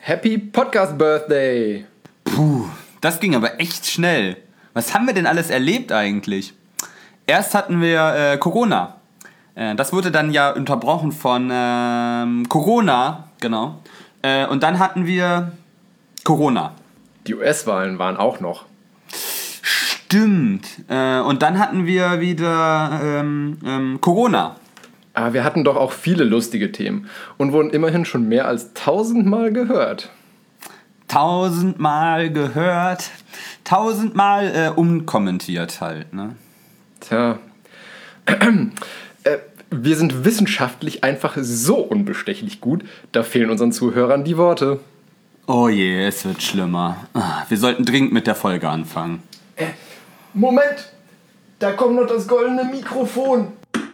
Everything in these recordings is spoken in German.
Happy Podcast Birthday! Puh, das ging aber echt schnell. Was haben wir denn alles erlebt eigentlich? Erst hatten wir Corona. Das wurde dann ja unterbrochen von Corona, genau. Und dann hatten wir Corona. Die US-Wahlen waren auch noch. Stimmt. Und dann hatten wir wieder Corona. Aber wir hatten doch auch viele lustige Themen und wurden immerhin schon mehr als 1000-mal gehört. 1000-mal gehört, 1000-mal umkommentiert halt, ne? Tja. Wir sind wissenschaftlich einfach so unbestechlich gut, da fehlen unseren Zuhörern die Worte. Oh je, es wird schlimmer. Wir sollten dringend mit der Folge anfangen. Moment, da kommt noch das goldene Mikrofon.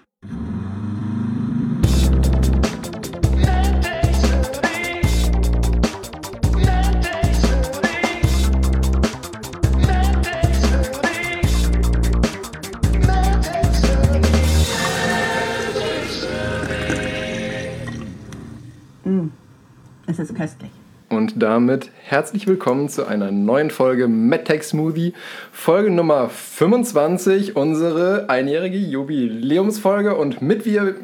Es ist köstlich. Und damit herzlich willkommen zu einer neuen Folge MedTech Smoothie, Folge Nummer 25, unsere einjährige Jubiläumsfolge und mit mir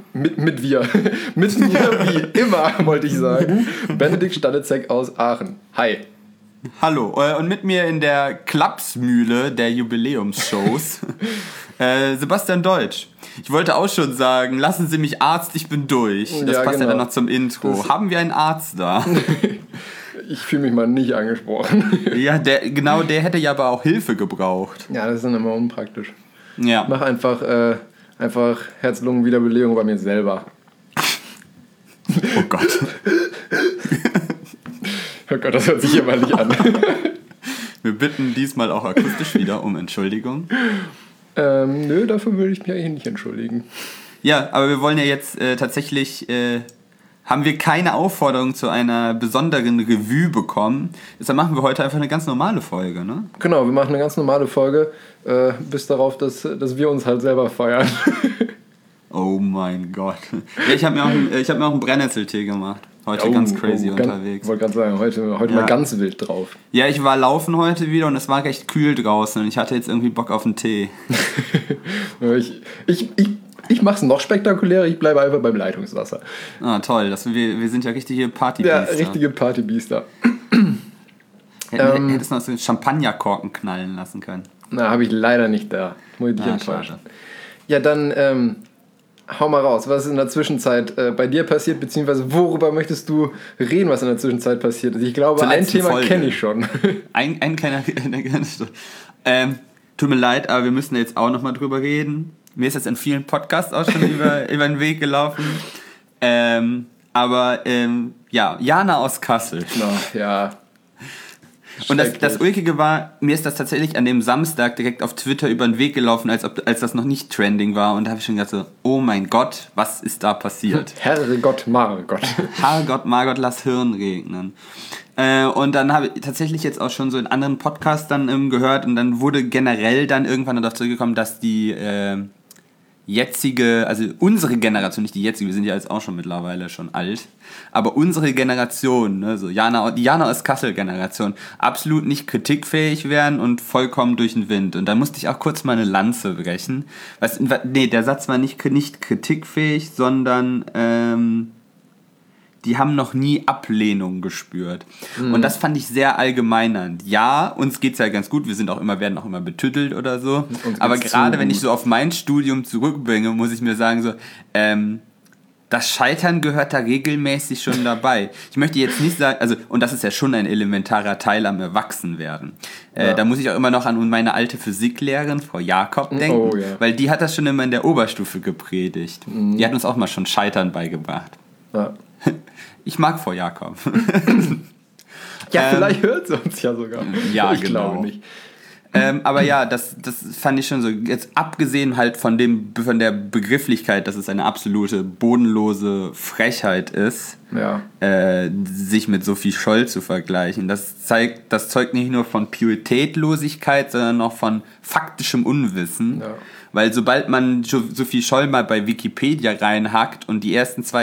wie immer, wollte ich sagen, Benedikt Stanitzek aus Aachen. Hi. Hallo, und mit mir in der Klapsmühle der Jubiläumsshows Sebastian Deutsch. Ich wollte auch schon sagen, lassen Sie mich Arzt, ich bin durch. Das passt ja dann noch zum Intro. Haben wir einen Arzt da? Ich fühle mich mal nicht angesprochen. Ja, der hätte ja aber auch Hilfe gebraucht. Ja, das ist dann immer unpraktisch. Ja. Mach einfach Herz-Lungen-Wiederbelebung bei mir selber. Oh Gott. Oh Gott, das hört sich hier mal nicht an. Wir bitten diesmal auch akustisch wieder um Entschuldigung. Nö, dafür würde ich mich eigentlich nicht entschuldigen. Ja, aber wir wollen ja jetzt tatsächlich, haben wir keine Aufforderung zu einer besonderen Revue bekommen. Deshalb machen wir heute einfach eine ganz normale Folge, ne? Genau, wir machen eine ganz normale Folge, bis darauf, dass wir uns halt selber feiern. Oh mein Gott. Ja, ich hab mir auch einen Brennnesseltee gemacht. Heute ganz crazy unterwegs. Ich wollte gerade sagen, heute mal ganz wild drauf. Ja, ich war laufen heute wieder und es war recht kühl draußen und ich hatte jetzt irgendwie Bock auf einen Tee. Ich mach's noch spektakulärer, ich bleibe einfach beim Leitungswasser. Ah, toll. Wir sind ja richtige Partybiester. Ja, richtige Partybiester. Hättest du noch so einen Champagnerkorken knallen lassen können. Na, habe ich leider nicht da. Muss ich dich enttäuschen. Ja, dann hau mal raus. Was ist in der Zwischenzeit bei dir passiert, beziehungsweise worüber möchtest du reden, was in der Zwischenzeit passiert ist? Ich glaube, ein Thema kenne ich schon. Ein kleiner... tut mir leid, aber wir müssen jetzt auch nochmal drüber reden. Mir ist jetzt in vielen Podcasts auch schon über den Weg gelaufen. Jana aus Kassel. Ach, ja. Und das Ulkige war, mir ist das tatsächlich an dem Samstag direkt auf Twitter über den Weg gelaufen, als das noch nicht trending war. Und da habe ich schon gedacht so, oh mein Gott, was ist da passiert? Herrgott, Margott. Herrgott, Margott, lass Hirn regnen. Und dann habe ich tatsächlich jetzt auch schon so in anderen Podcasts dann gehört und dann wurde generell dann irgendwann darauf zurückgekommen, dass die jetzige, also unsere Generation, nicht die jetzige, wir sind ja jetzt auch schon mittlerweile schon alt, aber unsere Generation, ne, so die Jana aus Kassel-Generation, absolut nicht kritikfähig wären und vollkommen durch den Wind. Und da musste ich auch kurz mal eine Lanze brechen. Der Satz war nicht kritikfähig, sondern die haben noch nie Ablehnung gespürt. Mhm. Und das fand ich sehr allgemeinernd. Ja, uns geht's ja ganz gut, werden auch immer betüttelt oder so. Aber gerade wenn ich so auf mein Studium zurückbringe, muss ich mir sagen, so, das Scheitern gehört da regelmäßig schon dabei. Ich möchte jetzt nicht sagen, also, und das ist ja schon ein elementarer Teil am Erwachsenwerden. Da muss ich auch immer noch an meine alte Physiklehrerin, Frau Jakob, denken, weil die hat das schon immer in der Oberstufe gepredigt. Mhm. Die hat uns auch mal schon Scheitern beigebracht. Ja. Ich mag Frau Jakob. Ja, vielleicht hört sie uns ja sogar. Ja, ich glaube nicht. Aber ja, das fand ich schon so. Jetzt abgesehen halt von der Begrifflichkeit, dass es eine absolute bodenlose Frechheit ist, sich mit Sophie Scholl zu vergleichen. Das zeugt nicht nur von Pietätlosigkeit, sondern auch von faktischem Unwissen. Ja. Weil sobald man Sophie Scholl mal bei Wikipedia reinhackt und die ersten 2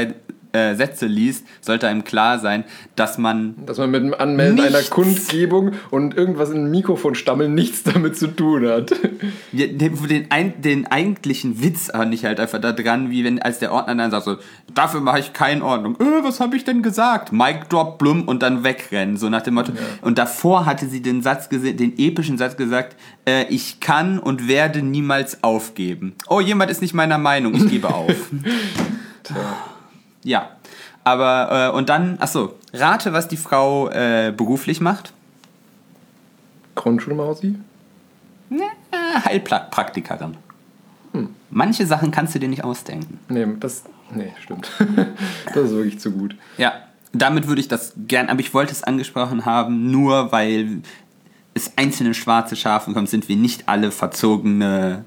Sätze liest, sollte einem klar sein, dass man mit dem Anmelden einer Kundgebung und irgendwas in ein Mikrofon stammeln nichts damit zu tun hat. Den eigentlichen Witz habe ich halt einfach da dran, wie wenn als der Ordner dann sagt so, dafür mache ich keine Ordnung. Was habe ich denn gesagt? Mic drop, blum und dann wegrennen, so nach dem Motto. Ja. Und davor hatte sie den epischen Satz gesagt, ich kann und werde niemals aufgeben. Oh, jemand ist nicht meiner Meinung, ich gebe auf. Tja. Ja, aber und dann, rate, was die Frau beruflich macht. Grundschulmausi? Heilpraktikerin. Manche Sachen kannst du dir nicht ausdenken. Nee, stimmt. Das ist wirklich zu gut. Ja, damit würde ich das gern, aber ich wollte es angesprochen haben, nur weil es einzelne schwarze Schafe kommt, sind wir nicht alle verzogene...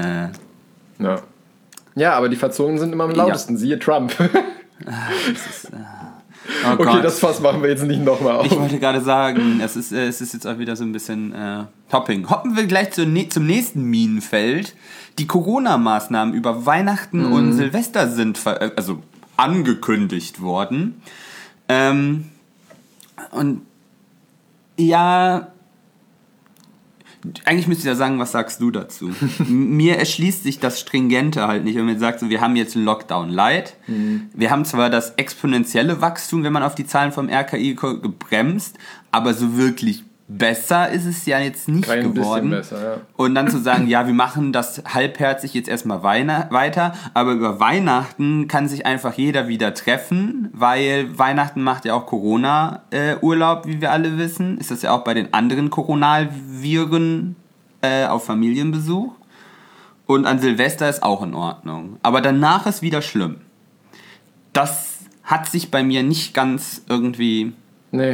Ja, aber die Verzogenen sind immer am lautesten, siehe Trump. Okay, Gott. Das Fass machen wir jetzt nicht nochmal auf. Ich wollte gerade sagen, es ist jetzt auch wieder so ein bisschen Hopping. Hoppen wir gleich zum nächsten Minenfeld. Die Corona-Maßnahmen über Weihnachten und Silvester sind angekündigt worden. Und ja... Eigentlich müsste ich ja sagen, was sagst du dazu? Mir erschließt sich das Stringente halt nicht, wenn man sagt, so, wir haben jetzt einen Lockdown Light. Wir haben zwar das exponentielle Wachstum, wenn man auf die Zahlen vom RKI gebremst, aber so wirklich besser ist es ja jetzt nicht geworden. Besser, ja. Und dann zu sagen, ja, wir machen das halbherzig jetzt erstmal weiter, aber über Weihnachten kann sich einfach jeder wieder treffen, weil Weihnachten macht ja auch Corona-Urlaub, wie wir alle wissen. Ist das ja auch bei den anderen Coronaviren auf Familienbesuch. Und an Silvester ist auch in Ordnung. Aber danach ist wieder schlimm. Das hat sich bei mir nicht ganz irgendwie... Nee,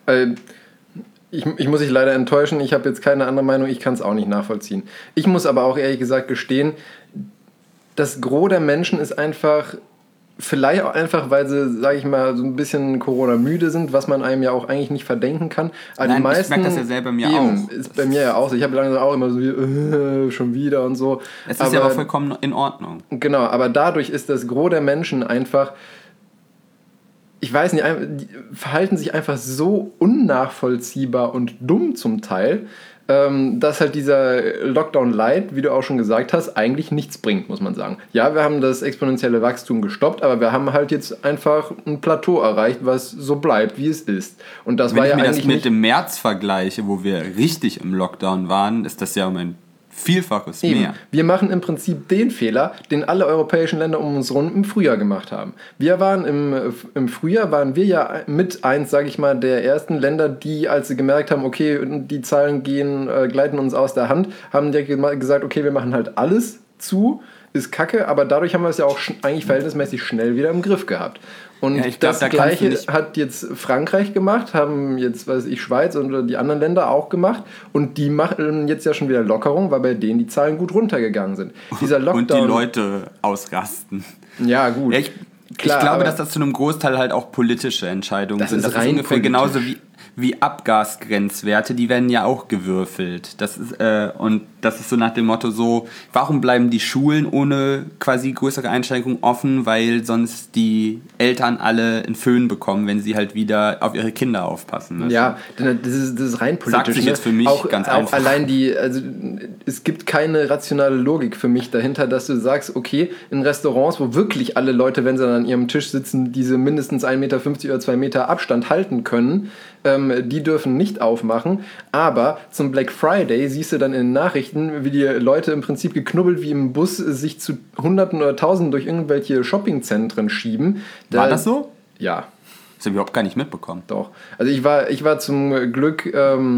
Ich muss dich leider enttäuschen, ich habe jetzt keine andere Meinung, ich kann es auch nicht nachvollziehen. Ich muss aber auch ehrlich gesagt gestehen, das Gros der Menschen ist einfach, vielleicht auch einfach, weil sie, sage ich mal, so ein bisschen Corona-müde sind, was man einem ja auch eigentlich nicht verdenken kann. Aber nein, die meisten, ich merke das ja selber bei mir auch. Ist bei mir ja auch so. Ich habe langsam auch immer so wie, schon wieder und so. Es ist ja aber vollkommen in Ordnung. Genau, aber dadurch ist das Gros der Menschen einfach... Ich weiß nicht, die verhalten sich einfach so unnachvollziehbar und dumm zum Teil, dass halt dieser Lockdown Light, wie du auch schon gesagt hast, eigentlich nichts bringt, muss man sagen. Ja, wir haben das exponentielle Wachstum gestoppt, aber wir haben halt jetzt einfach ein Plateau erreicht, was so bleibt, wie es ist. Und das Wenn war ja ich mir eigentlich das mit dem März vergleiche, wo wir richtig im Lockdown waren, ist das ja um ein Vielfaches mehr. Wir machen im Prinzip den Fehler, den alle europäischen Länder um uns herum im Frühjahr gemacht haben. Wir waren im Frühjahr waren wir ja mit eins, sage ich mal, der ersten Länder, die, als sie gemerkt haben, okay, die Zahlen gleiten uns aus der Hand, haben direkt gesagt, okay, wir machen halt alles zu, ist kacke, aber dadurch haben wir es ja auch eigentlich verhältnismäßig schnell wieder im Griff gehabt. Und ja, das Gleiche hat jetzt Frankreich gemacht, haben jetzt, Schweiz und die anderen Länder auch gemacht. Und die machen jetzt ja schon wieder Lockerung, weil bei denen die Zahlen gut runtergegangen sind. Dieser Lockdown, und die Leute ausrasten. Ja, gut. Ja, ich glaube, dass das zu einem Großteil halt auch politische Entscheidungen sind. Das ist ungefähr genauso wie Abgasgrenzwerte, die werden ja auch gewürfelt. Und das ist so nach dem Motto so, warum bleiben die Schulen ohne quasi größere Einschränkungen offen, weil sonst die Eltern alle einen Föhn bekommen, wenn sie halt wieder auf ihre Kinder aufpassen müssen. Ja, das ist rein politisch. Sagt sich jetzt für mich auch, ganz auch einfach. Allein es gibt keine rationale Logik für mich dahinter, dass du sagst, okay, in Restaurants, wo wirklich alle Leute, wenn sie dann an ihrem Tisch sitzen, diese mindestens 1,50 Meter oder 2 Meter Abstand halten können, die dürfen nicht aufmachen, aber zum Black Friday siehst du dann in den Nachrichten, wie die Leute im Prinzip geknubbelt wie im Bus sich zu Hunderten oder Tausenden durch irgendwelche Shoppingzentren schieben. War das so? Ja. Das habe ich überhaupt gar nicht mitbekommen. Doch. Also ich war zum Glück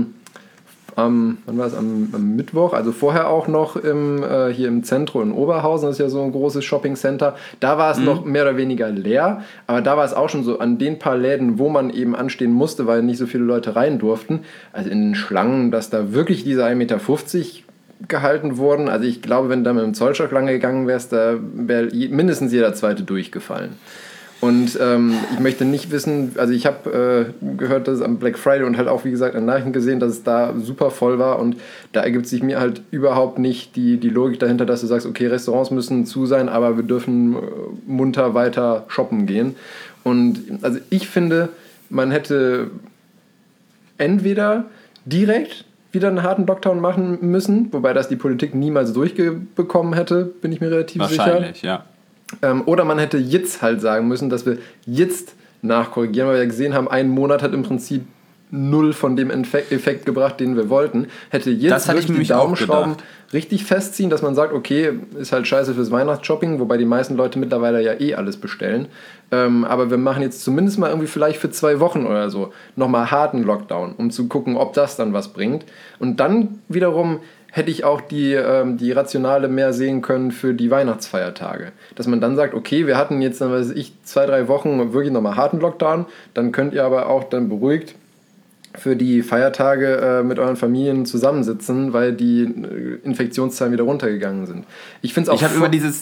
wann war es? Am Mittwoch, also vorher auch noch hier im Zentrum in Oberhausen, das ist ja so ein großes Shoppingcenter. Da war es noch mehr oder weniger leer, aber da war es auch schon so an den paar Läden, wo man eben anstehen musste, weil nicht so viele Leute rein durften. Also in den Schlangen, dass da wirklich diese 1,50 Meter gehalten wurden. Also ich glaube, wenn du da mit dem Zollstock lange gegangen wärst, da wäre mindestens jeder Zweite durchgefallen. Und ich möchte nicht wissen, also ich habe gehört, dass es am Black Friday und halt auch, wie gesagt, in Nachrichten gesehen, dass es da super voll war und da ergibt sich mir halt überhaupt nicht die Logik dahinter, dass du sagst, okay, Restaurants müssen zu sein, aber wir dürfen munter weiter shoppen gehen. Und also ich finde, man hätte entweder direkt wieder einen harten Lockdown machen müssen, wobei das die Politik niemals durchbekommen hätte, bin ich mir relativ sicher. Wahrscheinlich, ja. Oder man hätte jetzt halt sagen müssen, dass wir jetzt nachkorrigieren, weil wir ja gesehen haben, ein Monat hat im Prinzip null von dem Effekt gebracht, den wir wollten. Hätte jetzt wirklich die Daumenschrauben richtig festziehen, dass man sagt, okay, ist halt scheiße fürs Weihnachtsshopping, wobei die meisten Leute mittlerweile ja alles bestellen. Aber wir machen jetzt zumindest mal irgendwie vielleicht für 2 Wochen oder so nochmal harten Lockdown, um zu gucken, ob das dann was bringt. Und dann wiederum hätte ich auch die Rationale mehr sehen können für die Weihnachtsfeiertage. Dass man dann sagt, okay, wir hatten jetzt, dann weiß ich, 2-3 Wochen wirklich nochmal harten Lockdown, dann könnt ihr aber auch dann beruhigt für die Feiertage mit euren Familien zusammensitzen, weil die Infektionszahlen wieder runtergegangen sind. Ich habe immer dieses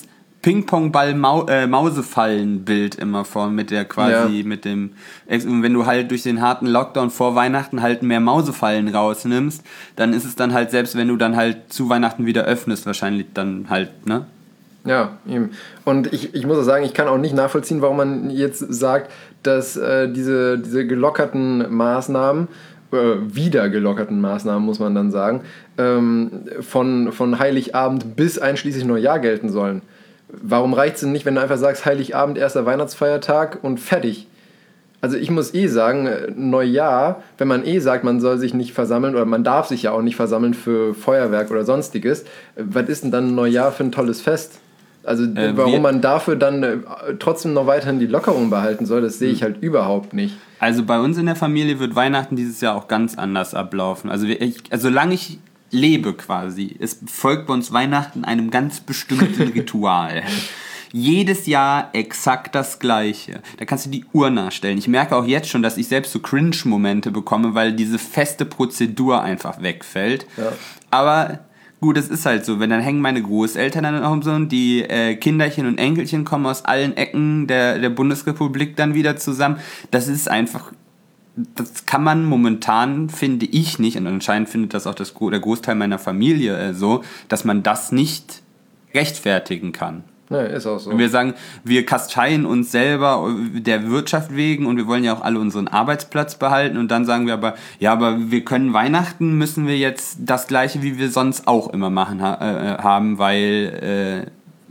Ping-Pong-Ball-Mausefallen-Bild immer vor mit der quasi, mit dem, wenn du halt durch den harten Lockdown vor Weihnachten halt mehr Mausefallen rausnimmst, dann ist es dann halt, selbst wenn du dann halt zu Weihnachten wieder öffnest, wahrscheinlich dann halt, ne? Ja, eben. Und ich muss auch sagen, ich kann auch nicht nachvollziehen, warum man jetzt sagt, dass diese gelockerten Maßnahmen, wieder gelockerten Maßnahmen, muss man dann sagen, von Heiligabend bis einschließlich Neujahr gelten sollen. Warum reicht es denn nicht, wenn du einfach sagst, Heiligabend, erster Weihnachtsfeiertag und fertig? Also ich muss sagen, Neujahr, wenn man sagt, man soll sich nicht versammeln oder man darf sich ja auch nicht versammeln für Feuerwerk oder sonstiges, was ist denn dann Neujahr für ein tolles Fest? Also warum man dafür dann trotzdem noch weiterhin die Lockerung behalten soll, das sehe ich halt überhaupt nicht. Also bei uns in der Familie wird Weihnachten dieses Jahr auch ganz anders ablaufen. Also solange ich lebe quasi, es folgt bei uns Weihnachten einem ganz bestimmten Ritual. Jedes Jahr exakt das Gleiche. Da kannst du die Uhr nachstellen. Ich merke auch jetzt schon, dass ich selbst so Cringe-Momente bekomme, weil diese feste Prozedur einfach wegfällt. Ja. Aber gut, es ist halt so, wenn dann hängen meine Großeltern dann auch so und die Kinderchen und Enkelchen kommen aus allen Ecken der Bundesrepublik dann wieder zusammen. Das ist einfach, das kann man momentan, finde ich nicht, und anscheinend findet das auch der Großteil meiner Familie so, dass man das nicht rechtfertigen kann. Nee, ist auch so. Und wir sagen, wir kasteien uns selber der Wirtschaft wegen und wir wollen ja auch alle unseren Arbeitsplatz behalten und dann sagen wir aber, ja, aber wir können Weihnachten, müssen wir jetzt das Gleiche, wie wir sonst auch immer machen haben, weil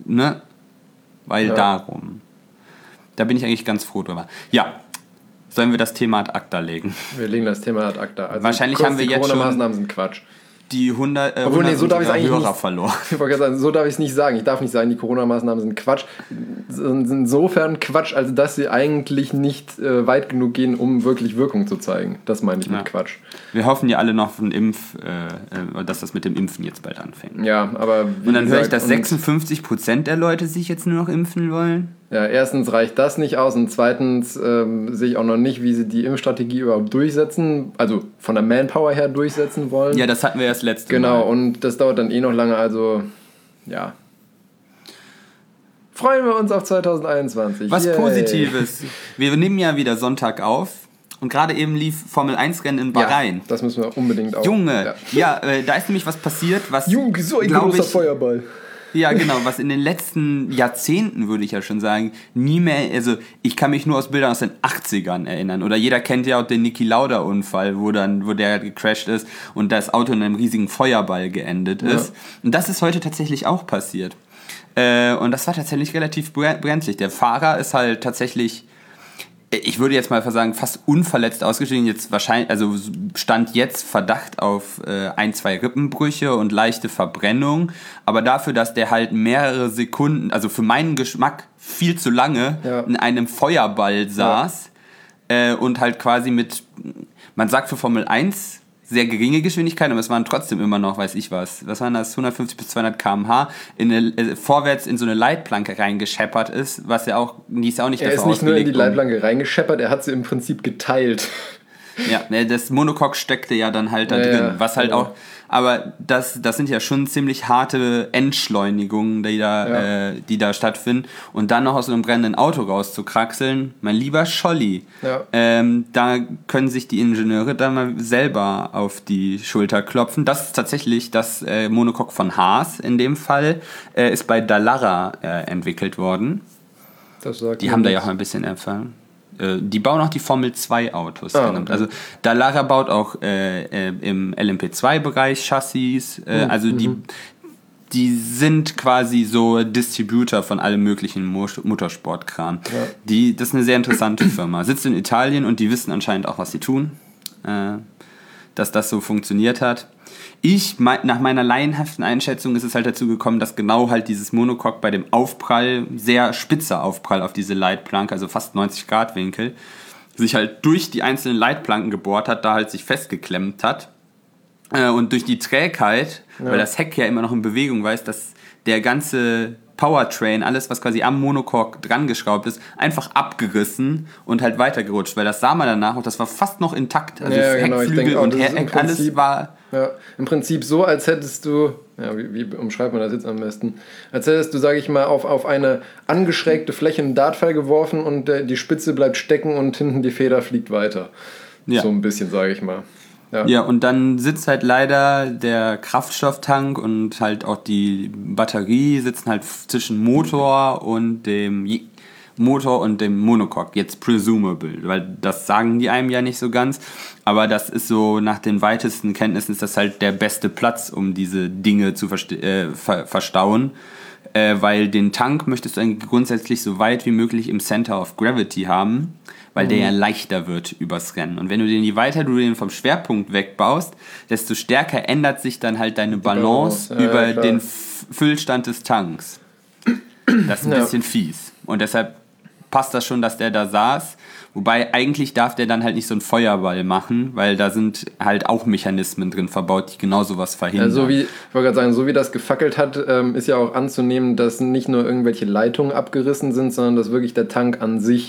darum. Da bin ich eigentlich ganz froh drüber. Ja, sollen wir das Thema ad acta legen? Wir legen das Thema ad acta. Also wahrscheinlich haben wir jetzt schon... Corona-Maßnahmen sind Quatsch. Die 100 so darf ich eigentlich Hörer nicht, verloren. So darf ich es nicht sagen. Ich darf nicht sagen, die Corona-Maßnahmen sind Quatsch. Sind insofern Quatsch, also dass sie eigentlich nicht weit genug gehen, um wirklich Wirkung zu zeigen. Das meine ich mit Quatsch. Wir hoffen ja alle noch dass das mit dem Impfen jetzt bald anfängt. Ja, aber und dann höre ich, dass 56% der Leute sich jetzt nur noch impfen wollen. Ja, erstens reicht das nicht aus und zweitens sehe ich auch noch nicht, wie sie die Impfstrategie überhaupt durchsetzen, also von der Manpower her durchsetzen wollen. Ja, das hatten wir erst letztes Mal. Genau, und das dauert dann noch lange, also ja. Freuen wir uns auf 2021. Was Positives. Wir nehmen ja wieder Sonntag auf und gerade eben lief Formel-1-Rennen in Bahrain. Ja, das müssen wir unbedingt auch. Junge, da ist nämlich was passiert, was... Junge, so ein großer Feuerball. Ja, genau, was in den letzten Jahrzehnten, würde ich ja schon sagen, nie mehr, also ich kann mich nur aus Bildern aus den 80ern erinnern. Oder jeder kennt ja auch den Niki Lauda-Unfall, wo der gecrasht ist und das Auto in einem riesigen Feuerball geendet ist. Und das ist heute tatsächlich auch passiert. Und das war tatsächlich relativ brenzlig. Der Fahrer ist halt tatsächlich, ich würde jetzt mal sagen, fast unverletzt ausgestiegen. Jetzt wahrscheinlich, also stand jetzt Verdacht auf 1-2 Rippenbrüche und leichte Verbrennung. Aber dafür, dass der halt mehrere Sekunden, also für meinen Geschmack viel zu lange in einem Feuerball saß und halt quasi man sagt für Formel 1 sehr geringe Geschwindigkeit, aber es waren trotzdem immer noch, weiß ich was waren das, 150 bis 200 km/h vorwärts in so eine Leitplanke reingescheppert ist, die ist ja auch nicht dafür ausgelegt. Er ist nicht nur in die Leitplanke reingescheppert, er hat sie im Prinzip geteilt. Ja, das Monocoque steckte ja dann halt da drin, was halt auch, aber das sind ja schon ziemlich harte Entschleunigungen, die da stattfinden, und dann noch aus so einem brennenden Auto rauszukraxeln, mein lieber Scholli, da können sich die Ingenieure dann mal selber auf die Schulter klopfen. Das ist tatsächlich das Monocoque von Haas in dem Fall, ist bei Dallara entwickelt worden. Die haben da ja auch ein bisschen erfahren. Die bauen auch die Formel 2 Autos. Okay. Also Dallara baut auch im LMP2-Bereich Chassis. Also die sind quasi so Distributor von allem möglichen Motorsportkram. Ja. Das ist eine sehr interessante Firma. Sitzt in Italien und die wissen anscheinend auch, was sie tun. Dass das so funktioniert hat. Nach meiner laienhaften Einschätzung ist es halt dazu gekommen, dass genau halt dieses Monocoque bei dem Aufprall, sehr spitzer Aufprall auf diese Leitplanke, also fast 90 Grad Winkel, sich halt durch die einzelnen Leitplanken gebohrt hat, da halt sich festgeklemmt hat. Und durch die Trägheit, weil das Heck ja immer noch in Bewegung war, ist, dass der ganze Powertrain, alles was quasi am Monocoque dran geschraubt ist, einfach abgerissen und halt weitergerutscht, weil das sah man danach und das war fast noch intakt. Also Heckflügel und Heck, alles war... Ja, im Prinzip so, als hättest du, wie umschreibt man das jetzt am besten, als hättest du, sage ich mal, auf eine angeschrägte Fläche einen Dartpfeil geworfen und die Spitze bleibt stecken und hinten die Feder fliegt weiter. Ja. So ein bisschen, sage ich mal. Ja, und dann sitzt halt leider der Kraftstofftank und halt auch die Batterie sitzen halt zwischen Motor und dem Monocoque, jetzt presumable, weil das sagen die einem ja nicht so ganz, aber das ist so, nach den weitesten Kenntnissen ist das halt der beste Platz, um diese Dinge zu verstauen, weil den Tank möchtest du eigentlich grundsätzlich so weit wie möglich im Center of Gravity haben, weil der ja leichter wird übers Rennen. Und wenn du je weiter du den vom Schwerpunkt wegbaust, desto stärker ändert sich dann halt deine Balance über den Füllstand des Tanks. Das ist ein bisschen fies. Und deshalb passt das schon, dass der da saß. Wobei eigentlich darf der dann halt nicht so einen Feuerball machen, weil da sind halt auch Mechanismen drin verbaut, die genau sowas verhindern. Ja, ich wollte gerade sagen, so wie das gefackelt hat, ist ja auch anzunehmen, dass nicht nur irgendwelche Leitungen abgerissen sind, sondern dass wirklich der Tank an sich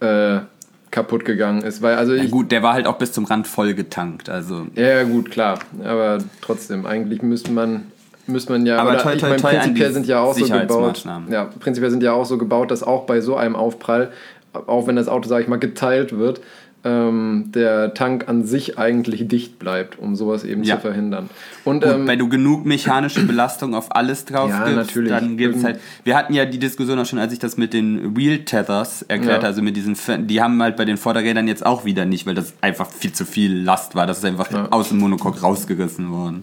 kaputt gegangen ist. Weil, also gut, der war halt auch bis zum Rand voll getankt. Also. Ja, gut, klar. Aber trotzdem, eigentlich müsste man ja, aber prinzipiell sind ja auch so gebaut. Ja, prinzipiell sind ja auch so gebaut, dass auch bei so einem Aufprall, auch wenn das Auto, sag ich mal, geteilt wird, der Tank an sich eigentlich dicht bleibt, um sowas eben zu verhindern. Und wenn du genug mechanische Belastung auf alles drauf gibst, natürlich. Dann gibt es halt... Wir hatten ja die Diskussion auch schon, als ich das mit den Wheel Tethers erklärt habe, also mit diesen... Die haben halt bei den Vorderrädern jetzt auch wieder nicht, weil das einfach viel zu viel Last war. Das ist einfach aus dem Monocoque rausgerissen worden.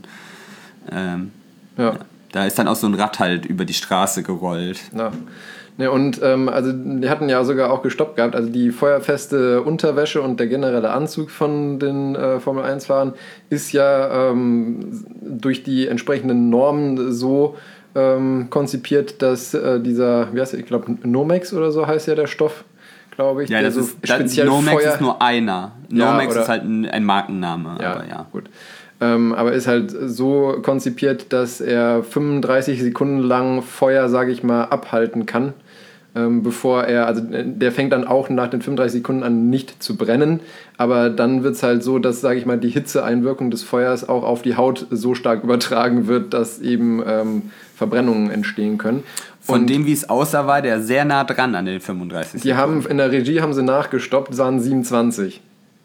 Da ist dann auch so ein Rad halt über die Straße gerollt. Ja. Ne, und also die hatten ja sogar auch gestoppt gehabt. Also die feuerfeste Unterwäsche und der generelle Anzug von den Formel-1-Fahrern ist ja durch die entsprechenden Normen so konzipiert, dass dieser, wie heißt der, ich glaube Nomex oder so heißt ja der Stoff, glaube ich. Ja, der das ist speziell Nomex ist nur einer. Nomex ist halt ein Markenname. Ja, aber gut. Aber ist halt so konzipiert, dass er 35 Sekunden lang Feuer, sage ich mal, abhalten kann, bevor also der fängt dann auch nach den 35 Sekunden an nicht zu brennen, aber dann wird es halt so, dass, sage ich mal, die Hitzeeinwirkung des Feuers auch auf die Haut so stark übertragen wird, dass eben Verbrennungen entstehen können. Von dem, wie es aussah, war der sehr nah dran an den 35 Sekunden. In der Regie haben sie nachgestoppt, sahen 27.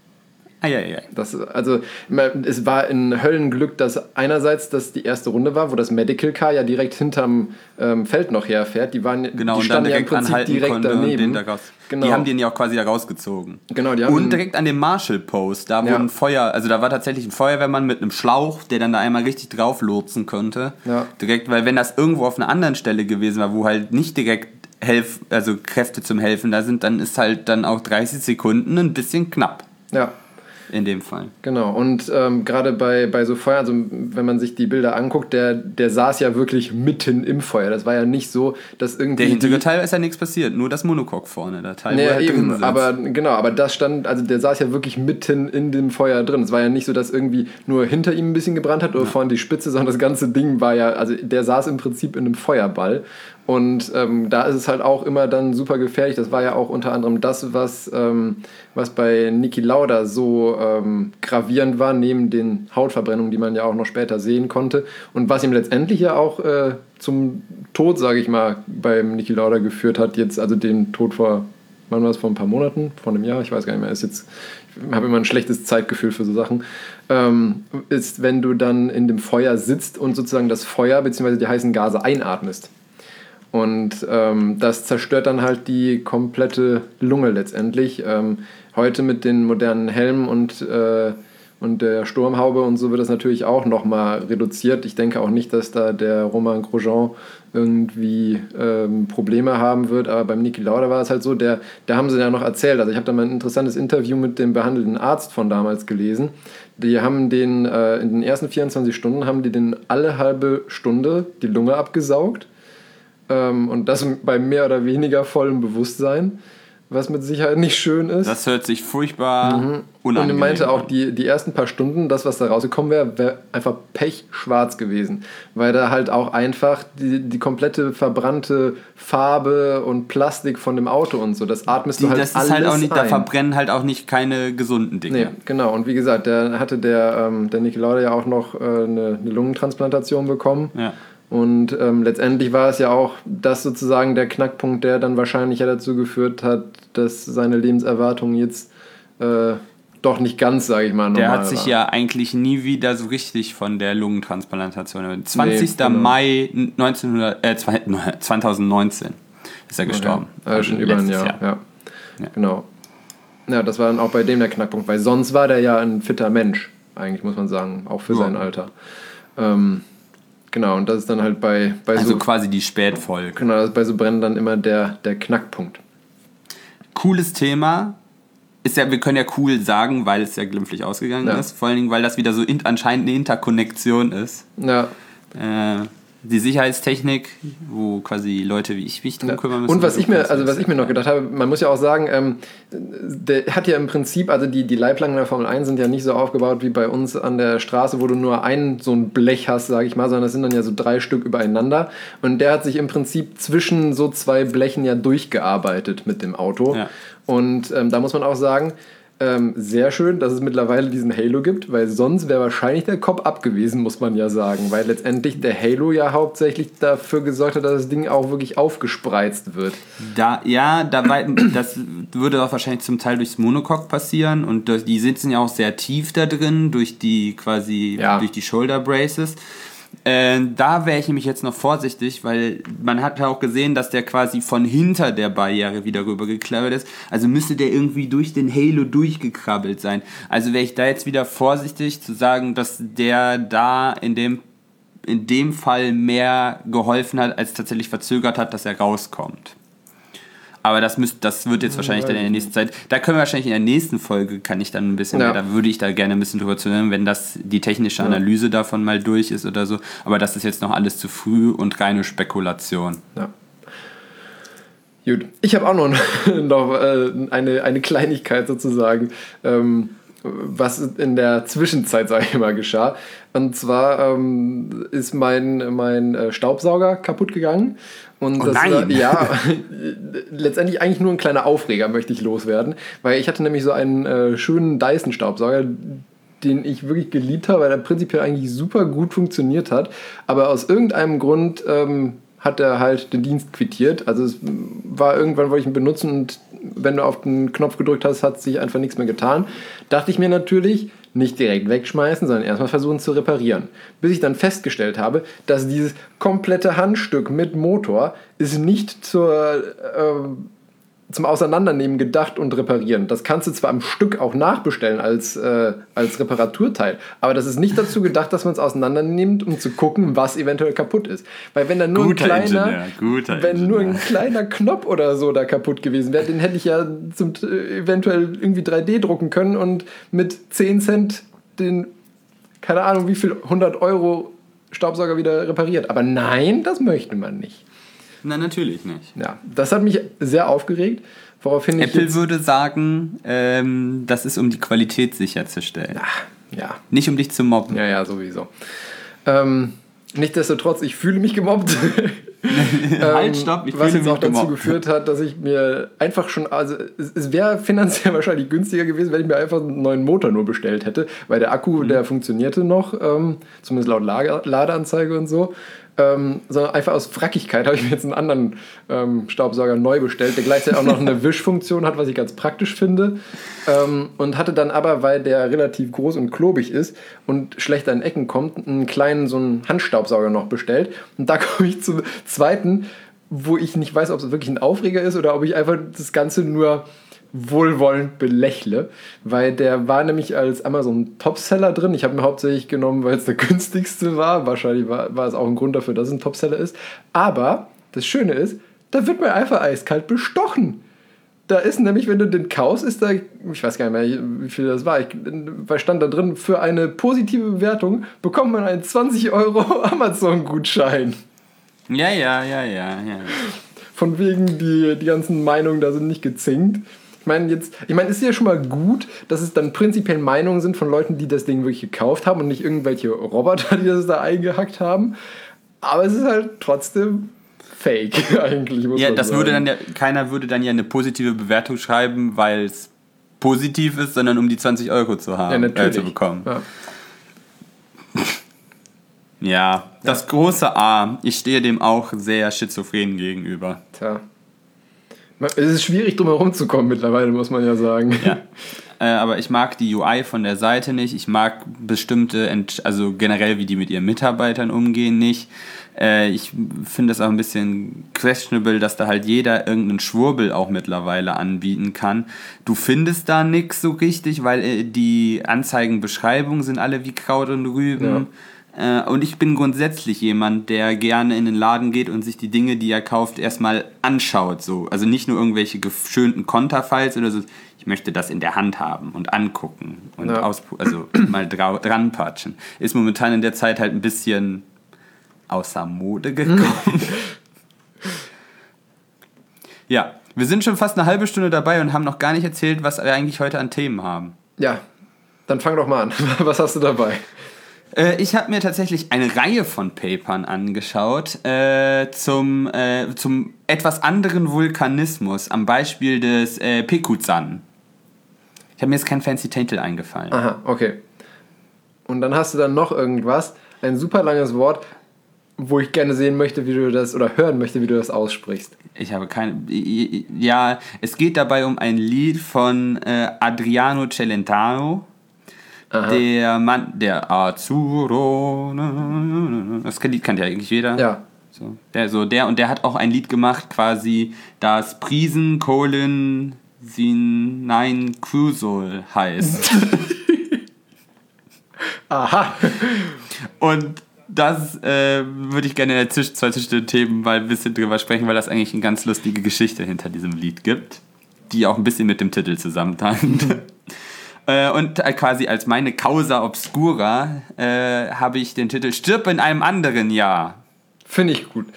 Es war ein Höllenglück, dass einerseits das die erste Runde war, wo das Medical Car ja direkt hinterm Feld noch herfährt. Die standen ja im Prinzip direkt daneben. Die haben den ja auch quasi da rausgezogen. Genau, und direkt an dem Marshall Post, da wo ein Feuer, also da war tatsächlich ein Feuerwehrmann mit einem Schlauch, der dann da einmal richtig drauf lotsen konnte. Ja. Direkt, weil wenn das irgendwo auf einer anderen Stelle gewesen war, wo halt nicht direkt Kräfte zum Helfen da sind, dann ist halt dann auch 30 Sekunden ein bisschen knapp. Ja. In dem Fall. Genau, und gerade bei so Feuer, also wenn man sich die Bilder anguckt, der saß ja wirklich mitten im Feuer. Das war ja nicht so, dass irgendwie... Der hintere Teil ist ja nichts passiert, nur das Monocoque vorne, der Teil, wo er halt drin sitzt. Aber das stand, also der saß ja wirklich mitten in dem Feuer drin. Es war ja nicht so, dass irgendwie nur hinter ihm ein bisschen gebrannt hat oder vorne die Spitze, sondern das ganze Ding war ja, also der saß im Prinzip in einem Feuerball Und da ist es halt auch immer dann super gefährlich. Das war ja auch unter anderem das, was bei Niki Lauda so gravierend war, neben den Hautverbrennungen, die man ja auch noch später sehen konnte. Und was ihm letztendlich ja auch zum Tod, sage ich mal, beim Niki Lauda geführt hat. Jetzt, also den Tod wann war das, vor ein paar Monaten, vor einem Jahr, ich weiß gar nicht mehr, ich habe immer ein schlechtes Zeitgefühl für so Sachen, ist, wenn du dann in dem Feuer sitzt und sozusagen das Feuer bzw. die heißen Gase einatmest. Und das zerstört dann halt die komplette Lunge letztendlich. Heute mit den modernen Helmen und der Sturmhaube und so wird das natürlich auch nochmal reduziert. Ich denke auch nicht, dass da der Romain Grosjean irgendwie Probleme haben wird, aber beim Niki Lauda war es halt so, da haben sie ja noch erzählt, also ich habe da mal ein interessantes Interview mit dem behandelnden Arzt von damals gelesen, die haben den in den ersten 24 Stunden haben die den alle halbe Stunde die Lunge abgesaugt und das bei mehr oder weniger vollem Bewusstsein, was mit Sicherheit nicht schön ist. Das hört sich furchtbar unangenehm an. Und er meinte auch, an. die ersten paar Stunden, das, was da rausgekommen wäre einfach pechschwarz gewesen. Weil da halt auch einfach die komplette verbrannte Farbe und Plastik von dem Auto und so, das atmest du halt alles ein. Das ist halt auch nicht, da verbrennen halt auch nicht keine gesunden Dinge. Nee, genau. Und wie gesagt, da hatte der Niki Lauda ja auch noch eine Lungentransplantation bekommen. Ja. Und letztendlich war es ja auch das sozusagen der Knackpunkt, der dann wahrscheinlich ja dazu geführt hat, dass seine Lebenserwartung jetzt doch nicht ganz, sage ich mal, normal war. Der hat sich ja eigentlich nie wieder so richtig von der Lungentransplantation. 20. Mai 2019 ist er gestorben. Okay. Also schon über ein Jahr. Ja. Genau. Ja, das war dann auch bei dem der Knackpunkt, weil sonst war der ja ein fitter Mensch, eigentlich muss man sagen, auch für sein Alter. Genau, und das ist dann halt bei also so, quasi die Spätfolge. Genau, das ist bei so Brennen dann immer der Knackpunkt. Cooles Thema. Ist ja, wir können ja cool sagen, weil es ja glimpflich ausgegangen ist. Vor allen Dingen, weil das wieder so anscheinend eine Interkonnektion ist. Ja. Die Sicherheitstechnik, wo quasi Leute wie ich mich drum kümmern müssen. Und was ich mir noch gedacht habe, man muss ja auch sagen, der hat ja im Prinzip, also die Leitplanken der Formel 1 sind ja nicht so aufgebaut wie bei uns an der Straße, wo du nur so ein Blech hast, sage ich mal, sondern das sind dann ja so 3 Stück übereinander. Und der hat sich im Prinzip zwischen so 2 Blechen ja durchgearbeitet mit dem Auto. Ja. Und da muss man auch sagen, sehr schön, dass es mittlerweile diesen Halo gibt, weil sonst wäre wahrscheinlich der Kopf ab gewesen, muss man ja sagen, weil letztendlich der Halo ja hauptsächlich dafür gesorgt hat, dass das Ding auch wirklich aufgespreizt wird. Das würde auch wahrscheinlich zum Teil durchs Monocoque passieren und die sitzen ja auch sehr tief da drin durch die Shoulder Braces. Da wäre ich nämlich jetzt noch vorsichtig, weil man hat ja auch gesehen, dass der quasi von hinter der Barriere wieder rübergeklappert ist. Also müsste der irgendwie durch den Halo durchgekrabbelt sein. Also wäre ich da jetzt wieder vorsichtig zu sagen, dass der da in dem Fall mehr geholfen hat, als tatsächlich verzögert hat, dass er rauskommt. Aber das wird jetzt wahrscheinlich dann in der nächsten Zeit, da können wir wahrscheinlich in der nächsten Folge, kann ich dann ein bisschen mehr, da würde ich da gerne ein bisschen drüber zu hören, wenn das die technische Analyse davon mal durch ist oder so. Aber das ist jetzt noch alles zu früh und reine Spekulation. Ja. Gut, ich habe auch noch eine Kleinigkeit sozusagen, was in der Zwischenzeit, sage ich mal, geschah. Und zwar ist mein Staubsauger kaputt gegangen. Und das war, letztendlich eigentlich nur ein kleiner Aufreger, möchte ich loswerden. Weil ich hatte nämlich so einen schönen Dyson-Staubsauger, den ich wirklich geliebt habe, weil der prinzipiell eigentlich super gut funktioniert hat. Aber aus irgendeinem Grund hat er halt den Dienst quittiert. Also es war irgendwann, wollte ich ihn benutzen und wenn du auf den Knopf gedrückt hast, hat sich einfach nichts mehr getan. Dachte ich mir natürlich, nicht direkt wegschmeißen, sondern erstmal versuchen zu reparieren. Bis ich dann festgestellt habe, dass dieses komplette Handstück mit Motor ist nicht zum Auseinandernehmen gedacht und reparieren. Das kannst du zwar am Stück auch nachbestellen als Reparaturteil, aber das ist nicht dazu gedacht, dass man es auseinandernimmt, um zu gucken, was eventuell kaputt ist. Weil wenn dann nur ein kleiner Knopf oder so da kaputt gewesen wäre, den hätte ich ja eventuell irgendwie 3D drucken können und mit 10 Cent den, keine Ahnung wie viel, 100 Euro Staubsauger wieder repariert. Aber nein, das möchte man nicht. Nein, natürlich nicht. Ja, das hat mich sehr aufgeregt. Woraufhin Apple würde sagen, das ist, um die Qualität sicherzustellen. Ja. Nicht um dich zu mobben. Ja, sowieso. Nichtsdestotrotz, ich fühle mich gemobbt. Halt, stopp, ich was fühle jetzt mich auch dazu gemobbt. geführt hat, dass ich mir einfach schon, also es wäre finanziell wahrscheinlich günstiger gewesen, wenn ich mir einfach einen neuen Motor nur bestellt hätte, weil der Akku, der funktionierte noch, zumindest laut Ladeanzeige und so. Sondern einfach aus Frackigkeit habe ich mir jetzt einen anderen Staubsauger neu bestellt, der gleichzeitig auch noch eine Wischfunktion hat, was ich ganz praktisch finde. Und hatte dann aber, weil der relativ groß und klobig ist und schlechter in Ecken kommt, einen kleinen so einen Handstaubsauger noch bestellt. Und da komme ich zum zweiten, wo ich nicht weiß, ob es wirklich ein Aufreger ist oder ob ich einfach das Ganze nur wohlwollend belächle, weil der war nämlich als Amazon Topseller drin. Ich habe ihn hauptsächlich genommen, weil es der günstigste war. Wahrscheinlich war es auch ein Grund dafür, dass es ein Topseller ist. Aber das Schöne ist, da wird man einfach eiskalt bestochen. Da ist nämlich, wenn du den kaufst, ist da, ich weiß gar nicht mehr, wie viel das war, weil stand da drin, für eine positive Bewertung bekommt man einen 20 € Amazon-Gutschein. Ja. Von wegen, die ganzen Meinungen da sind nicht gezinkt. Ich meine, es ist ja schon mal gut, dass es dann prinzipiell Meinungen sind von Leuten, die das Ding wirklich gekauft haben und nicht irgendwelche Roboter, die das da eingehackt haben. Aber es ist halt trotzdem fake eigentlich, muss man das sagen. würde dann ja, keiner würde dann ja eine positive Bewertung schreiben, weil es positiv ist, sondern um die 20 € zu haben, zu bekommen. Ja, das große A. Ich stehe dem auch sehr schizophren gegenüber. Tja. Es ist schwierig, drum herum zu kommen mittlerweile, muss man ja sagen. Ja. Aber ich mag die UI von der Seite nicht. Ich mag bestimmte, also generell, wie die mit ihren Mitarbeitern umgehen, nicht. Ich finde es auch ein bisschen questionable, dass da halt jeder irgendeinen Schwurbel auch mittlerweile anbieten kann. Du findest da nichts so richtig, weil die Anzeigenbeschreibungen sind alle wie Kraut und Rüben. Ja. Und ich bin grundsätzlich jemand, der gerne in den Laden geht und sich die Dinge, die er kauft, erstmal anschaut. So. Also nicht nur irgendwelche geschönten Konterfiles oder so. Ich möchte das in der Hand haben und angucken und mal dran patschen. Ist momentan in der Zeit halt ein bisschen außer Mode gekommen. Ja, wir sind schon fast eine halbe Stunde dabei und haben noch gar nicht erzählt, was wir eigentlich heute an Themen haben. Ja, dann fang doch mal an. Was hast du dabei? Ich habe mir tatsächlich eine Reihe von Papern angeschaut zum etwas anderen Vulkanismus, am Beispiel des Pekuzan. Ich habe mir jetzt kein fancy Titel eingefallen. Aha, okay. Und dann hast du dann noch irgendwas, ein super langes Wort, wo ich gerne sehen möchte, wie du das, oder hören möchte, wie du das aussprichst. Ich habe keine... Ja, es geht dabei um ein Lied von Adriano Celentano. Aha. Der Mann, der Azzurro, das Lied kennt ja eigentlich jeder. Ja. Der hat auch ein Lied gemacht, quasi, das Prisen Colin Sinein Cruzol heißt. Aha. Und das würde ich gerne in der Zwischenzeit zwischen den Themen mal ein bisschen drüber sprechen, weil das eigentlich eine ganz lustige Geschichte hinter diesem Lied gibt, die auch ein bisschen mit dem Titel zusammenhängt. Und quasi als meine Causa Obscura habe ich den Titel Stirb in einem anderen Jahr. Finde ich gut.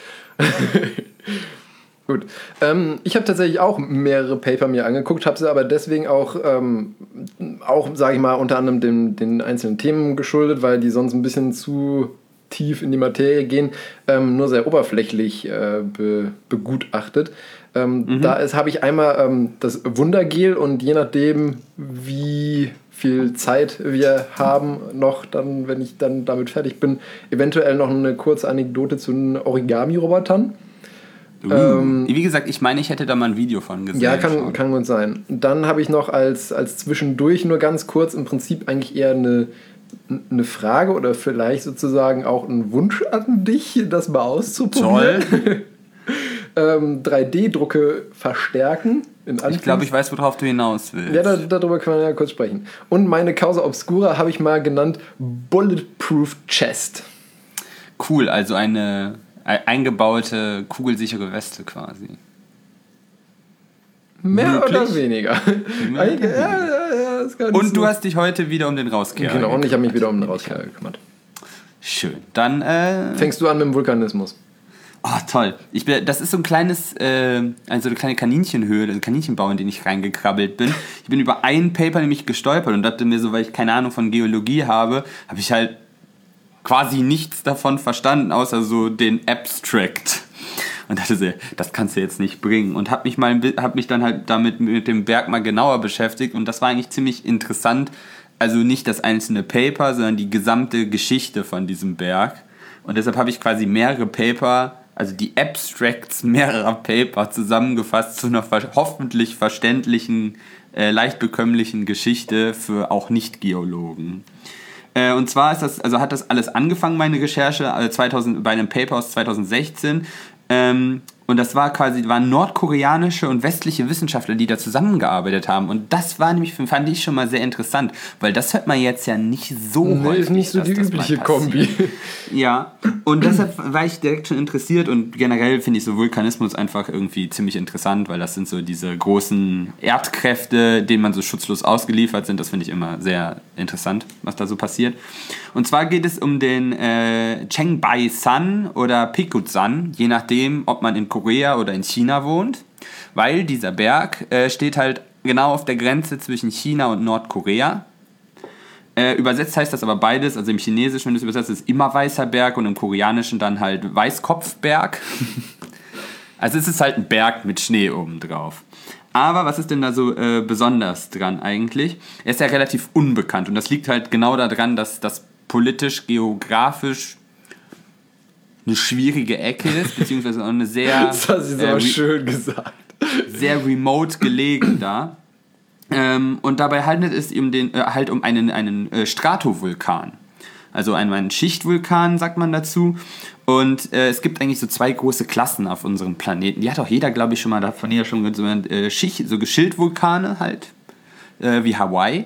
Gut. Ich habe tatsächlich auch mehrere Paper mir angeguckt, habe sie aber deswegen auch sage ich mal, unter anderem den einzelnen Themen geschuldet, weil die sonst ein bisschen zu tief in die Materie gehen, nur sehr oberflächlich begutachtet. Da habe ich einmal das Wundergel und je nachdem, wie viel Zeit wir haben, noch dann, wenn ich dann damit fertig bin, eventuell noch eine kurze Anekdote zu den Origami-Robotern. Wie gesagt, ich meine, ich hätte da mal ein Video von gesehen. Ja, kann gut sein. Dann habe ich noch als zwischendurch nur ganz kurz im Prinzip eigentlich eher eine Frage oder vielleicht sozusagen auch ein Wunsch an dich, das mal auszuprobieren. Toll. 3D-Drucke verstärken. Ich glaube, ich weiß, worauf du hinaus willst. Ja, darüber können wir ja kurz sprechen. Und meine Causa Obscura habe ich mal genannt Bulletproof Chest. Cool, also eine eingebaute, kugelsichere Weste quasi. Mehr oder weniger. Und du hast dich heute wieder um den Rauskehrer gekümmert. Genau, und ich habe mich wieder um den Rauskehrer gekümmert. Schön. Dann fängst du an mit dem Vulkanismus. Oh, toll. Das ist so ein kleines, also eine kleine Kaninchenhöhle, ein Kaninchenbau, in den ich reingekrabbelt bin. Ich bin über ein Paper nämlich gestolpert und dachte mir so, weil ich keine Ahnung von Geologie habe ich halt quasi nichts davon verstanden, außer so den Abstract. Und dachte so, das kannst du jetzt nicht bringen. Und habe mich dann halt damit mit dem Berg mal genauer beschäftigt und das war eigentlich ziemlich interessant. Also nicht das einzelne Paper, sondern die gesamte Geschichte von diesem Berg. Und deshalb habe ich quasi mehrere Paper, also die Abstracts mehrerer Paper zusammengefasst zu einer hoffentlich verständlichen, leicht bekömmlichen Geschichte für auch Nicht-Geologen. Und zwar hat das alles angefangen, meine Recherche, bei einem Paper aus 2016. Und das waren nordkoreanische und westliche Wissenschaftler, die da zusammengearbeitet haben. Und das fand ich schon mal sehr interessant, weil das hört man jetzt ja nicht so häufig. Ist nicht so die übliche Kombi. Ja, und deshalb war ich direkt schon interessiert und generell finde ich so Vulkanismus einfach irgendwie ziemlich interessant, weil das sind so diese großen Erdkräfte, denen man so schutzlos ausgeliefert sind. Das finde ich immer sehr interessant, was da so passiert. Und zwar geht es um den Cheongbae-san oder Pekut-san, je nachdem, ob man in Korea oder in China wohnt, weil dieser Berg steht halt genau auf der Grenze zwischen China und Nordkorea. Übersetzt heißt das aber beides, also im Chinesischen, wenn du es übersetzt, ist immer weißer Berg und im Koreanischen dann halt Weißkopfberg. Also es ist halt ein Berg mit Schnee oben drauf. Aber was ist denn da so besonders dran eigentlich? Er ist ja relativ unbekannt und das liegt halt genau daran, dass das politisch, geografisch eine schwierige Ecke ist, beziehungsweise auch eine sehr... Das hast du aber schön gesagt. Sehr remote gelegen da. Und dabei handelt es um einen Stratovulkan. Also einen Schichtvulkan, sagt man dazu. Und es gibt eigentlich so 2 große Klassen auf unserem Planeten. Die hat auch jeder, glaube ich, schon mal davon gehört. So Geschildvulkane halt, wie Hawaii.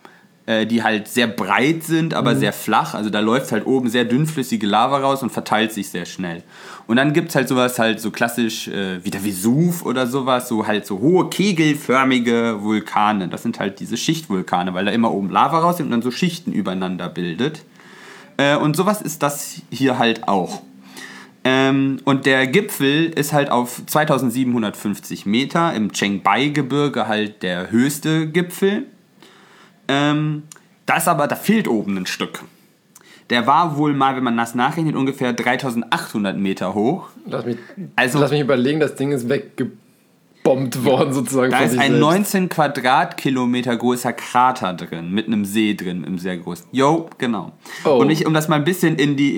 Die halt sehr breit sind, aber sehr flach. Also da läuft halt oben sehr dünnflüssige Lava raus und verteilt sich sehr schnell. Und dann gibt es halt sowas halt so klassisch wie der Vesuv oder sowas, so halt so hohe kegelförmige Vulkane. Das sind halt diese Schichtvulkane, weil da immer oben Lava raus und dann so Schichten übereinander bildet. Und sowas ist das hier halt auch. Und der Gipfel ist halt auf 2750 Meter im Cheongbae-Gebirge halt der höchste Gipfel. Da fehlt oben ein Stück. Der war wohl mal, wenn man das nachrechnet, ungefähr 3800 Meter hoch. Lass mich überlegen, das Ding ist weggebombt worden sozusagen. Da ist ein 19 Quadratkilometer großer Krater drin, mit einem See drin, im sehr großen. Genau. Oh. Und um das mal ein bisschen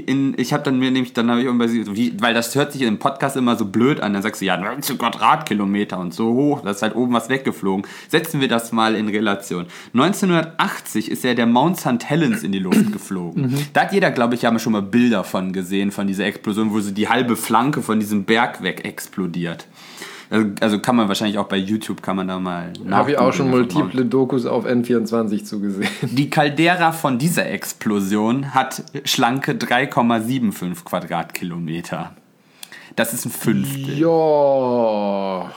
weil das hört sich im Podcast immer so blöd an, dann sagst du, ja, 19 Quadratkilometer und so hoch, da ist halt oben was weggeflogen. Setzen wir das mal in Relation. 1980 ist ja der Mount St. Helens in die Luft geflogen. Da hat jeder, glaube ich, ja schon mal Bilder von gesehen, von dieser Explosion, wo so die halbe Flanke von diesem Berg weg explodiert. Also kann man wahrscheinlich auch bei YouTube, kann man da mal nachgucken. Habe ich auch schon multiple Dokus auf N24 zugesehen. Die Caldera von dieser Explosion hat schlanke 3,75 Quadratkilometer. Das ist ein Fünftel. Ja.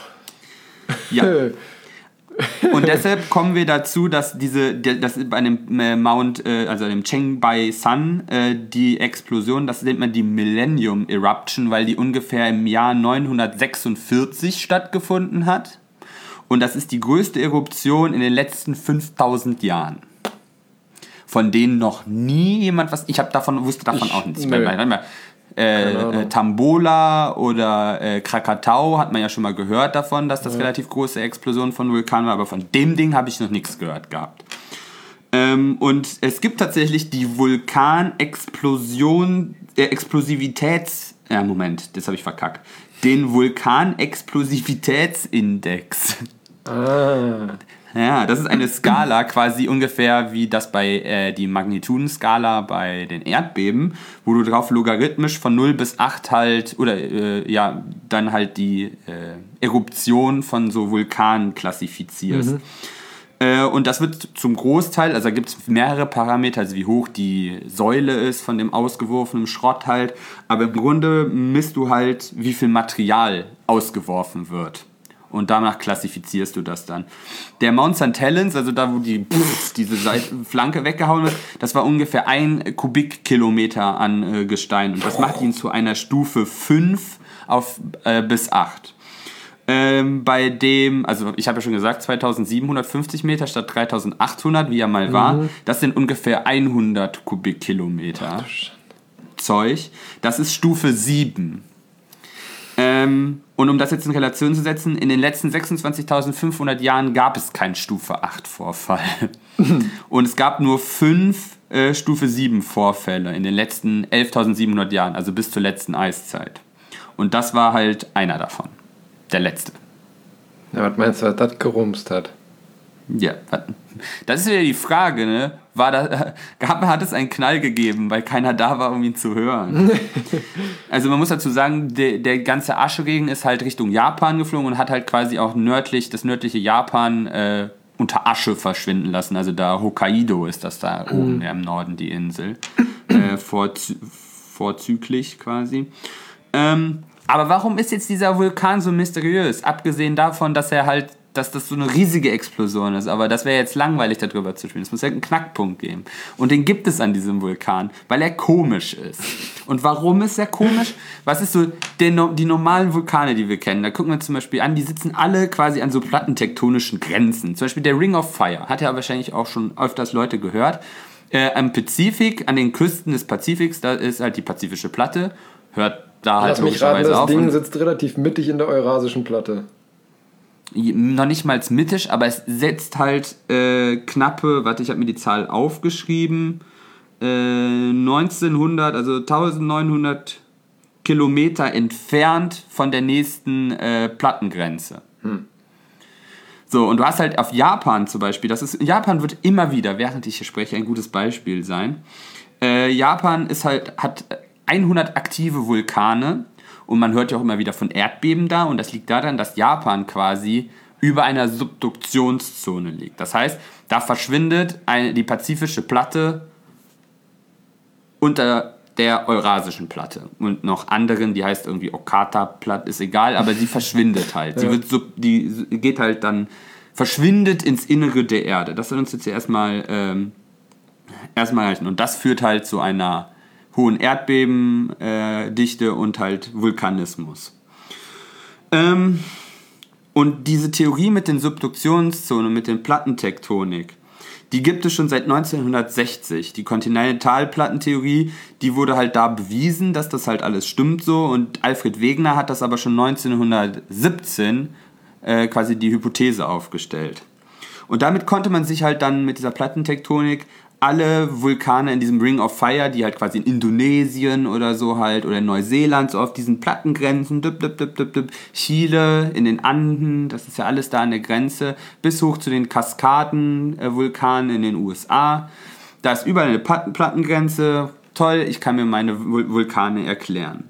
Und deshalb kommen wir dazu, dass bei einem also dem Cheongbae-san, die Explosion, das nennt man die Millennium Eruption, weil die ungefähr im Jahr 946 stattgefunden hat. Und das ist die größte Eruption in den letzten 5000 Jahren. Von denen noch nie jemand was... wusste davon auch nichts. Tambola oder Krakatau hat man ja schon mal gehört davon, dass das relativ große Explosion von Vulkanen war, aber von dem Ding habe ich noch nichts gehört gehabt. Und es gibt tatsächlich die den Vulkanexplosivitätsindex. Ja, das ist eine Skala quasi ungefähr wie das bei die Magnitudenskala bei den Erdbeben, wo du drauf logarithmisch von 0 bis 8 halt, dann halt die Eruption von so Vulkanen klassifizierst. Und das wird zum Großteil, also da gibt es mehrere Parameter, also wie hoch die Säule ist von dem ausgeworfenen Schrott halt, aber im Grunde misst du halt, wie viel Material ausgeworfen wird. Und danach klassifizierst du das dann. Der Mount St. Helens, also da, wo diese Flanke weggehauen wird, das war ungefähr 1 Kubikkilometer an Gestein. Und das macht ihn zu einer Stufe 5 bis 8. Bei dem, also ich habe ja schon gesagt, 2750 Meter statt 3800, wie er mal war. Das sind ungefähr 100 Kubikkilometer Zeug. Das ist Stufe 7. Und um das jetzt in Relation zu setzen, in den letzten 26.500 Jahren gab es keinen Stufe 8 Vorfall. Und es gab nur 5 Stufe 7 Vorfälle in den letzten 11.700 Jahren, also bis zur letzten Eiszeit. Und das war halt einer davon. Der letzte. Ja, was meinst du, was das gerumst hat? Ja, das ist wieder die Frage, ne? Hat es einen Knall gegeben, weil keiner da war, um ihn zu hören? Also man muss dazu sagen, der ganze Aschregen ist halt Richtung Japan geflogen und hat halt quasi auch das nördliche Japan unter Asche verschwinden lassen. Also da Hokkaido ist das da oben im Norden, die Insel. Vorzüglich quasi. Aber warum ist jetzt dieser Vulkan so mysteriös? Abgesehen davon, dass das so eine riesige Explosion ist. Aber das wäre jetzt langweilig, darüber zu spielen. Es muss ja einen Knackpunkt geben. Und den gibt es an diesem Vulkan, weil er komisch ist. Und warum ist er komisch? Was ist so die normalen Vulkane, die wir kennen? Da gucken wir zum Beispiel an, die sitzen alle quasi an so plattentektonischen Grenzen. Zum Beispiel der Ring of Fire. Hat ja wahrscheinlich auch schon öfters Leute gehört. Am Pazifik, an den Küsten des Pazifiks, da ist halt die pazifische Platte. Hört da halt logischerweise auf. Das Ding sitzt relativ mittig in der eurasischen Platte. Noch nicht mal mittig, aber es setzt halt knappe, ich habe mir die Zahl aufgeschrieben, 1900, also 1900 Kilometer entfernt von der nächsten Plattengrenze. So, und du hast halt auf Japan zum Beispiel, Japan wird immer wieder, während ich hier spreche, ein gutes Beispiel sein. Japan hat 100 aktive Vulkane. Und man hört ja auch immer wieder von Erdbeben da. Und das liegt daran, dass Japan quasi über einer Subduktionszone liegt. Das heißt, da verschwindet die pazifische Platte unter der eurasischen Platte. Und noch anderen, die heißt irgendwie Okata-Platte, ist egal, aber sie verschwindet halt. Ja. Die geht halt dann, verschwindet ins Innere der Erde. Das soll uns jetzt erstmal reichen. Und das führt halt zu einer hohen Erdbebendichte und halt Vulkanismus. Und diese Theorie mit den Subduktionszonen, mit den Plattentektonik, die gibt es schon seit 1960. Die Kontinentalplattentheorie, die wurde halt da bewiesen, dass das halt alles stimmt so. Und Alfred Wegener hat das aber schon 1917 quasi die Hypothese aufgestellt. Und damit konnte man sich halt dann mit dieser Plattentektonik alle Vulkane in diesem Ring of Fire, die halt quasi in Indonesien oder so halt, oder in Neuseeland, so auf diesen Plattengrenzen, Chile, in den Anden, das ist ja alles da an der Grenze, bis hoch zu den Kaskaden-Vulkanen in den USA. Da ist überall eine Plattengrenze. Toll, ich kann mir meine Vulkane erklären.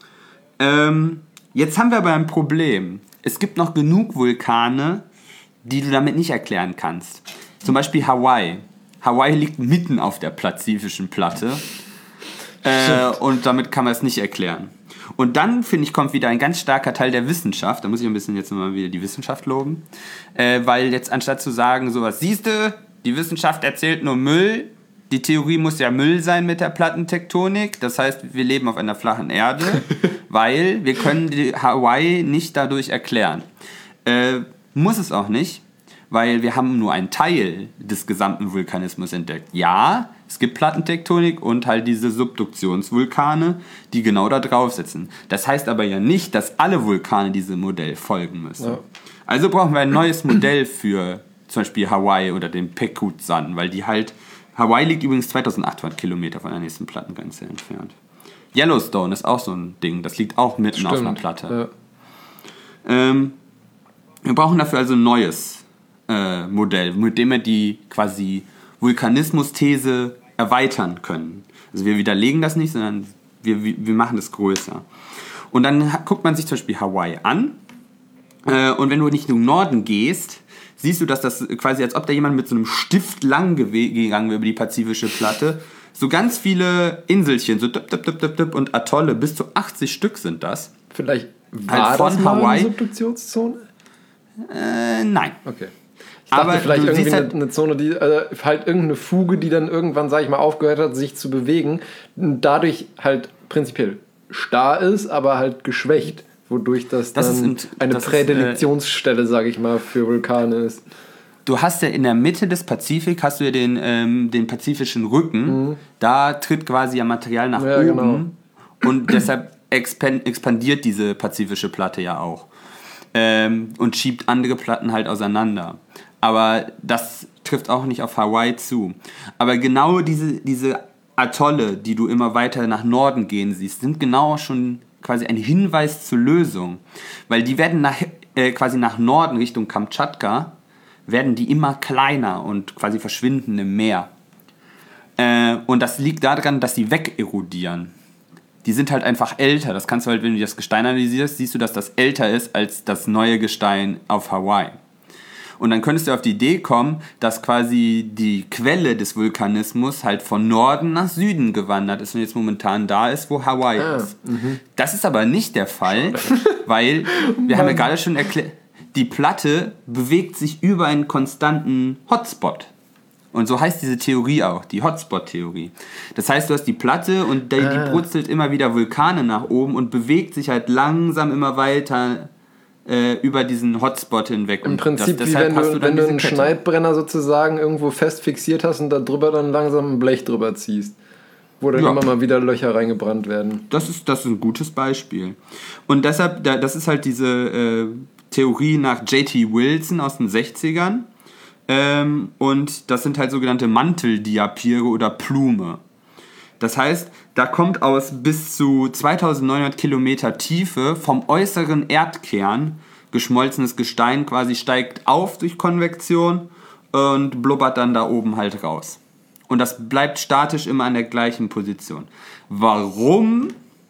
Jetzt haben wir aber ein Problem. Es gibt noch genug Vulkane, die du damit nicht erklären kannst. Zum Beispiel Hawaii. Hawaii liegt mitten auf der pazifischen Platte und damit kann man es nicht erklären. Und dann, finde ich, kommt wieder ein ganz starker Teil der Wissenschaft, da muss ich ein bisschen jetzt mal wieder die Wissenschaft loben, weil jetzt anstatt zu sagen, sowas, siehste, die Wissenschaft erzählt nur Müll, die Theorie muss ja Müll sein mit der Plattentektonik, das heißt, wir leben auf einer flachen Erde, weil wir können die Hawaii nicht dadurch erklären. Muss es auch nicht. Weil wir haben nur einen Teil des gesamten Vulkanismus entdeckt. Ja, es gibt Plattentektonik und halt diese Subduktionsvulkane, die genau da drauf sitzen. Das heißt aber ja nicht, dass alle Vulkane diesem Modell folgen müssen. Ja. Also brauchen wir ein neues Modell für zum Beispiel Hawaii oder den Pekut-San, weil die halt... Hawaii liegt übrigens 2800 Kilometer von der nächsten Plattengrenze entfernt. Yellowstone ist auch so ein Ding, das liegt auch mitten auf einer Platte. Ja. Wir brauchen dafür also ein neues Modell, mit dem wir die quasi Vulkanismus-These erweitern können. Also wir widerlegen das nicht, sondern wir machen das größer. Und dann guckt man sich zum Beispiel Hawaii an und wenn du nicht in den Norden gehst, siehst du, dass das quasi, als ob da jemand mit so einem Stift lang gegangen wäre über die pazifische Platte, so ganz viele Inselchen, so und Atolle, bis zu 80 Stück sind das. Vielleicht war das mal eine Subduktionszone? Nein. Okay. Ich dachte, aber vielleicht irgendwie eine Zone, die halt irgendeine Fuge, die dann irgendwann, sag ich mal, aufgehört hat, sich zu bewegen, dadurch halt prinzipiell starr ist, aber halt geschwächt, wodurch das dann eine Prädilektionsstelle, sag ich mal, für Vulkane ist. Du hast ja in der Mitte des Pazifik, hast du ja den pazifischen Rücken, da tritt quasi ja Material nach oben. Genau. Und deshalb expandiert diese pazifische Platte ja auch. Und schiebt andere Platten halt auseinander. Aber das trifft auch nicht auf Hawaii zu. Aber genau diese Atolle, die du immer weiter nach Norden gehen siehst, sind genau schon quasi ein Hinweis zur Lösung. Weil die werden quasi nach Norden Richtung Kamtschatka, werden die immer kleiner und quasi verschwinden im Meer. Und das liegt daran, dass die wegerodieren. Die sind halt einfach älter. Das kannst du halt, wenn du das Gestein analysierst, siehst du, dass das älter ist als das neue Gestein auf Hawaii. Und dann könntest du auf die Idee kommen, dass quasi die Quelle des Vulkanismus halt von Norden nach Süden gewandert ist und jetzt momentan da ist, wo Hawaii ist. Das ist aber nicht der Fall, weil, wir haben ja gerade schon erklärt, die Platte bewegt sich über einen konstanten Hotspot. Und so heißt diese Theorie auch, die Hotspot-Theorie. Das heißt, du hast die Platte und die brutzelt immer wieder Vulkane nach oben und bewegt sich halt langsam immer weiter über diesen Hotspot hinweg. Im Prinzip wie wenn du einen Schneidbrenner sozusagen irgendwo fest fixiert hast und da drüber dann langsam ein Blech drüber ziehst. Wo dann immer mal wieder Löcher reingebrannt werden. Das ist ein gutes Beispiel. Und deshalb, das ist halt diese Theorie nach J.T. Wilson aus den 60ern. Und das sind halt sogenannte Manteldiapire oder Plume. Das heißt, da kommt aus bis zu 2900 Kilometer Tiefe vom äußeren Erdkern geschmolzenes Gestein quasi steigt auf durch Konvektion und blubbert dann da oben halt raus. Und das bleibt statisch immer an der gleichen Position. Warum?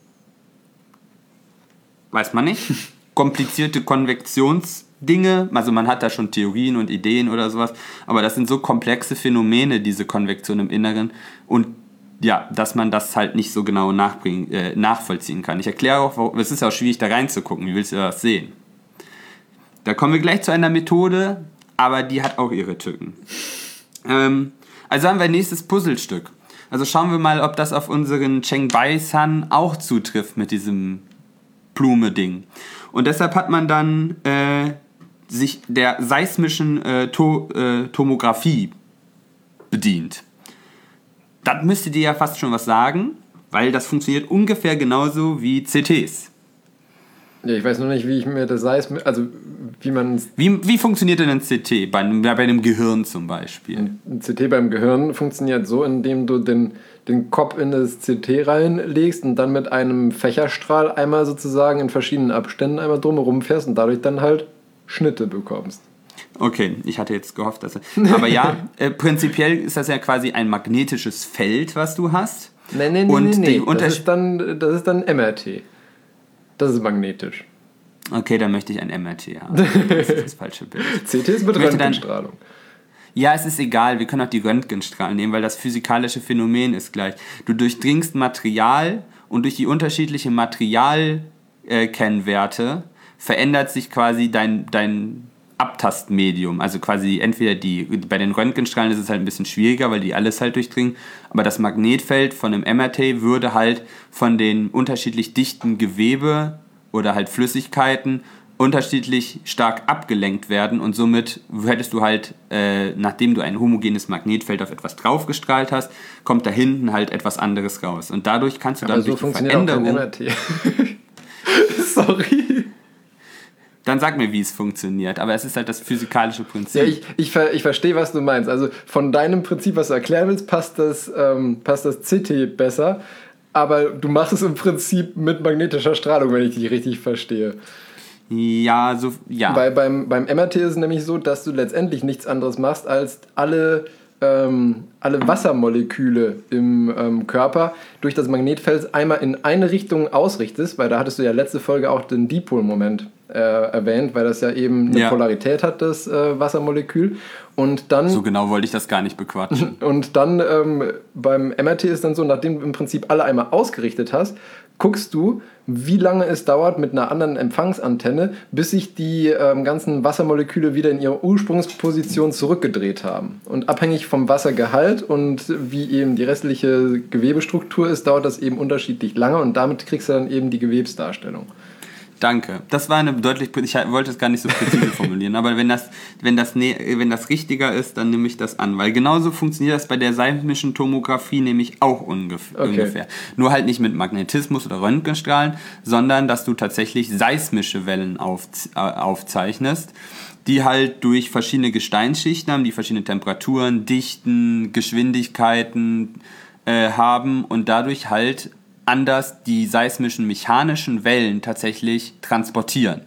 Weiß man nicht. Komplizierte Konvektionsdinge, also man hat da schon Theorien und Ideen oder sowas, aber das sind so komplexe Phänomene, diese Konvektion im Inneren, und ja, dass man das halt nicht so genau nachvollziehen kann. Ich erkläre auch, es ist ja auch schwierig da reinzugucken, wie willst du das sehen? Da kommen wir gleich zu einer Methode, aber die hat auch ihre Tücken. Also haben wir ein nächstes Puzzlestück. Also schauen wir mal, ob das auf unseren Chengbai-san auch zutrifft mit diesem Blume-Ding. Und deshalb hat man dann sich der seismischen Tomographie bedient. Das müsste dir ja fast schon was sagen, weil das funktioniert ungefähr genauso wie CTs. Ja, ich weiß noch nicht, wie ich mir das Wie funktioniert denn ein CT bei einem Gehirn zum Beispiel? Ein CT beim Gehirn funktioniert so, indem du den Kopf in das CT reinlegst und dann mit einem Fächerstrahl einmal sozusagen in verschiedenen Abständen einmal drumherum fährst und dadurch dann halt Schnitte bekommst. Okay, ich hatte jetzt gehofft, dass... Aber ja, prinzipiell ist das ja quasi ein magnetisches Feld, was du hast. Nee. Das ist dann MRT. Das ist magnetisch. Okay, dann möchte ich ein MRT haben. Das ist das falsche Bild. CT ist mit Röntgenstrahlung. Ja, es ist egal, wir können auch die Röntgenstrahlen nehmen, weil das physikalische Phänomen ist gleich. Du durchdringst Material und durch die unterschiedlichen Materialkennwerte verändert sich quasi dein Abtastmedium. Also quasi entweder bei den Röntgenstrahlen ist es halt ein bisschen schwieriger, weil die alles halt durchdringen, aber das Magnetfeld von einem MRT würde halt von den unterschiedlich dichten Gewebe oder halt Flüssigkeiten unterschiedlich stark abgelenkt werden und somit hättest du halt, nachdem du ein homogenes Magnetfeld auf etwas draufgestrahlt hast, kommt da hinten halt etwas anderes raus. Und dadurch kannst du dann durch die Veränderung... Auch kein MRT. Sorry. Dann sag mir, wie es funktioniert. Aber es ist halt das physikalische Prinzip. Ja, ich verstehe, was du meinst. Also von deinem Prinzip, was du erklären willst, passt das CT besser. Aber du machst es im Prinzip mit magnetischer Strahlung, wenn ich dich richtig verstehe. Ja. Beim MRT ist es nämlich so, dass du letztendlich nichts anderes machst, als alle Wassermoleküle im Körper durch das Magnetfeld einmal in eine Richtung ausrichtest, weil da hattest du ja letzte Folge auch den Dipolmoment erwähnt, weil das ja eben eine Polarität hat, das Wassermolekül. Und dann, so genau wollte ich das gar nicht bequatschen. Und dann beim MRT ist dann so, nachdem du im Prinzip alle einmal ausgerichtet hast, guckst du, wie lange es dauert mit einer anderen Empfangsantenne, bis sich die ganzen Wassermoleküle wieder in ihre Ursprungsposition zurückgedreht haben. Und abhängig vom Wassergehalt und wie eben die restliche Gewebestruktur ist, dauert das eben unterschiedlich lange und damit kriegst du dann eben die Gewebsdarstellung. Danke. Das war eine ich wollte es gar nicht so präzise formulieren, aber wenn das richtiger ist, dann nehme ich das an, weil genauso funktioniert das bei der seismischen Tomographie nämlich auch ungefähr. Nur halt nicht mit Magnetismus oder Röntgenstrahlen, sondern dass du tatsächlich seismische Wellen aufzeichnest, die halt durch verschiedene Gesteinsschichten haben, die verschiedene Temperaturen, Dichten, Geschwindigkeiten haben und dadurch halt anders die seismischen mechanischen Wellen tatsächlich transportieren.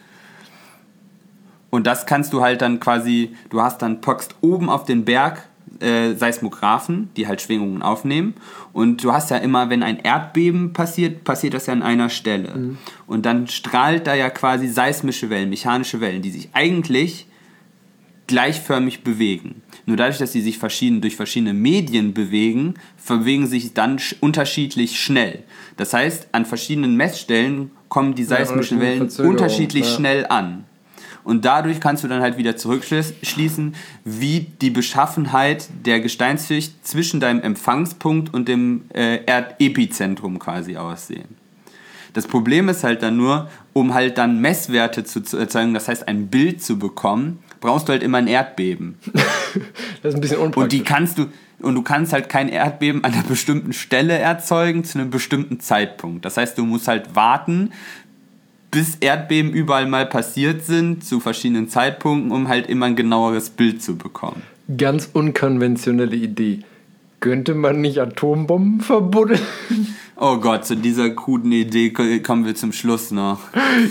Und das kannst du halt dann quasi, packst oben auf den Berg Seismographen, die halt Schwingungen aufnehmen. Und du hast ja immer, wenn ein Erdbeben passiert das ja an einer Stelle. Mhm. Und dann strahlt da ja quasi seismische Wellen, mechanische Wellen, die sich eigentlich gleichförmig bewegen. Nur dadurch, dass sie sich durch verschiedene Medien bewegen sich dann unterschiedlich schnell. Das heißt, an verschiedenen Messstellen kommen die seismischen Wellen unterschiedlich schnell an. Und dadurch kannst du dann halt wieder zurückschließen, wie die Beschaffenheit der Gesteinsschicht zwischen deinem Empfangspunkt und dem Erdepizentrum quasi aussehen. Das Problem ist halt dann nur, um halt dann Messwerte zu erzeugen, das heißt ein Bild zu bekommen, brauchst du halt immer ein Erdbeben. Das ist ein bisschen unpraktisch. Und du kannst halt kein Erdbeben an einer bestimmten Stelle erzeugen zu einem bestimmten Zeitpunkt. Das heißt, du musst halt warten, bis Erdbeben überall mal passiert sind, zu verschiedenen Zeitpunkten, um halt immer ein genaueres Bild zu bekommen. Ganz unkonventionelle Idee. Könnte man nicht Atombomben verbuddeln? Oh Gott, zu dieser kruden Idee kommen wir zum Schluss noch.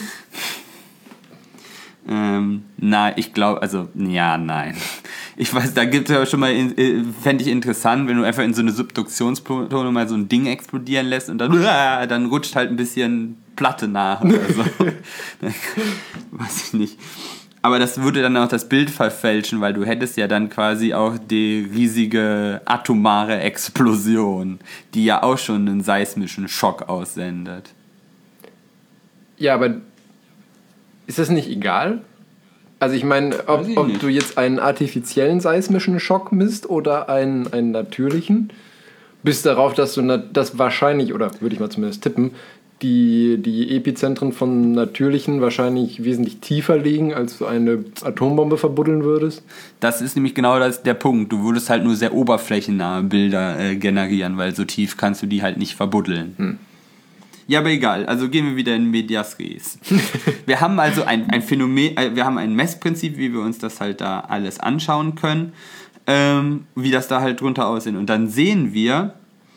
Nein. Ich weiß, da gibt es ja schon mal, fände ich interessant, wenn du einfach in so eine Subduktionsplanung mal so ein Ding explodieren lässt und dann rutscht halt ein bisschen Platte nach oder so. Weiß ich nicht. Aber das würde dann auch das Bild verfälschen, weil du hättest ja dann quasi auch die riesige atomare Explosion, die ja auch schon einen seismischen Schock aussendet. Ja, aber ist das nicht egal? Also ich meine, ob du jetzt einen artifiziellen seismischen Schock misst oder einen natürlichen, bis darauf, dass du das wahrscheinlich, oder würde ich mal zumindest tippen, die Epizentren von natürlichen wahrscheinlich wesentlich tiefer liegen, als du eine Atombombe verbuddeln würdest. Das ist nämlich genau der Punkt. Du würdest halt nur sehr oberflächennahe Bilder generieren, weil so tief kannst du die halt nicht verbuddeln. Ja, aber egal. Also gehen wir wieder in Medias Res. Wir haben also ein Phänomen, wir haben ein Messprinzip, wie wir uns das halt da alles anschauen können, wie das da halt drunter aussehen. Und dann sehen wir,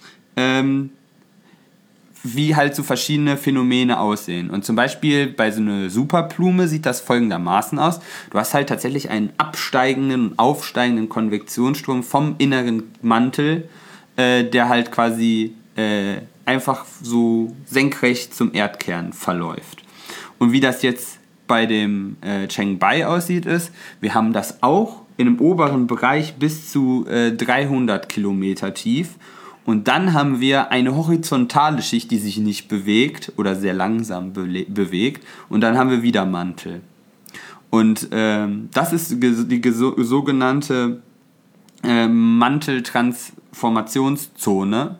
wie halt so verschiedene Phänomene aussehen. Und zum Beispiel bei so einer Superblume sieht das folgendermaßen aus. Du hast halt tatsächlich einen absteigenden und aufsteigenden Konvektionsstrom vom inneren Mantel, der halt quasi einfach so senkrecht zum Erdkern verläuft. Und wie das jetzt bei dem Changbai aussieht, ist, wir haben das auch in einem oberen Bereich bis zu 300 Kilometer tief. Und dann haben wir eine horizontale Schicht, die sich nicht bewegt oder sehr langsam bewegt. Und dann haben wir wieder Mantel. Und das ist die sogenannte Manteltransformationszone.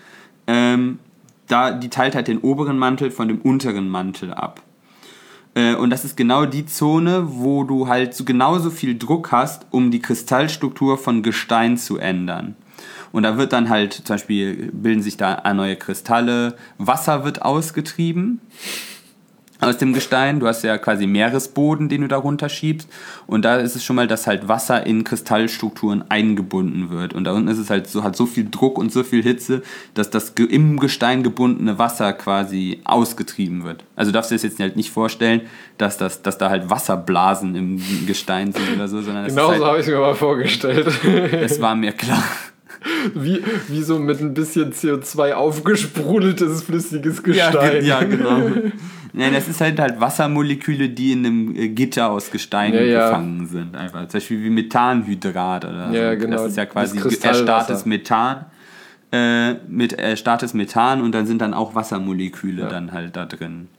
Die teilt halt den oberen Mantel von dem unteren Mantel ab. Und das ist genau die Zone, wo du halt genauso viel Druck hast, um die Kristallstruktur von Gestein zu ändern. Und da wird dann halt, zum Beispiel bilden sich da neue Kristalle, Wasser wird ausgetrieben aus dem Gestein. Du hast ja quasi Meeresboden, den du da runterschiebst. Und da ist es schon mal, dass halt Wasser in Kristallstrukturen eingebunden wird. Und da unten ist es halt so, hat so viel Druck und so viel Hitze, dass das im Gestein gebundene Wasser quasi ausgetrieben wird. Also darfst du dir das jetzt halt nicht vorstellen, dass da halt Wasserblasen im Gestein sind oder so. Sondern genau so habe ich es mir mal vorgestellt. Das war mir klar. Wie so mit ein bisschen CO2 aufgesprudeltes flüssiges Gestein. Ja, genau. Nein, das ist halt Wassermoleküle, die in einem Gitter aus Gestein gefangen sind. Einfach. Zum Beispiel wie Methanhydrat oder so. Ja, genau. Das ist ja quasi erstarrtes Methan. Erstarrtes Methan und dann sind dann auch Wassermoleküle dann halt da drin.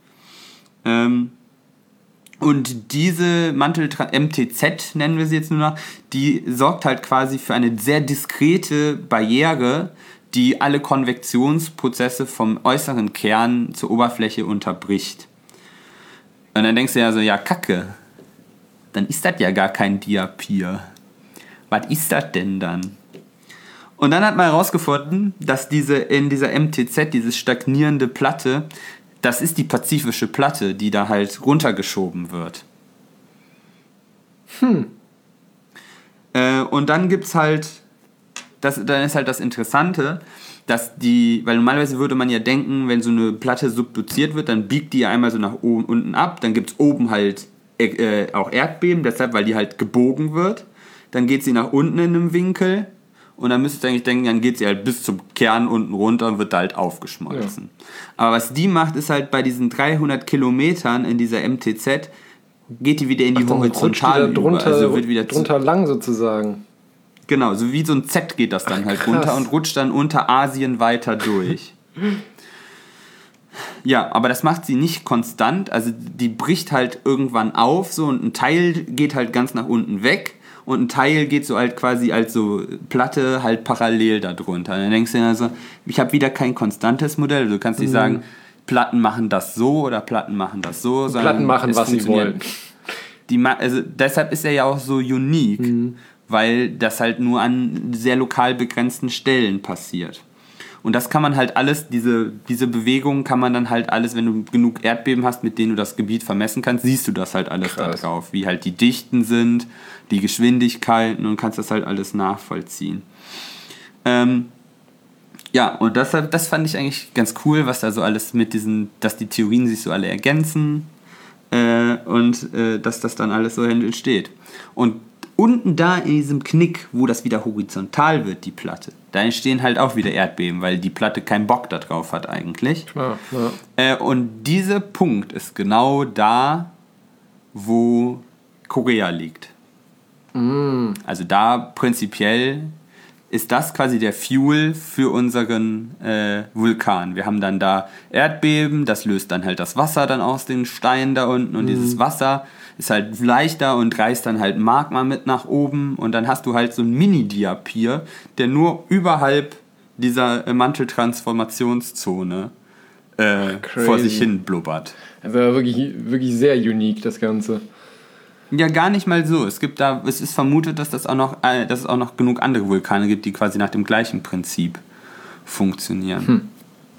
Und diese MTZ nennen wir sie jetzt nur noch, die sorgt halt quasi für eine sehr diskrete Barriere, die alle Konvektionsprozesse vom äußeren Kern zur Oberfläche unterbricht. Und dann denkst du ja so, ja, Kacke. Dann ist das ja gar kein Diapir. Was ist das denn dann? Und dann hat man herausgefunden, dass in dieser MTZ, diese stagnierende Platte, das ist die pazifische Platte, die da halt runtergeschoben wird. Und dann gibt's halt, dann ist halt das Interessante, dass weil normalerweise würde man ja denken, wenn so eine Platte subduziert wird, dann biegt die ja einmal so nach oben, unten ab, dann gibt's oben halt auch Erdbeben, deshalb, weil die halt gebogen wird, dann geht sie nach unten in einem Winkel. Und dann müsstest du eigentlich denken, dann geht sie halt bis zum Kern unten runter und wird da halt aufgeschmolzen. Ja. Aber was die macht, ist halt bei diesen 300 Kilometern in dieser MTZ, geht die wieder in die Horizontale über. Also wird wieder drunter lang sozusagen. Genau, so wie so ein Z geht das dann halt runter und rutscht dann unter Asien weiter durch. Ja, aber das macht sie nicht konstant. Also die bricht halt irgendwann auf so und ein Teil geht halt ganz nach unten weg. Und ein Teil geht so halt quasi als so Platte halt parallel da drunter. Und dann denkst du dir also, ich habe wieder kein konstantes Modell. Du kannst nicht sagen, Platten machen das so oder Platten machen das so. Platten machen, was sie wollen. Also deshalb ist er ja auch so unique, weil das halt nur an sehr lokal begrenzten Stellen passiert. Und das kann man halt alles, diese Bewegungen kann man dann halt alles, wenn du genug Erdbeben hast, mit denen du das Gebiet vermessen kannst, siehst du das halt alles da drauf. Wie halt die Dichten sind, die Geschwindigkeiten und kannst das halt alles nachvollziehen. Ja, und das fand ich eigentlich ganz cool, was da so alles mit dass die Theorien sich so alle ergänzen und dass das dann alles so entsteht. Und unten da in diesem Knick, wo das wieder horizontal wird, die Platte, da entstehen halt auch wieder Erdbeben, weil die Platte keinen Bock da drauf hat eigentlich. Ja. Und dieser Punkt ist genau da, wo Korea liegt. Also da prinzipiell ist das quasi der Fuel für unseren Vulkan. Wir haben dann da Erdbeben, das löst dann halt das Wasser dann aus den Steinen da unten und dieses Wasser ist halt leichter und reißt dann halt Magma mit nach oben und dann hast du halt so einen Mini-Diapir, der nur überhalb dieser Manteltransformationszone vor sich hin blubbert. Also wirklich, wirklich sehr unique, das Ganze. Ja, gar nicht mal so. Es ist vermutet, dass es auch noch genug andere Vulkane gibt, die quasi nach dem gleichen Prinzip funktionieren.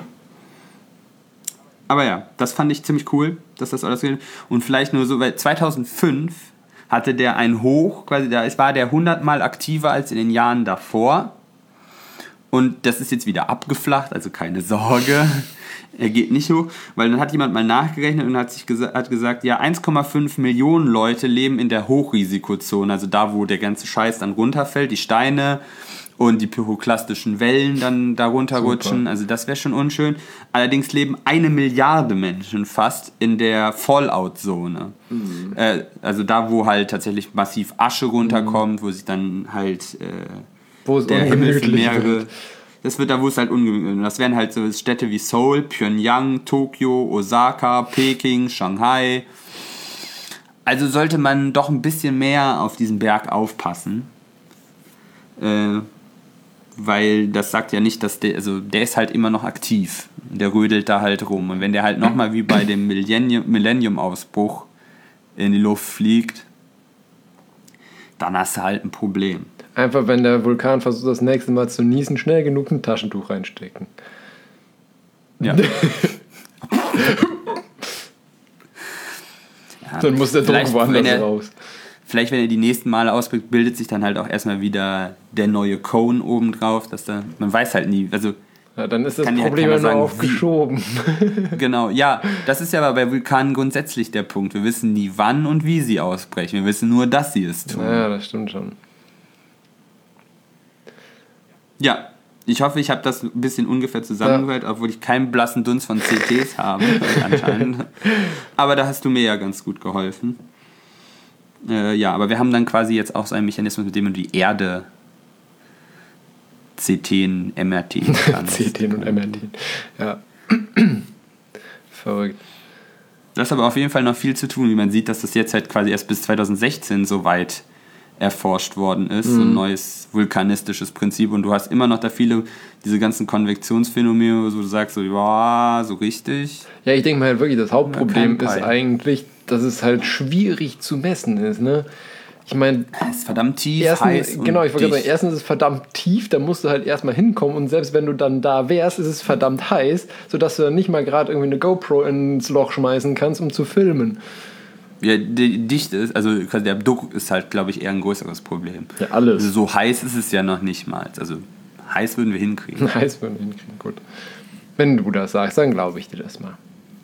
Aber ja, das fand ich ziemlich cool, dass das alles geht. Und vielleicht nur so, weil 2005 hatte der ein Hoch, quasi war der 100-mal aktiver als in den Jahren davor. Und das ist jetzt wieder abgeflacht, also keine Sorge. Er geht nicht hoch, weil dann hat jemand mal nachgerechnet und hat gesagt, ja, 1,5 Millionen Leute leben in der Hochrisikozone, also da, wo der ganze Scheiß dann runterfällt, die Steine und die pyroklastischen Wellen dann da runterrutschen, also das wäre schon unschön. Allerdings leben 1 Milliarde Menschen fast in der Fallout-Zone. Also da, wo halt tatsächlich massiv Asche runterkommt, wo sich dann halt der Himmel für mehrere... Das wird da, wo es halt ungemütlich ist. Das wären halt so Städte wie Seoul, Pyongyang, Tokio, Osaka, Peking, Shanghai. Also sollte man doch ein bisschen mehr auf diesen Berg aufpassen. Weil das sagt ja nicht, dass der ist halt immer noch aktiv. Der rödelt da halt rum. Und wenn der halt nochmal wie bei dem Millennium-Ausbruch in die Luft fliegt, dann hast du halt ein Problem. Einfach, wenn der Vulkan versucht, das nächste Mal zu niesen, schnell genug ein Taschentuch reinstecken. Ja. Dann muss der Druck woanders raus. Vielleicht, wenn er die nächsten Male ausbricht, bildet sich dann halt auch erstmal wieder der neue Cone oben drauf. Man weiß halt nie. Also, ja, dann ist das Problem ja nur aufgeschoben. Genau, ja. Das ist ja aber bei Vulkanen grundsätzlich der Punkt. Wir wissen nie, wann und wie sie ausbrechen. Wir wissen nur, dass sie es tun. Ja, das stimmt schon. Ja, ich hoffe, ich habe das ein bisschen ungefähr zusammengehört, obwohl ich keinen blassen Dunst von CTs habe, anscheinend. Aber da hast du mir ja ganz gut geholfen. Ja, aber wir haben dann quasi jetzt auch so einen Mechanismus, mit dem man die Erde CTen, MRT kann. CTen und MRT, ja. Verrückt. Das ist aber auf jeden Fall noch viel zu tun, wie man sieht, dass das jetzt halt quasi erst bis 2016 so weit erforscht worden ist, so ein neues vulkanistisches Prinzip und du hast immer noch da diese ganzen Konvektionsphänomene, wo du sagst so, ja, so richtig. Ja, ich denke mal wirklich, das Hauptproblem ist eigentlich dass es halt schwierig zu messen ist, ne? Ich meine, es ist verdammt tief, heiß. Genau, ich wollte gerade sagen, erstens ist es verdammt tief, da musst du halt erstmal hinkommen und selbst wenn du dann da wärst, ist es verdammt heiß, sodass du dann nicht mal gerade irgendwie eine GoPro ins Loch schmeißen kannst, um zu filmen. Ja, die Dichte ist, also der Druck ist halt, glaube ich, eher ein größeres Problem. Ja, alles. Also so heiß ist es ja noch nicht mal. Also heiß würden wir hinkriegen. Heiß würden wir hinkriegen, gut. Wenn du das sagst, dann glaube ich dir das mal.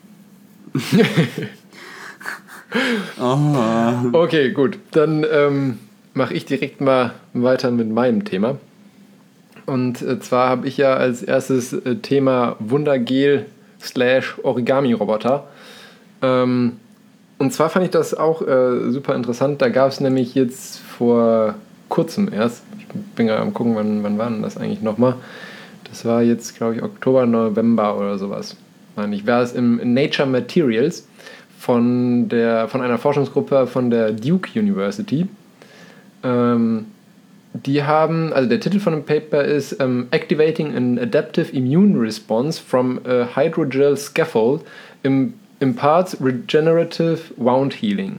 Oh. Okay, gut. Dann mache ich direkt mal weiter mit meinem Thema. Und zwar habe ich ja als erstes Thema Wundergel/Origami-Roboter. Und zwar fand ich das auch super interessant. Da gab es nämlich jetzt vor kurzem erst, ich bin gerade am gucken, wann war denn das eigentlich nochmal? Das war jetzt, glaube ich, Oktober, November oder sowas. Ich war es in Nature Materials von einer Forschungsgruppe von der Duke University. Die haben, also der Titel von dem Paper ist Activating an Adaptive Immune Response from a Hydrogel Scaffold imparts Regenerative Wound Healing.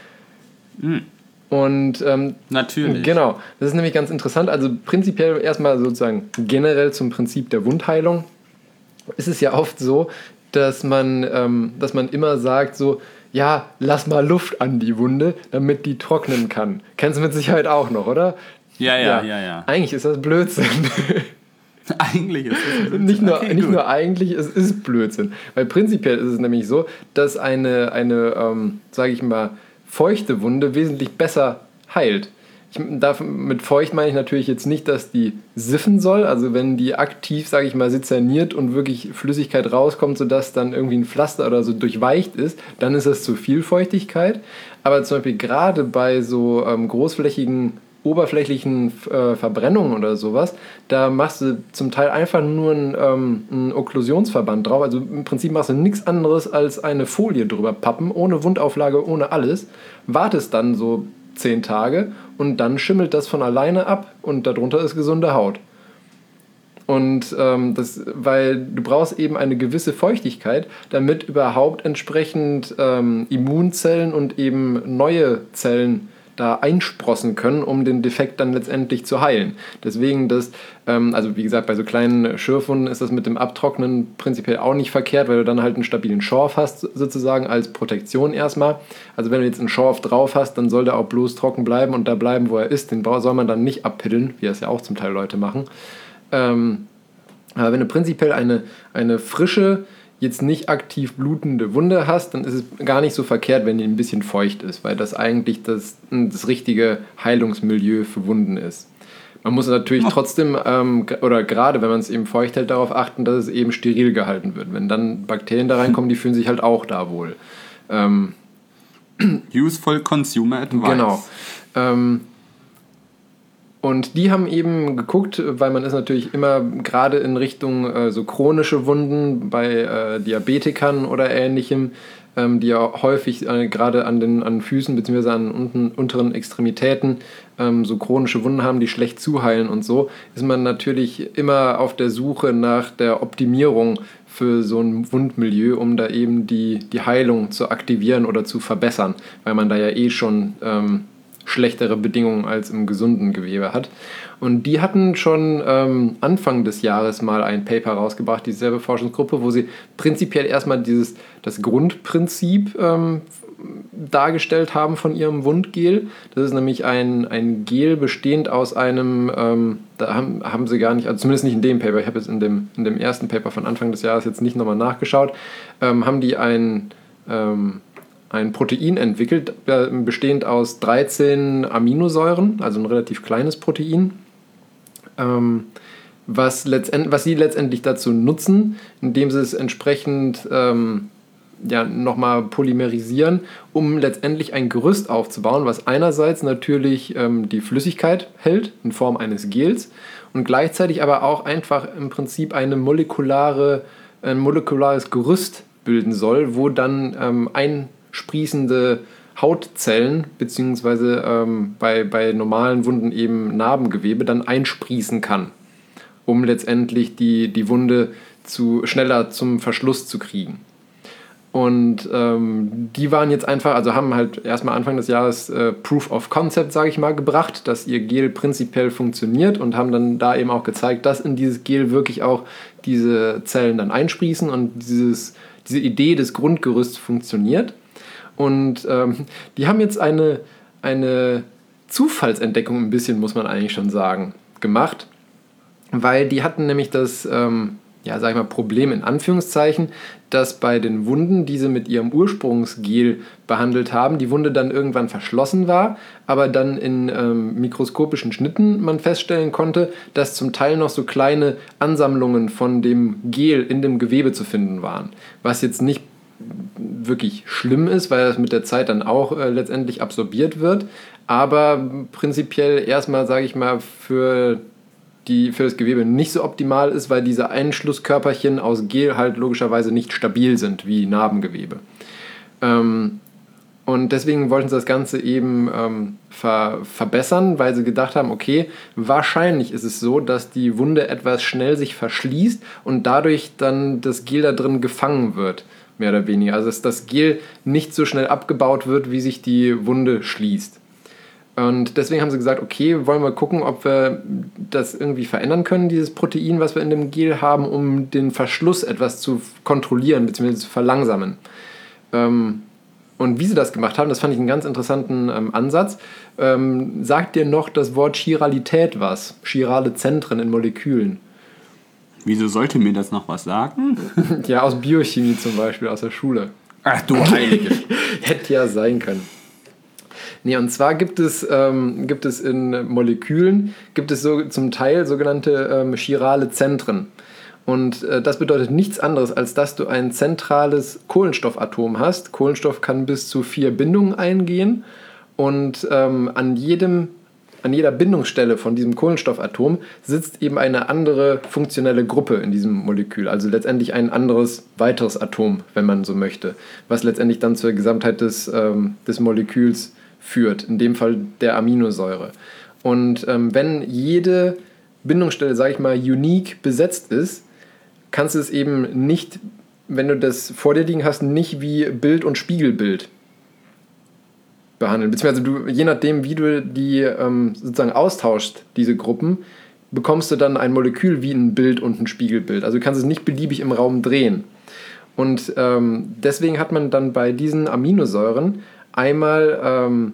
Und natürlich. Genau, das ist nämlich ganz interessant. Also prinzipiell erstmal sozusagen generell zum Prinzip der Wundheilung ist es ja oft so, dass man immer sagt so, ja, lass mal Luft an die Wunde, damit die trocknen kann. Kennst du mit Sicherheit auch noch, oder? Ja. Eigentlich ist das Blödsinn. Eigentlich ist es Blödsinn. Nicht nur eigentlich, es ist Blödsinn. Weil prinzipiell ist es nämlich so, dass eine sage ich mal, feuchte Wunde wesentlich besser heilt. Mit feucht meine ich natürlich jetzt nicht, dass die siffen soll, also wenn die aktiv, sage ich mal, sezerniert und wirklich Flüssigkeit rauskommt, sodass dann irgendwie ein Pflaster oder so durchweicht ist, dann ist das zu viel Feuchtigkeit. Aber zum Beispiel gerade bei so großflächigen, oberflächlichen Verbrennungen oder sowas, da machst du zum Teil einfach nur einen Okklusionsverband drauf, also im Prinzip machst du nichts anderes als eine Folie drüber pappen, ohne Wundauflage, ohne alles, wartest dann so 10 Tage und dann schimmelt das von alleine ab und darunter ist gesunde Haut. Und weil du brauchst eben eine gewisse Feuchtigkeit, damit überhaupt entsprechend Immunzellen und eben neue Zellen da einsprossen können, um den Defekt dann letztendlich zu heilen. Deswegen also wie gesagt, bei so kleinen Schürfwunden ist das mit dem Abtrocknen prinzipiell auch nicht verkehrt, weil du dann halt einen stabilen Schorf hast, sozusagen als Protektion erstmal. Also wenn du jetzt einen Schorf drauf hast, dann soll der auch bloß trocken bleiben und da bleiben, wo er ist. Den soll man dann nicht abpiddeln, wie das ja auch zum Teil Leute machen. Aber wenn du prinzipiell eine frische, jetzt nicht aktiv blutende Wunde hast, dann ist es gar nicht so verkehrt, wenn die ein bisschen feucht ist, weil das eigentlich das richtige Heilungsmilieu für Wunden ist. Man muss natürlich trotzdem, oder gerade wenn man es eben feucht hält, darauf achten, dass es eben steril gehalten wird. Wenn dann Bakterien da reinkommen, die fühlen sich halt auch da wohl. Useful Consumer Advice. Genau. Und die haben eben geguckt, weil man ist natürlich immer gerade in Richtung so chronische Wunden bei Diabetikern oder Ähnlichem, die ja häufig gerade an Füßen bzw. an unteren Extremitäten so chronische Wunden haben, die schlecht zuheilen und so, ist man natürlich immer auf der Suche nach der Optimierung für so ein Wundmilieu, um da eben die Heilung zu aktivieren oder zu verbessern, weil man da ja eh schon schlechtere Bedingungen als im gesunden Gewebe hat. Und die hatten schon Anfang des Jahres mal ein Paper rausgebracht, dieselbe Forschungsgruppe, wo sie prinzipiell erstmal das Grundprinzip dargestellt haben von ihrem Wundgel. Das ist nämlich ein Gel bestehend aus einem, da haben sie gar nicht, also zumindest nicht in dem Paper, ich habe jetzt in dem ersten Paper von Anfang des Jahres jetzt nicht nochmal nachgeschaut, haben die ein Protein entwickelt, bestehend aus 13 Aminosäuren, also ein relativ kleines Protein, was sie letztendlich dazu nutzen, indem sie es entsprechend nochmal polymerisieren, um letztendlich ein Gerüst aufzubauen, was einerseits natürlich die Flüssigkeit hält in Form eines Gels und gleichzeitig aber auch einfach im Prinzip ein molekulares Gerüst bilden soll, wo dann einsprießende Hautzellen beziehungsweise bei normalen Wunden eben Narbengewebe dann einsprießen kann, um letztendlich die Wunde schneller zum Verschluss zu kriegen. Und die waren jetzt einfach, also haben halt erstmal Anfang des Jahres Proof of Concept, sage ich mal, gebracht, dass ihr Gel prinzipiell funktioniert und haben dann da eben auch gezeigt, dass in dieses Gel wirklich auch diese Zellen dann einsprießen und diese Idee des Grundgerüsts funktioniert. Und die haben jetzt eine Zufallsentdeckung ein bisschen, muss man eigentlich schon sagen, gemacht, weil die hatten nämlich das sag ich mal, Problem in Anführungszeichen, dass bei den Wunden, die sie mit ihrem Ursprungsgel behandelt haben, die Wunde dann irgendwann verschlossen war, aber dann in mikroskopischen Schnitten man feststellen konnte, dass zum Teil noch so kleine Ansammlungen von dem Gel in dem Gewebe zu finden waren. Was jetzt nicht wirklich schlimm ist, weil das mit der Zeit dann auch letztendlich absorbiert wird, aber prinzipiell erstmal, sage ich mal, für das Gewebe nicht so optimal ist, weil diese Einschlusskörperchen aus Gel halt logischerweise nicht stabil sind wie Narbengewebe. Und deswegen wollten sie das Ganze eben verbessern, weil sie gedacht haben, okay, wahrscheinlich ist es so, dass die Wunde etwas schnell sich verschließt und dadurch dann das Gel da drin gefangen wird, mehr oder weniger. Also dass das Gel nicht so schnell abgebaut wird, wie sich die Wunde schließt. Und deswegen haben sie gesagt, okay, wollen wir gucken, ob wir das irgendwie verändern können, dieses Protein, was wir in dem Gel haben, um den Verschluss etwas zu kontrollieren bzw. zu verlangsamen. Und wie sie das gemacht haben, das fand ich einen ganz interessanten Ansatz. Sagt dir noch das Wort Chiralität was? Chirale Zentren in Molekülen. Wieso sollte mir das noch was sagen? Ja, aus Biochemie zum Beispiel, aus der Schule. Ach du Heilige. Hätte ja sein können. Nee, und zwar gibt es in Molekülen, zum Teil sogenannte chirale Zentren. Und das bedeutet nichts anderes, als dass du ein zentrales Kohlenstoffatom hast. Kohlenstoff kann bis zu 4 Bindungen eingehen und an jeder Bindungsstelle von diesem Kohlenstoffatom sitzt eben eine andere funktionelle Gruppe in diesem Molekül. Also letztendlich ein anderes, weiteres Atom, wenn man so möchte, was letztendlich dann zur Gesamtheit des Moleküls führt, in dem Fall der Aminosäure. Und wenn jede Bindungsstelle, sage ich mal, unique besetzt ist, kannst du es eben nicht, wenn du das vor dir liegen hast, nicht wie Bild- und Spiegelbild behandeln. Beziehungsweise je nachdem, wie du die sozusagen austauschst, diese Gruppen, bekommst du dann ein Molekül wie ein Bild und ein Spiegelbild. Also du kannst es nicht beliebig im Raum drehen. Und deswegen hat man dann bei diesen Aminosäuren einmal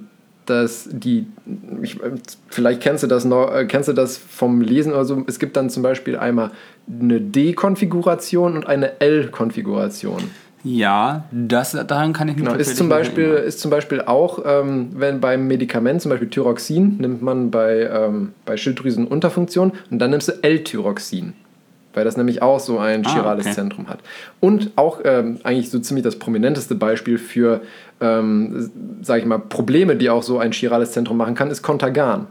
vielleicht kennst du das vom Lesen oder so, es gibt dann zum Beispiel einmal eine D-Konfiguration und eine L-Konfiguration. Ja, daran kann ich mich ist zum Beispiel auch, wenn beim Medikament, zum Beispiel Thyroxin, nimmt man bei Schilddrüsenunterfunktion und dann nimmst du L-Thyroxin. Weil das nämlich auch so ein chirales Zentrum hat. Und auch eigentlich so ziemlich das prominenteste Beispiel für, sage ich mal, Probleme, die auch so ein chirales Zentrum machen kann, ist Contergan.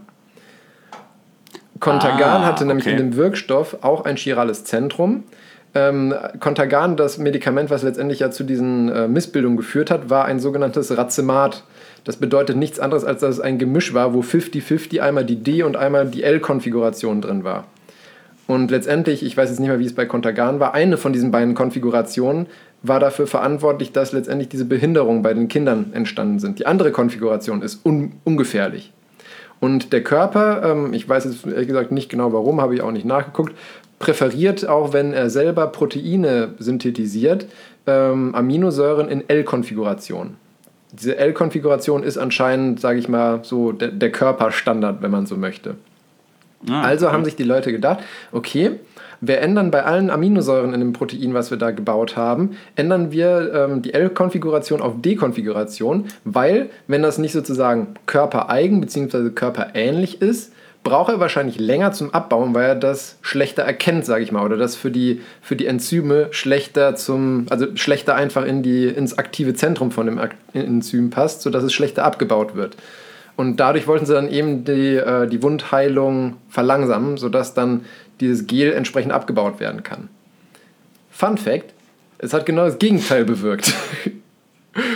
Contergan hatte nämlich in dem Wirkstoff auch ein chirales Zentrum. Contergan, das Medikament, was letztendlich ja zu diesen Missbildungen geführt hat, war ein sogenanntes Racemat. Das bedeutet nichts anderes, als dass es ein Gemisch war, wo 50-50 einmal die D- und einmal die L-Konfiguration drin war. Und letztendlich, ich weiß jetzt nicht mehr, wie es bei Contergan war, eine von diesen beiden Konfigurationen war dafür verantwortlich, dass letztendlich diese Behinderungen bei den Kindern entstanden sind. Die andere Konfiguration ist ungefährlich. Und der Körper, ich weiß jetzt ehrlich gesagt nicht genau warum, habe ich auch nicht nachgeguckt, präferiert auch, wenn er selber Proteine synthetisiert, Aminosäuren in L-Konfiguration. Diese L-Konfiguration ist anscheinend, sage ich mal, so der Körperstandard, wenn man so möchte. Also haben sich die Leute gedacht, okay, wir ändern bei allen Aminosäuren in dem Protein, was wir da gebaut haben, ändern wir die L-Konfiguration auf D-Konfiguration, weil, wenn das nicht sozusagen körpereigen bzw. körperähnlich ist, braucht er wahrscheinlich länger zum Abbauen, weil er das schlechter erkennt, sage ich mal, oder das für die Enzyme schlechter einfach ins aktive Zentrum von dem Enzym passt, sodass es schlechter abgebaut wird. Und dadurch wollten sie dann eben die Wundheilung verlangsamen, sodass dann dieses Gel entsprechend abgebaut werden kann. Fun Fact, es hat genau das Gegenteil bewirkt.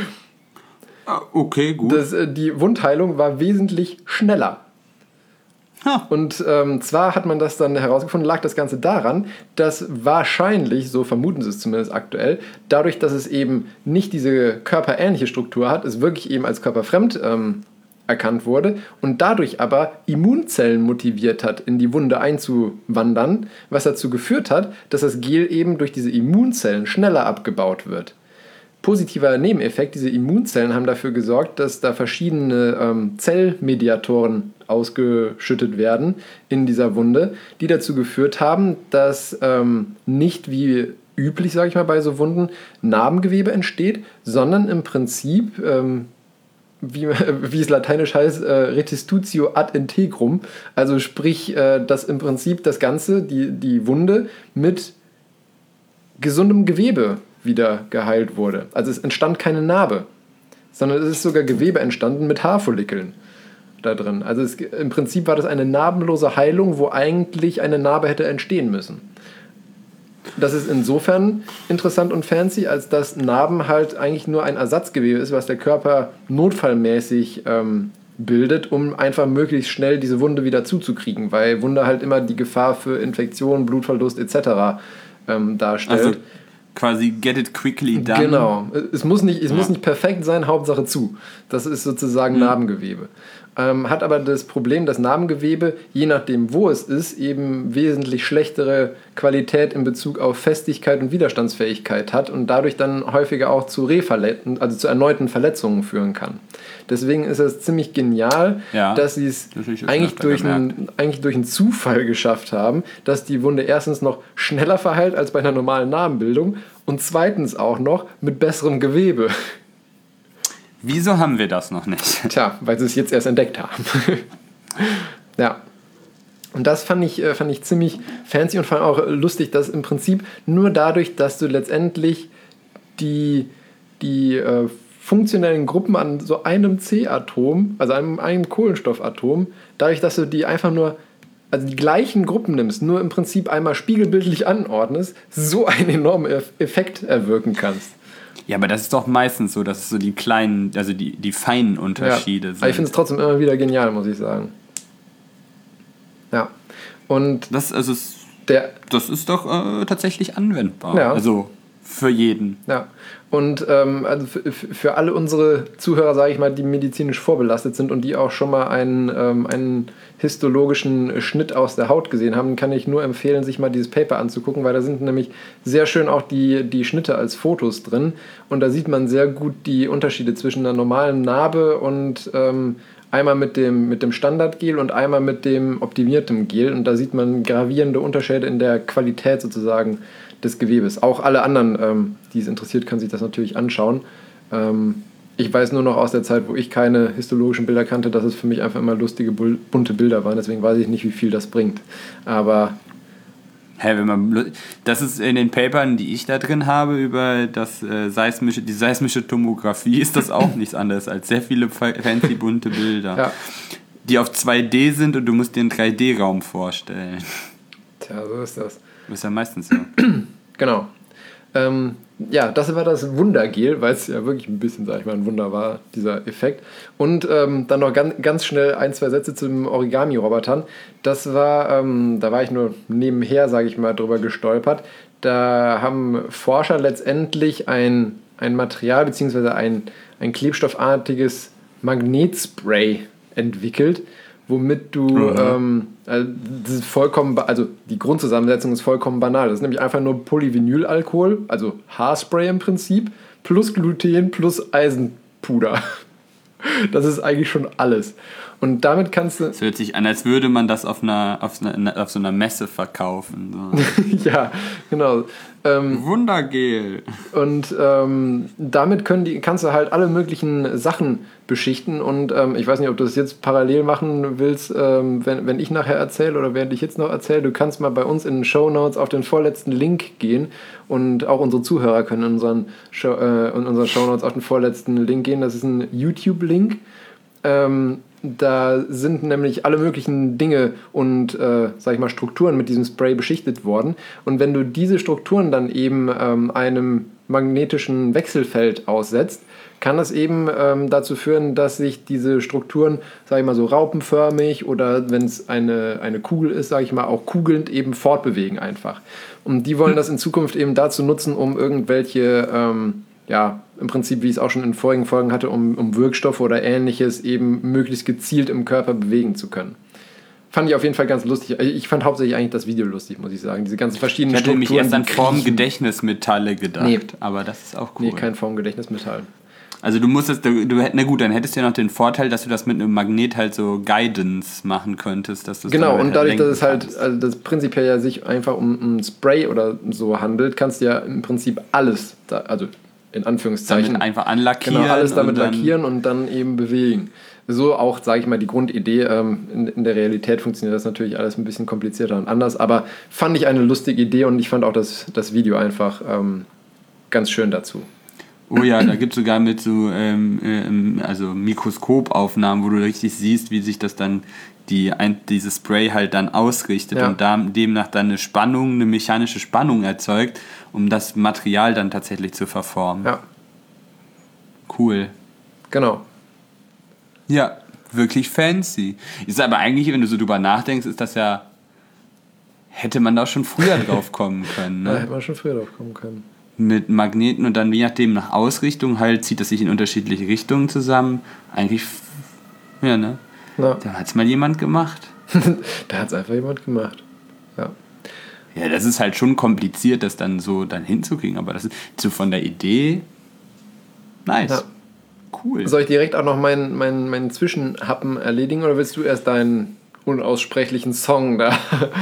Okay, gut. Die Wundheilung war wesentlich schneller. Und zwar hat man das dann herausgefunden, lag das Ganze daran, dass wahrscheinlich, so vermuten sie es zumindest aktuell, dadurch, dass es eben nicht diese körperähnliche Struktur hat, es wirklich eben als körperfremd erkannt wurde und dadurch aber Immunzellen motiviert hat, in die Wunde einzuwandern, was dazu geführt hat, dass das Gel eben durch diese Immunzellen schneller abgebaut wird. Positiver Nebeneffekt, diese Immunzellen haben dafür gesorgt, dass da verschiedene Zellmediatoren ausgeschüttet werden in dieser Wunde, die dazu geführt haben, dass nicht wie üblich, sage ich mal, bei so Wunden Narbengewebe entsteht, sondern im Prinzip, wie es lateinisch heißt, retistutio ad integrum, also sprich, dass im Prinzip das Ganze, die Wunde mit gesundem Gewebe wieder geheilt wurde. Also es entstand keine Narbe, sondern es ist sogar Gewebe entstanden mit Haarfollikeln da drin. Also im Prinzip war das eine narbenlose Heilung, wo eigentlich eine Narbe hätte entstehen müssen. Das ist insofern interessant und fancy, als dass Narben halt eigentlich nur ein Ersatzgewebe ist, was der Körper notfallmäßig bildet, um einfach möglichst schnell diese Wunde wieder zuzukriegen, weil Wunde halt immer die Gefahr für Infektion, Blutverlust etc. Darstellt. Also quasi get it quickly done. Genau. Es muss nicht perfekt sein, Hauptsache zu. Das ist sozusagen Narbengewebe. Hat aber das Problem, dass Narbengewebe, je nachdem wo es ist, eben wesentlich schlechtere Qualität in Bezug auf Festigkeit und Widerstandsfähigkeit hat und dadurch dann häufiger auch zu zu erneuten Verletzungen führen kann. Deswegen ist es ziemlich genial, dass sie es eigentlich durch einen Zufall geschafft haben, dass die Wunde erstens noch schneller verheilt als bei einer normalen Narbenbildung und zweitens auch noch mit besserem Gewebe. Wieso haben wir das noch nicht? Tja, weil sie es jetzt erst entdeckt haben. Ja. Und das fand ich ziemlich fancy und vor allem auch lustig, dass im Prinzip nur dadurch, dass du letztendlich die funktionellen Gruppen an so einem C-Atom, also einem Kohlenstoffatom, dadurch, dass du die einfach nur, also die gleichen Gruppen nimmst, nur im Prinzip einmal spiegelbildlich anordnest, so einen enormen Effekt erwirken kannst. Ja, aber das ist doch meistens so, dass es so die kleinen, also die feinen Unterschiede sind. Aber ich finde es trotzdem immer wieder genial, muss ich sagen. Ja. Und das ist doch tatsächlich anwendbar. Ja. Also für jeden. Ja. Und also für alle unsere Zuhörer, sage ich mal, die medizinisch vorbelastet sind und die auch schon mal einen histologischen Schnitt aus der Haut gesehen haben, kann ich nur empfehlen, sich mal dieses Paper anzugucken, weil da sind nämlich sehr schön auch die Schnitte als Fotos drin und da sieht man sehr gut die Unterschiede zwischen einer normalen Narbe und einmal mit dem Standardgel und einmal mit dem optimierten Gel und da sieht man gravierende Unterschiede in der Qualität sozusagen des Gewebes. Auch alle anderen, die es interessiert, können sich das natürlich anschauen. Ich weiß nur noch aus der Zeit, wo ich keine histologischen Bilder kannte, dass es für mich einfach immer lustige, bunte Bilder waren. Deswegen weiß ich nicht, wie viel das bringt. Aber das ist in den Papern, die ich da drin habe, über die seismische Tomographie, ist das auch nichts anderes als sehr viele fancy bunte Bilder, die auf 2D sind und du musst dir einen 3D-Raum vorstellen. Tja, so ist das. Ist ja meistens so. Genau. Das war das Wundergel, weil es ja wirklich ein bisschen, sag ich mal, ein Wunder war, dieser Effekt. Und dann noch ganz schnell 1-2 Sätze zu den Origami-Robotern. Das war, da war ich nur nebenher, sage ich mal, drüber gestolpert. Da haben Forscher letztendlich ein Material bzw. ein klebstoffartiges Magnetspray entwickelt, womit du, das ist vollkommen, also die Grundzusammensetzung ist vollkommen banal. Das ist nämlich einfach nur Polyvinylalkohol, also Haarspray im Prinzip, plus Gluten, plus Eisenpuder. Das ist eigentlich schon alles. Und damit kannst du... Es hört sich an, als würde man das auf so einer Messe verkaufen. So. Ja, genau. Wundergel. Und damit kannst du halt alle möglichen Sachen beschichten. Und ich weiß nicht, ob du das jetzt parallel machen willst, wenn ich nachher erzähle oder während ich jetzt noch erzähle. Du kannst mal bei uns in den Shownotes auf den vorletzten Link gehen. Und auch unsere Zuhörer können in unseren Shownotes auf den vorletzten Link gehen. Das ist ein YouTube-Link. Da sind nämlich alle möglichen Dinge und, sag ich mal, Strukturen mit diesem Spray beschichtet worden. Und wenn du diese Strukturen dann eben einem magnetischen Wechselfeld aussetzt, kann das eben dazu führen, dass sich diese Strukturen, sage ich mal, so raupenförmig oder wenn es eine Kugel ist, sage ich mal, auch kugelnd eben fortbewegen einfach. Und die wollen das in Zukunft eben dazu nutzen, um irgendwelche, im Prinzip, wie ich es auch schon in vorigen Folgen hatte, um Wirkstoffe oder Ähnliches eben möglichst gezielt im Körper bewegen zu können. Fand ich auf jeden Fall ganz lustig. Ich fand hauptsächlich eigentlich das Video lustig, muss ich sagen. Diese ganzen verschiedenen Strukturen. Ich hätte nämlich erst an Formgedächtnismetalle gedacht, nee. Aber das ist auch cool. Nee, kein Formgedächtnismetall. Also na gut, dann hättest du ja noch den Vorteil, dass du das mit einem Magnet halt so Guidance machen könntest. Dass genau, und dadurch, dass es halt, also das prinzipiell ja sich einfach um ein Spray oder so handelt, kannst du ja im Prinzip alles, also in Anführungszeichen, damit einfach anlackieren. Genau, alles damit lackieren und dann eben bewegen. So auch, sage ich mal, die Grundidee. In der Realität funktioniert das natürlich alles ein bisschen komplizierter und anders, aber fand ich eine lustige Idee und ich fand auch das Video einfach ganz schön dazu. Oh ja, da gibt es sogar mit so also Mikroskopaufnahmen, wo du richtig siehst, wie sich das dann dieses Spray halt dann ausrichtet und demnach dann eine mechanische Spannung erzeugt, um das Material dann tatsächlich zu verformen. Ja. Cool. Genau. Ja, wirklich fancy. Ist aber eigentlich, wenn du so drüber nachdenkst, ist das ja, hätte man da schon früher drauf kommen können. Ne? Ja, hätte man schon früher drauf kommen können. Mit Magneten und dann je nachdem nach Ausrichtung halt zieht das sich in unterschiedliche Richtungen zusammen. Eigentlich, ja, ne? Ja. Da hat es mal jemand gemacht. Da hat es einfach jemand gemacht. Ja. Ja, das ist halt schon kompliziert, das dann so hinzukriegen, aber das ist so von der Idee nice. Ja. Cool. Soll ich direkt auch noch meinen Zwischenhappen erledigen oder willst du erst deinen unaussprechlichen Song da?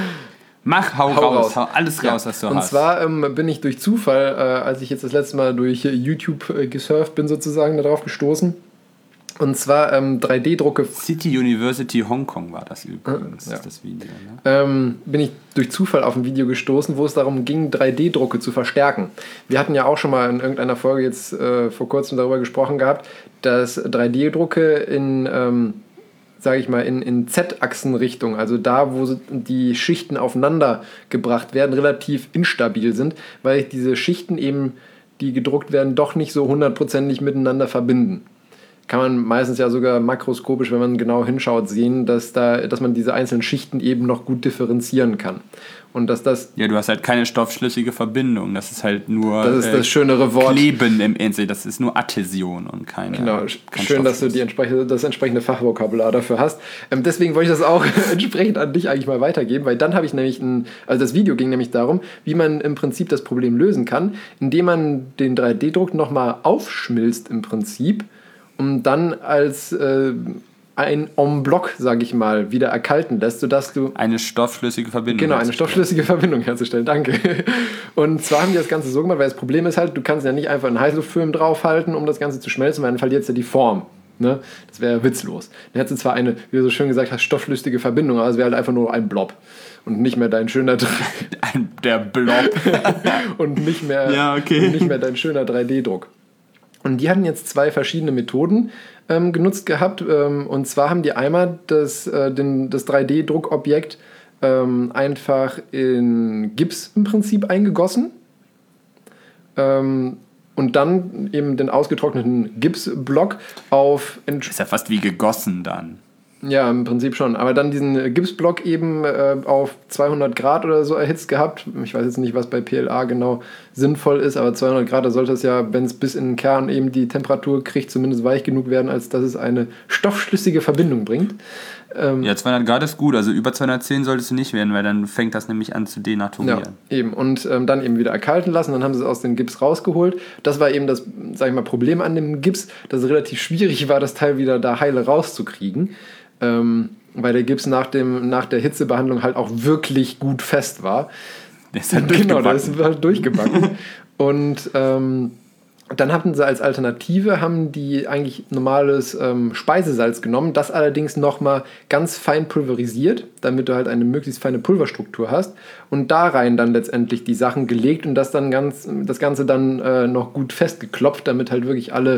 Hau raus. Hau alles raus, was du hast. Und zwar bin ich durch Zufall, als ich jetzt das letzte Mal durch YouTube gesurft bin, sozusagen darauf gestoßen. Und zwar 3D-Drucke. City University Hongkong war das übrigens, das Video. Ne? Bin ich durch Zufall auf ein Video gestoßen, wo es darum ging, 3D-Drucke zu verstärken. Wir hatten ja auch schon mal in irgendeiner Folge jetzt vor kurzem darüber gesprochen gehabt, dass 3D-Drucke in Z-Achsenrichtung, also da, wo die Schichten aufeinander gebracht werden, relativ instabil sind, weil diese Schichten eben, die gedruckt werden, doch nicht so 100%ig miteinander verbinden. Kann man meistens ja sogar makroskopisch, wenn man genau hinschaut, sehen, dass man diese einzelnen Schichten eben noch gut differenzieren kann. Und dass das... Ja, du hast halt keine stoffschlüssige Verbindung. Das ist halt nur... Das ist das schönere Wort. Kleben im Ende. Das ist nur Adhäsion und keine... Genau, schön, dass du das entsprechende Fachvokabular dafür hast. Deswegen wollte ich das auch entsprechend an dich eigentlich mal weitergeben, weil dann habe ich nämlich das Video ging nämlich darum, wie man im Prinzip das Problem lösen kann, indem man den 3D-Druck nochmal aufschmilzt im Prinzip, um dann als ein en bloc, sage ich mal, wieder erkalten lässt, sodass du... Eine stoffschlüssige Verbindung. Genau, eine stoffschlüssige Verbindung herzustellen, danke. Und zwar haben die das Ganze so gemacht, weil das Problem ist halt, du kannst ja nicht einfach einen Heißluftfilm draufhalten, um das Ganze zu schmelzen, weil dann verliert es ja die Form. Ne? Das wäre ja witzlos. Dann hättest du zwar eine, wie du so schön gesagt hast, stoffschlüssige Verbindung, aber es wäre halt einfach nur ein Blob. Und nicht mehr dein schöner... Der Blob. Und nicht mehr dein schöner 3D-Druck. Und die hatten jetzt 2 verschiedene Methoden genutzt gehabt. Und zwar haben die einmal das 3D-Druckobjekt einfach in Gips im Prinzip eingegossen. Und dann eben den ausgetrockneten Gipsblock auf... Ist ja fast wie gegossen dann. Ja, im Prinzip schon. Aber dann diesen Gipsblock eben auf 200 Grad oder so erhitzt gehabt. Ich weiß jetzt nicht, was bei PLA genau sinnvoll ist, aber 200 Grad, da sollte es ja, wenn es bis in den Kern eben die Temperatur kriegt, zumindest weich genug werden, als dass es eine stoffschlüssige Verbindung bringt. Ja, 200 Grad ist gut, also über 210 solltest du nicht werden, weil dann fängt das nämlich an zu denaturieren. Ja, eben. Und dann eben wieder erkalten lassen, dann haben sie es aus dem Gips rausgeholt. Das war eben das, sag ich mal, Problem an dem Gips, dass es relativ schwierig war, das Teil wieder da heile rauszukriegen. Weil der Gips nach der Hitzebehandlung halt auch wirklich gut fest war. Der ist halt durchgebacken. Genau, der ist halt durchgebacken. Und dann hatten sie als Alternative, haben die eigentlich normales Speisesalz genommen, das allerdings nochmal ganz fein pulverisiert, damit du halt eine möglichst feine Pulverstruktur hast und da rein dann letztendlich die Sachen gelegt und das Ganze dann noch gut festgeklopft, damit halt wirklich alle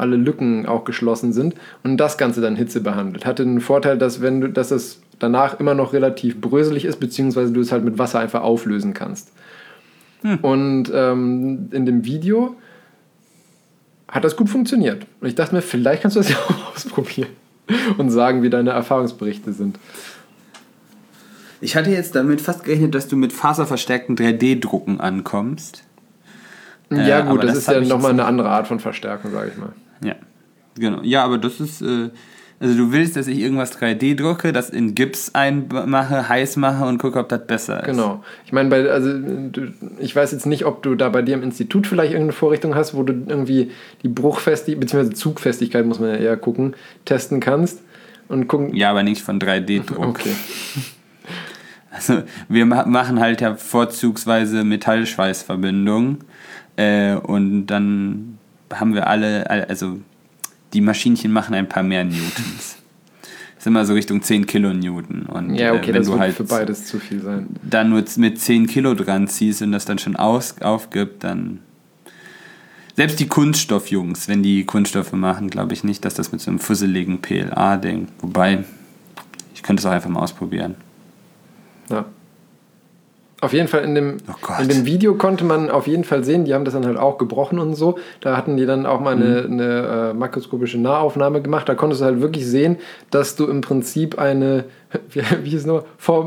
alle Lücken auch geschlossen sind und das Ganze dann Hitze behandelt. Hatte den Vorteil, dass es danach immer noch relativ bröselig ist, beziehungsweise du es halt mit Wasser einfach auflösen kannst. Und in dem Video hat das gut funktioniert. Und ich dachte mir, vielleicht kannst du das ja auch ausprobieren und sagen, wie deine Erfahrungsberichte sind. Ich hatte jetzt damit fast gerechnet, dass du mit faserverstärkten 3D-Drucken ankommst. Ja gut, das ist ja nochmal eine andere Art von Verstärkung, sage ich mal. Ja, genau. Ja, aber das ist... Also du willst, dass ich irgendwas 3D drucke, das in Gips einmache, heiß mache und gucke, ob das besser ist. Genau. Ich meine, ich weiß jetzt nicht, ob du da bei dir im Institut vielleicht irgendeine Vorrichtung hast, wo du irgendwie die Bruchfestigkeit, beziehungsweise Zugfestigkeit, muss man ja eher gucken, testen kannst. Und gucken. Ja, aber nicht von 3D-Druck. Okay. Also wir machen halt ja vorzugsweise Metallschweißverbindungen und dann haben wir also die Maschinchen machen ein paar mehr Newtons. Das ist immer so Richtung 10 Kilonewton. Und ja, okay, wenn das du wird halt für beides zu viel sein. Dann nur mit 10 Kilo dran ziehst und das dann schon aufgibt, dann... Selbst die Kunststoffjungs, wenn die Kunststoffe machen, glaube ich nicht, dass das mit so einem fusseligen PLA-Ding... Wobei, ich könnte es auch einfach mal ausprobieren. Ja. Auf jeden Fall in dem Video konnte man auf jeden Fall sehen, die haben das dann halt auch gebrochen und so. Da hatten die dann auch mal eine makroskopische Nahaufnahme gemacht. Da konntest du halt wirklich sehen, dass du im Prinzip eine, wie hieß es noch,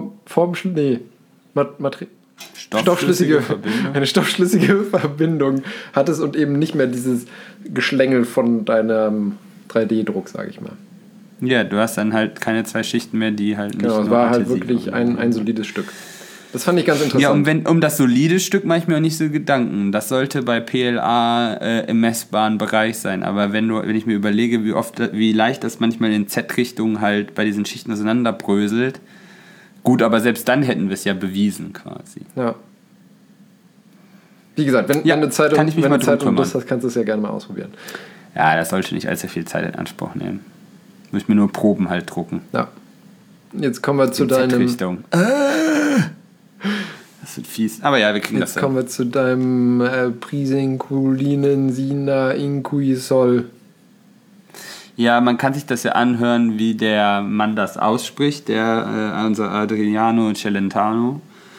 stoffschlüssige Verbindung hattest und eben nicht mehr dieses Geschlängel von deinem 3D-Druck, sage ich mal. Ja, du hast dann halt keine zwei Schichten mehr, die halt nicht... Genau, es war halt wirklich ein solides Stück. Das fand ich ganz interessant. Ja, um das solide Stück mache ich mir auch nicht so Gedanken. Das sollte bei PLA im messbaren Bereich sein. Aber wenn ich mir überlege, wie leicht das manchmal in Z-Richtung halt bei diesen Schichten auseinanderbröselt. Gut, aber selbst dann hätten wir es ja bewiesen quasi. Ja. Wie gesagt, wenn du Zeit und Lust hast, kannst du es ja gerne mal ausprobieren. Ja, das sollte nicht allzu viel Zeit in Anspruch nehmen. Muss ich mir nur Proben halt drucken. Ja. Jetzt kommen wir zu deinem... Das wird fies. Aber ja, wir kriegen das dann. Jetzt kommen wir zu deinem Prisinkulinen Sina Inquisol. Ja, man kann sich das ja anhören, wie der Mann das ausspricht, unser Adriano Celentano.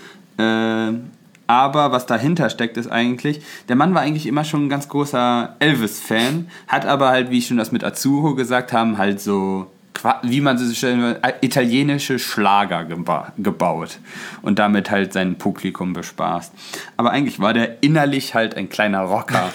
Aber was dahinter steckt, ist eigentlich, der Mann war eigentlich immer schon ein ganz großer Elvis-Fan, hat aber halt, wie ich schon das mit Azzurro gesagt habe, halt so, wie man so schön italienische Schlager gebaut und damit halt sein Publikum bespaßt. Aber eigentlich war der innerlich halt ein kleiner Rocker.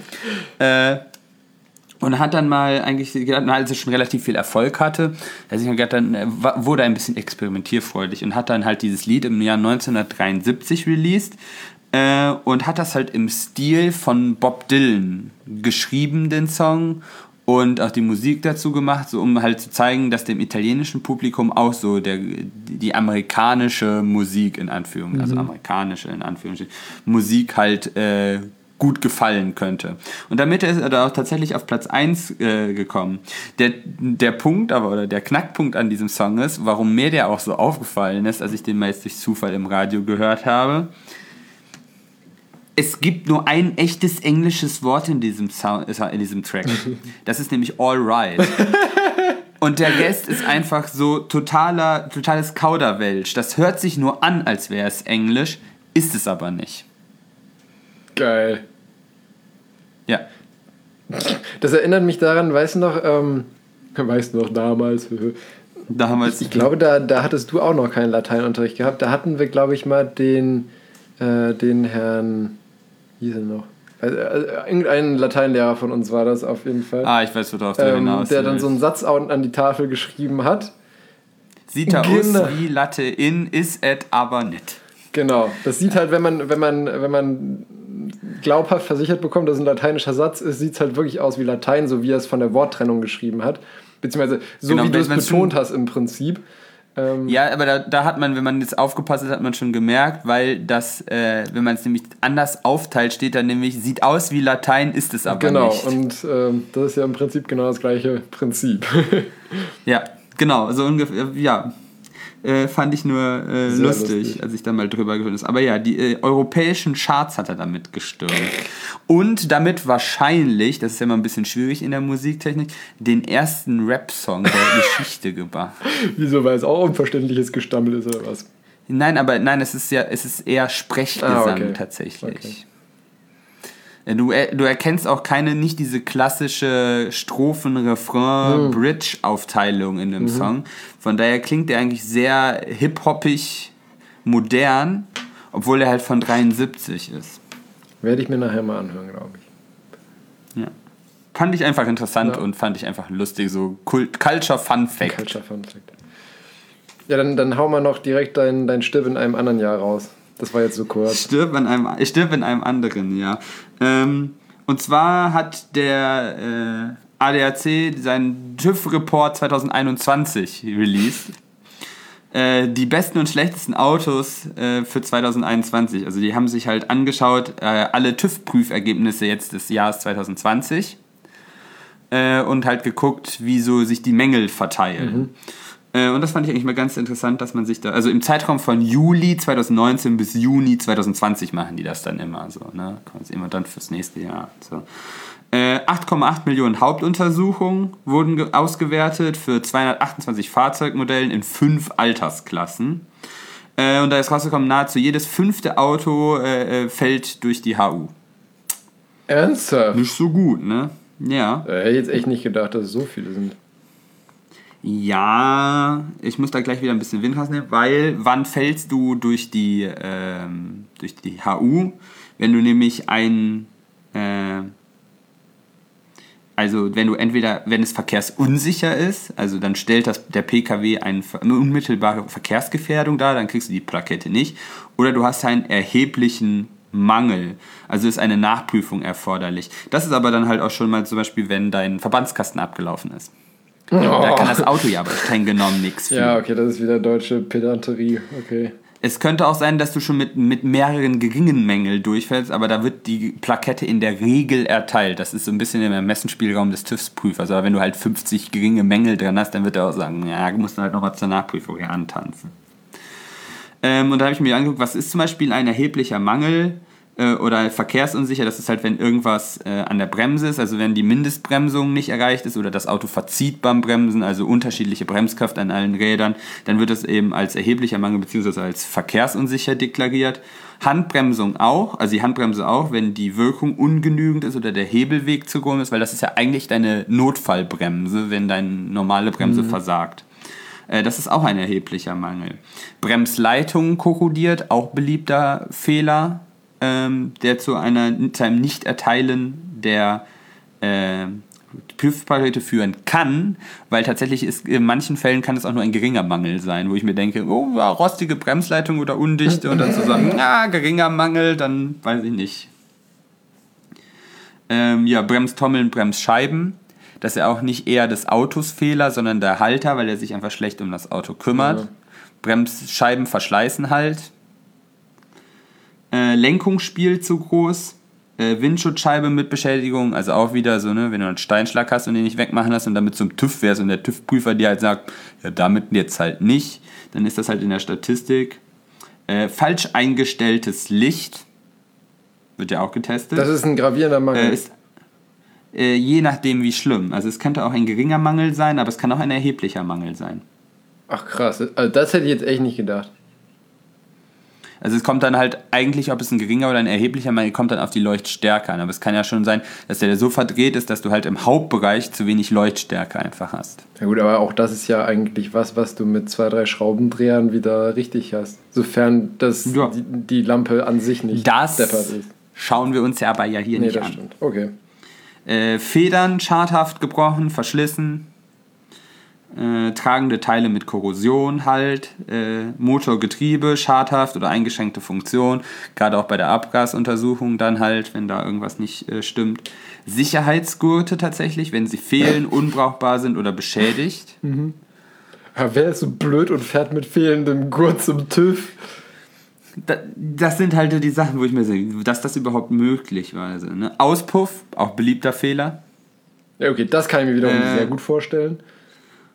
Und hat dann mal eigentlich, als er schon relativ viel Erfolg hatte, wurde er ein bisschen experimentierfreudig und hat dann halt dieses Lied im Jahr 1973 released und hat das halt im Stil von Bob Dylan geschrieben, den Song, und auch die Musik dazu gemacht, so um halt zu zeigen, dass dem italienischen Publikum auch so die amerikanische Musik in Anführungszeichen, also amerikanische in Anführungszeichen, Musik halt gut gefallen könnte. Und damit ist er da auch tatsächlich auf Platz 1 gekommen. Der Punkt aber, oder der Knackpunkt an diesem Song ist, warum mir der auch so aufgefallen ist, als ich den mal jetzt durch Zufall im Radio gehört habe. Es gibt nur ein echtes englisches Wort in diesem Track. Das ist nämlich all right. Und der Rest ist einfach so totales Kauderwelsch. Das hört sich nur an, als wäre es Englisch, ist es aber nicht. Geil. Ja. Das erinnert mich daran, weißt du noch, damals. Ich glaube, da hattest du auch noch keinen Lateinunterricht gehabt. Da hatten wir, glaube ich, mal den Herrn, wie hieß er noch? Irgendein Lateinlehrer von uns war das auf jeden Fall. Ich weiß, worauf du hinaus der dann so einen Satz an die Tafel geschrieben hat. Sieht aus wie Latein, ist et aber nicht. Genau. Das sieht halt, wenn man glaubhaft versichert bekommt, dass ein lateinischer Satz ist, sieht es halt wirklich aus wie Latein, so wie er es von der Worttrennung geschrieben hat. Beziehungsweise so wie du es betont hast im Prinzip. Ja, aber da hat man, wenn man jetzt aufgepasst hat, hat man schon gemerkt, weil das, wenn man es nämlich anders aufteilt, steht da nämlich, sieht aus wie Latein, ist es aber nicht. Genau, und das ist ja im Prinzip genau das gleiche Prinzip. Ja, genau, so ungefähr, ja. Fand ich nur lustig, als ich da mal drüber gehört habe. Aber ja, die europäischen Charts hat er damit gestürmt. Und damit wahrscheinlich, das ist ja immer ein bisschen schwierig in der Musiktechnik, den ersten Rap-Song der Geschichte gemacht. Wieso, weil es auch unverständliches Gestammel ist oder was? Nein, es ist eher Sprechgesang tatsächlich. Okay. Du erkennst auch nicht diese klassische Strophen-Refrain-Bridge-Aufteilung in dem Song. Von daher klingt der eigentlich sehr hip-hoppig, modern, obwohl er halt von 73 ist. Werde ich mir nachher mal anhören, glaube ich. Ja. Fand ich einfach interessant und fand ich einfach lustig, so Culture-Fun-Fact. Culture-Fun-Fact. Ja, dann hau mal noch direkt dein Stirb in einem anderen Jahr raus. Das war jetzt so kurz. Stirb in einem anderen, ja. Und zwar hat der ADAC seinen TÜV-Report 2021 released. Die besten und schlechtesten Autos für 2021. Also die haben sich halt angeschaut, alle TÜV-Prüfergebnisse jetzt des Jahres 2020 und halt geguckt, wie so sich die Mängel verteilen. Und das fand ich eigentlich mal ganz interessant, dass man sich da, also im Zeitraum von Juli 2019 bis Juni 2020 machen die das dann immer so, ne? Immer dann fürs nächste Jahr. So. 8,8 Millionen Hauptuntersuchungen wurden ausgewertet für 228 Fahrzeugmodellen in 5 Altersklassen. Und da ist rausgekommen, nahezu jedes 5. Auto fällt durch die HU. Ernsthaft? Nicht so gut, ne? Ja. Hätte ich jetzt echt nicht gedacht, dass es so viele sind. Ja, ich muss da gleich wieder ein bisschen Wind rausnehmen, weil wann fällst du durch die HU? Wenn du nämlich wenn es verkehrsunsicher ist, also dann stellt der PKW eine unmittelbare Verkehrsgefährdung dar, dann kriegst du die Plakette nicht. Oder du hast einen erheblichen Mangel, also ist eine Nachprüfung erforderlich. Das ist aber dann halt auch schon mal zum Beispiel, wenn dein Verbandskasten abgelaufen ist. Da kann das Auto ja aber streng genommen nichts für. Ja, okay, das ist wieder deutsche Pedanterie, okay. Es könnte auch sein, dass du schon mit mehreren geringen Mängeln durchfällst, aber da wird die Plakette in der Regel erteilt. Das ist so ein bisschen im Ermessensspielraum des TÜV-Prüfers. Aber wenn du halt 50 geringe Mängel dran hast, dann wird er auch sagen, ja, du musst halt noch was zur Nachprüfung hier antanzen. Und da habe ich mir angeguckt, was ist zum Beispiel ein erheblicher Mangel oder verkehrsunsicher, das ist halt, wenn irgendwas an der Bremse ist, also wenn die Mindestbremsung nicht erreicht ist oder das Auto verzieht beim Bremsen, also unterschiedliche Bremskraft an allen Rädern, dann wird das eben als erheblicher Mangel bzw. als verkehrsunsicher deklariert. Handbremsung auch, also die Handbremse auch, wenn die Wirkung ungenügend ist oder der Hebelweg zu groß ist, weil das ist ja eigentlich deine Notfallbremse, wenn deine normale Bremse versagt. Das ist auch ein erheblicher Mangel. Bremsleitung korrodiert, auch beliebter Fehler, der zu einem Nicht-Erteilen der Prüfpakete führen kann, weil tatsächlich ist in manchen Fällen kann es auch nur ein geringer Mangel sein, wo ich mir denke, oh, ja, rostige Bremsleitung oder undichte und dann zu sagen, geringer Mangel, dann weiß ich nicht. Bremstommeln, Bremsscheiben, das ist ja auch nicht eher des Autos Fehler, sondern der Halter, weil er sich einfach schlecht um das Auto kümmert. Ja. Bremsscheiben verschleißen halt. Lenkungsspiel zu groß, Windschutzscheibe mit Beschädigung, also auch wieder so, ne, wenn du einen Steinschlag hast und den nicht wegmachen lässt und damit zum TÜV wärst und der TÜV-Prüfer dir halt sagt, ja, damit jetzt halt nicht, dann ist das halt in der Statistik. Falsch eingestelltes Licht, wird ja auch getestet. Das ist ein gravierender Mangel. Je nachdem wie schlimm, also es könnte auch ein geringer Mangel sein, aber es kann auch ein erheblicher Mangel sein. Ach krass, also das hätte ich jetzt echt nicht gedacht. Also es kommt dann halt eigentlich, ob es ein geringer oder ein erheblicher Mangel, kommt dann auf die Leuchtstärke an. Aber es kann ja schon sein, dass der so verdreht ist, dass du halt im Hauptbereich zu wenig Leuchtstärke einfach hast. Ja gut, aber auch das ist ja eigentlich was du mit 2-3 Schraubendrehern wieder richtig hast. Sofern das die Lampe an sich nicht deppert ist. Schauen wir uns ja aber ja hier nicht an. Nee, das stimmt. Okay. Federn schadhaft gebrochen, verschlissen. Tragende Teile mit Korrosion halt, Motor, Getriebe, schadhaft oder eingeschränkte Funktion, gerade auch bei der Abgasuntersuchung dann halt, wenn da irgendwas nicht stimmt. Sicherheitsgurte tatsächlich, wenn sie fehlen, unbrauchbar sind oder beschädigt. Mhm. Ja, wer ist so blöd und fährt mit fehlendem Gurt zum TÜV? Das sind halt die Sachen, wo ich mir sehe, dass das überhaupt möglich war. Also, ne? Auspuff, auch beliebter Fehler. Ja, okay, das kann ich mir wiederum sehr gut vorstellen.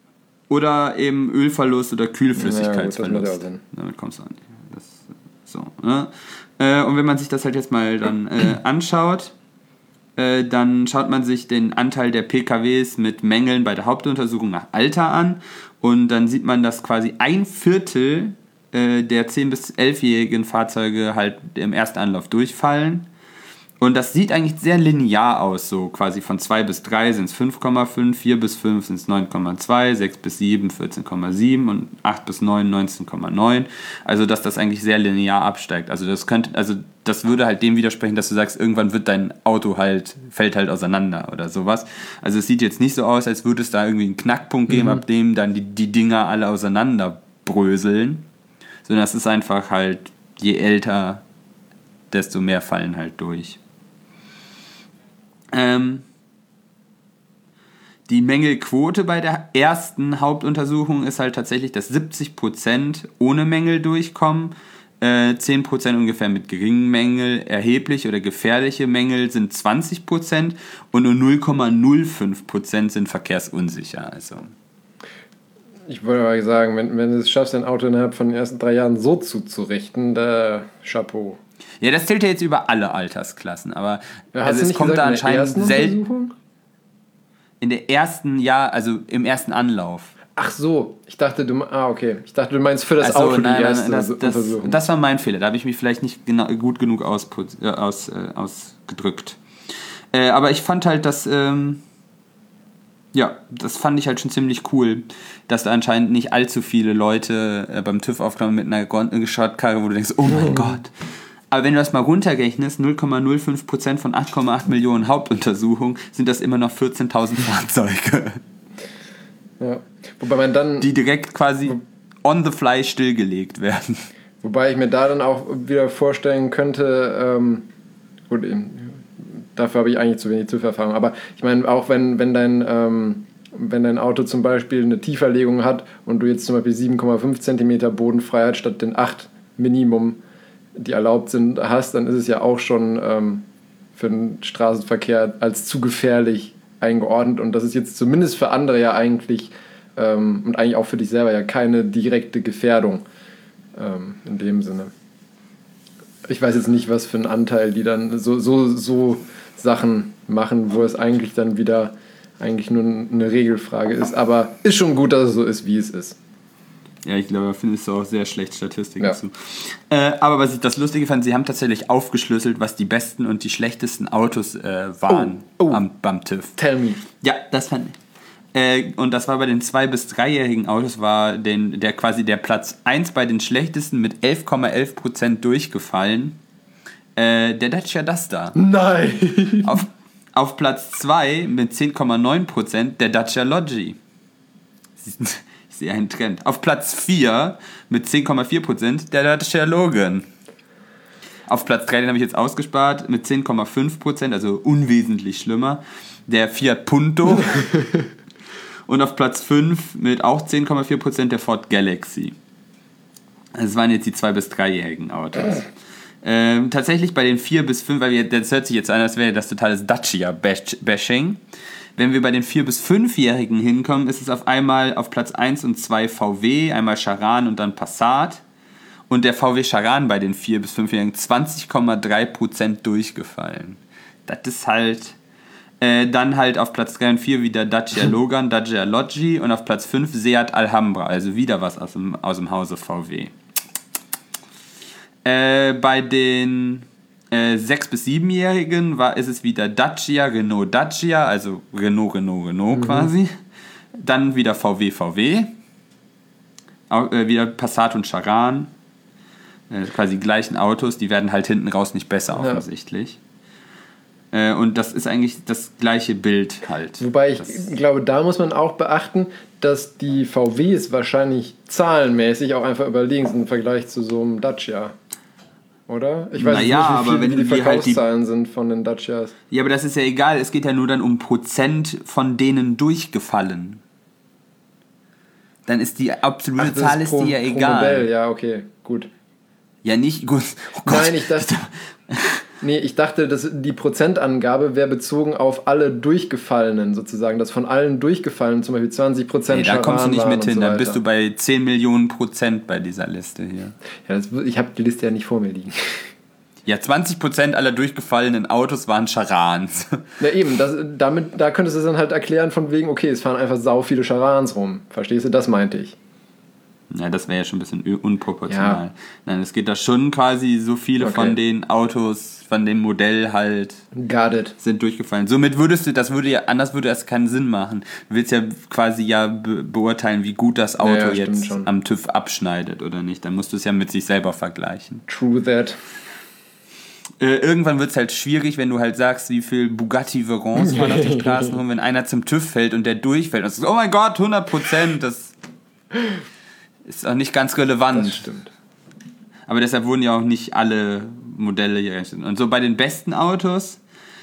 oder eben Ölverlust oder Kühlflüssigkeitsverlust. Ja, damit kommst du an. So, ne? Und wenn man sich das halt jetzt mal dann anschaut, dann schaut man sich den Anteil der PKWs mit Mängeln bei der Hauptuntersuchung nach Alter an und dann sieht man, dass quasi 1/4 der 10- bis 11-jährigen Fahrzeuge halt im ersten Anlauf durchfallen. Und das sieht eigentlich sehr linear aus, so quasi von 2 bis 3 sind es 5,5, 4 bis 5 sind es 9,2, 6 bis 7 14,7 und 8 bis 9 19,9. Also dass das eigentlich sehr linear absteigt. Also das würde halt dem widersprechen, dass du sagst, irgendwann wird dein Auto fällt halt auseinander oder sowas. Also es sieht jetzt nicht so aus, als würde es da irgendwie einen Knackpunkt geben, ab dem dann die Dinger alle auseinanderbröseln. Sondern es ist einfach halt, je älter, desto mehr fallen halt durch. Die Mängelquote bei der ersten Hauptuntersuchung ist halt tatsächlich, dass 70% ohne Mängel durchkommen, 10% ungefähr mit geringen Mängel, erhebliche oder gefährliche Mängel sind 20% und nur 0,05% sind verkehrsunsicher. Also. Ich wollte aber sagen, wenn du es schaffst, dein Auto innerhalb von den ersten 3 Jahren so zuzurichten, da Chapeau. Ja, das zählt ja jetzt über alle Altersklassen, aber also es kommt da anscheinend selten in der ersten Jahr, also im ersten Anlauf. Ach so, ich dachte, du meinst für das Auto die erste Untersuchung. Das war mein Fehler, da habe ich mich vielleicht nicht gut genug ausgedrückt. Aber ich fand halt, das fand ich halt schon ziemlich cool, dass da anscheinend nicht allzu viele Leute beim TÜV aufkamen mit einer Schrottkarre, wo du denkst, oh mein Gott. Aber wenn du das mal runterrechnest, 0,05% von 8,8 Millionen Hauptuntersuchungen, sind das immer noch 14.000 Fahrzeuge. Ja. Wobei man dann... Die direkt quasi on the fly stillgelegt werden. Wobei ich mir da dann auch wieder vorstellen könnte, gut, dafür habe ich eigentlich zu wenig TÜV-Erfahrung, aber ich meine, auch wenn dein Auto zum Beispiel eine Tieferlegung hat und du jetzt zum Beispiel 7,5 cm Bodenfreiheit statt den 8 Minimum, die erlaubt sind, hast, dann ist es ja auch schon für den Straßenverkehr als zu gefährlich eingeordnet und das ist jetzt zumindest für andere ja eigentlich und eigentlich auch für dich selber ja keine direkte Gefährdung in dem Sinne. Ich weiß jetzt nicht, was für einen Anteil die dann so Sachen machen, wo es eigentlich dann wieder eigentlich nur eine Regelfrage ist, aber ist schon gut, dass es so ist, wie es ist. Ja, ich glaube, da findest du auch sehr schlecht Statistiken zu. Aber was ich das Lustige fand, sie haben tatsächlich aufgeschlüsselt, was die besten und die schlechtesten Autos waren beim TÜV. Tell me. Ja, das fand ich. Und das war bei den 2- bis 3-jährigen Autos, war der Platz 1 bei den schlechtesten mit 11,11% durchgefallen. Der Dacia Duster. Nein! Auf Platz 2 mit 10,9% der Dacia Logi. Ich sehe einen Trend. Auf Platz 4 mit 10,4% der Dacia Logan. Auf Platz 3, den habe ich jetzt ausgespart, mit 10,5%, also unwesentlich schlimmer, der Fiat Punto. Und auf Platz 5 mit auch 10,4% der Ford Galaxy. Das waren jetzt die 2- bis 3-jährigen Autos. Tatsächlich bei den 4 bis 5, weil das hört sich jetzt an, als wäre das totales Dacia-Bashing. Wenn wir bei den 4- bis 5-Jährigen hinkommen, ist es auf einmal auf Platz 1 und 2 VW, einmal Charan und dann Passat. Und der VW Charan bei den 4- bis 5-Jährigen 20,3% durchgefallen. Das ist halt... dann halt auf Platz 3 und 4 wieder Dacia Logan, Dacia Logi und auf Platz 5 Seat Alhambra, also wieder was aus dem Hause VW. Bei den 6- bis 7-Jährigen ist es wieder Dacia, Renault Dacia, also Renault quasi. Dann wieder VW, wieder Passat und Charan, quasi die gleichen Autos, die werden halt hinten raus nicht besser offensichtlich. Und das ist eigentlich das gleiche Bild halt. Wobei ich glaube, da muss man auch beachten, dass die VWs wahrscheinlich zahlenmäßig auch einfach überlegen sind im Vergleich zu so einem Dacia. Oder? Ich weiß nicht, wie die Verkaufszahlen sind von den Dacias. Ja, aber das ist ja egal. Es geht ja nur dann um Prozent von denen durchgefallen. Dann ist die absolute Zahl ist die ja egal. Modell, ja, okay, gut. Ja, nicht gut. Oh Gott. Nein, ich dachte... Nee, ich dachte, dass die Prozentangabe wäre bezogen auf alle Durchgefallenen sozusagen, dass von allen Durchgefallenen zum Beispiel 20% Nee, da kommst du nicht mit hin, so dann bist du bei 10 Millionen % bei dieser Liste hier. Ja, ich habe die Liste ja nicht vor mir liegen. Ja, 20% aller durchgefallenen Autos waren Charans. Na eben, da könntest du es dann halt erklären von wegen, okay, es fahren einfach sau viele Charans rum. Verstehst du? Das meinte ich. Ja, das wäre ja schon ein bisschen unproportional. Ja. Nein, es geht da schon quasi so viele von den Autos, von dem Modell halt Got it. sind durchgefallen. Somit anders würde es keinen Sinn machen. Du willst ja quasi beurteilen, wie gut das Auto jetzt am TÜV abschneidet oder nicht. Dann musst du es ja mit sich selber vergleichen. True that. Irgendwann wird es halt schwierig, wenn du halt sagst, wie viel Bugatti Veyrons fahren auf den Straßen rum, wenn einer zum TÜV fällt und der durchfällt. Und du sagst, oh mein Gott, 100%, das ist auch nicht ganz relevant. Das stimmt. Aber deshalb wurden ja auch nicht alle Modelle hier gerechnet. Und so bei den besten Autos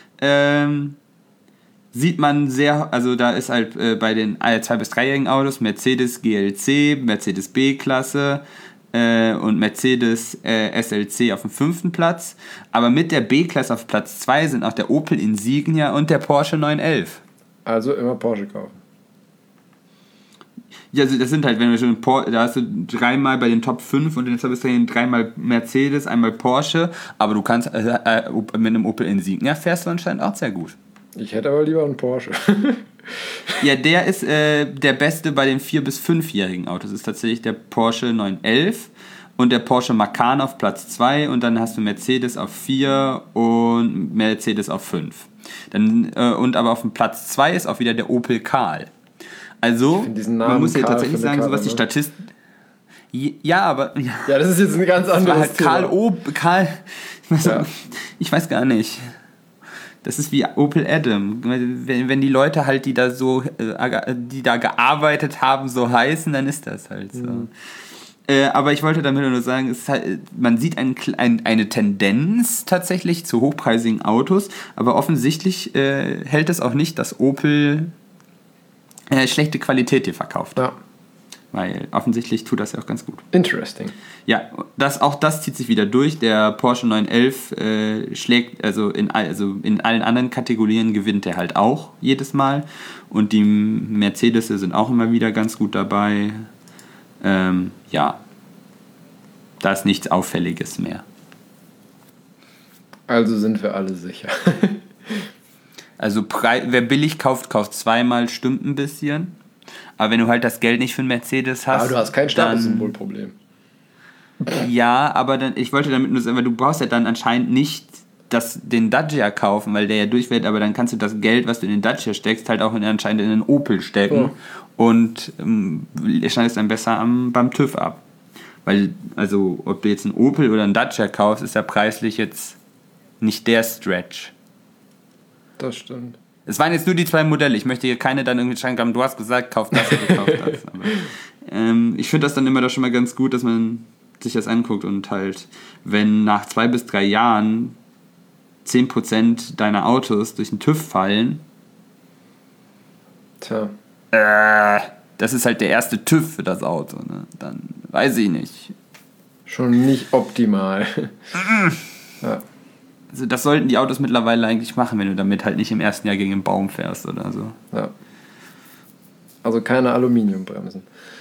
sieht man da ist halt bei den 2- bis 3-jährigen Autos Mercedes GLC, Mercedes B-Klasse und Mercedes SLC auf dem 5. Platz. Aber mit der B-Klasse auf Platz 2 sind auch der Opel Insignia und der Porsche 911. Also immer Porsche kaufen. Ja, also das sind halt, wenn wir schon da hast du 3-mal bei den Top 5 und in der bis dahin 3-mal Mercedes, einmal Porsche, aber du kannst mit einem Opel Insignia fährst du anscheinend auch sehr gut. Ich hätte aber lieber einen Porsche. Ja, der ist der beste bei den 4- bis 5-jährigen Autos. Das ist tatsächlich der Porsche 911 und der Porsche Macan auf Platz 2 und dann hast du Mercedes auf 4 und Mercedes auf 5. Und aber auf dem Platz 2 ist auch wieder der Opel Kadett. Also, man muss ja tatsächlich sagen, so was die Statisten... Ja, aber... Ja, das ist jetzt ein ganz anderes Thema. Ich weiß gar nicht. Das ist wie Opel Adam. Wenn die Leute halt, die da gearbeitet haben, so heißen, dann ist das halt so. Mhm. Aber ich wollte damit nur sagen, man sieht eine Tendenz tatsächlich zu hochpreisigen Autos, aber offensichtlich hält es auch nicht, dass Opel schlechte Qualität hier verkauft. Ja. Weil offensichtlich tut das ja auch ganz gut. Interesting. Ja, auch das zieht sich wieder durch. Der Porsche 911 schlägt, in allen anderen Kategorien gewinnt er halt auch jedes Mal. Und die Mercedes sind auch immer wieder ganz gut dabei. Ja, da ist nichts Auffälliges mehr. Also sind wir alle sicher. Also wer billig kauft, kauft 2-mal, stimmt ein bisschen. Aber wenn du halt das Geld nicht für einen Mercedes hast... Aber du hast kein Statussymbolproblem. Ja, aber ich wollte damit nur sagen, weil du brauchst ja dann anscheinend nicht den Dacia kaufen, weil der ja durchfällt, aber dann kannst du das Geld, was du in den Dacia steckst, halt auch anscheinend in den Opel stecken und schneidest dann besser beim TÜV ab. Weil, also, ob du jetzt einen Opel oder einen Dacia kaufst, ist ja preislich jetzt nicht der Stretch. Das stimmt. Es waren jetzt nur die 2 Modelle. Ich möchte hier keine dann irgendwie schreiben, du hast gesagt, kauf das oder kauf das. Aber, ich finde das dann immer doch schon mal ganz gut, dass man sich das anguckt und halt, wenn nach 2 bis 3 Jahren 10% deiner Autos durch den TÜV fallen, tja. Das ist halt der erste TÜV für das Auto. Ne? Dann weiß ich nicht. Schon nicht optimal. Ja. Also das sollten die Autos mittlerweile eigentlich machen, wenn du damit halt nicht im ersten Jahr gegen einen Baum fährst oder so. Ja. Also keine Aluminiumbremsen.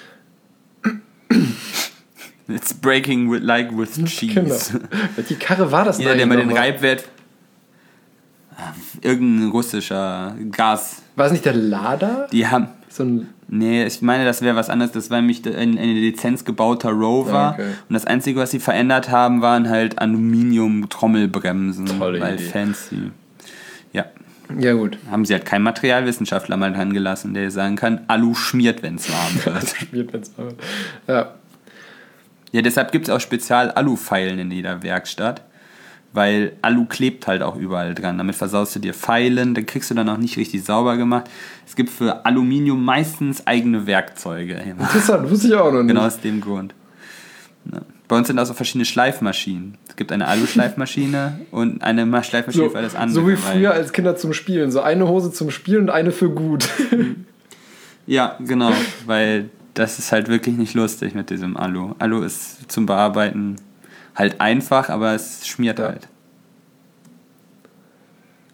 It's breaking like with cheese. Genau. Welche Karre war das denn? Jeder, der mal den Reibwert... Irgendein russischer Gas. War es nicht der Lada? Die haben... So nee, ich meine, das wäre was anderes. Das war nämlich eine Lizenz gebauter Rover. Okay. Und das Einzige, was sie verändert haben, waren halt Aluminium-Trommelbremsen. Tolle weil Idee. Fancy. Ja. Ja, gut. Haben sie halt keinen Materialwissenschaftler mal dran gelassen, der sagen kann, Alu schmiert, wenn es warm wird. Schmiert, wenn es warm wird. Ja. Ja, deshalb gibt es auch Spezial-Alu-Feilen in jeder Werkstatt. Weil Alu klebt halt auch überall dran. Damit versaust du dir Feilen, dann kriegst du dann auch nicht richtig sauber gemacht. Es gibt für Aluminium meistens eigene Werkzeuge. Interessant, wusste ich auch noch nicht. Genau aus dem Grund. Ja. Bei uns sind also verschiedene Schleifmaschinen. Es gibt eine Alu-Schleifmaschine und eine Schleifmaschine für alles andere. So wie früher als Kinder zum Spielen. So eine Hose zum Spielen und eine für gut. Ja, genau. Weil das ist halt wirklich nicht lustig mit diesem Alu. Alu ist zum Bearbeiten halt einfach, aber es schmiert halt.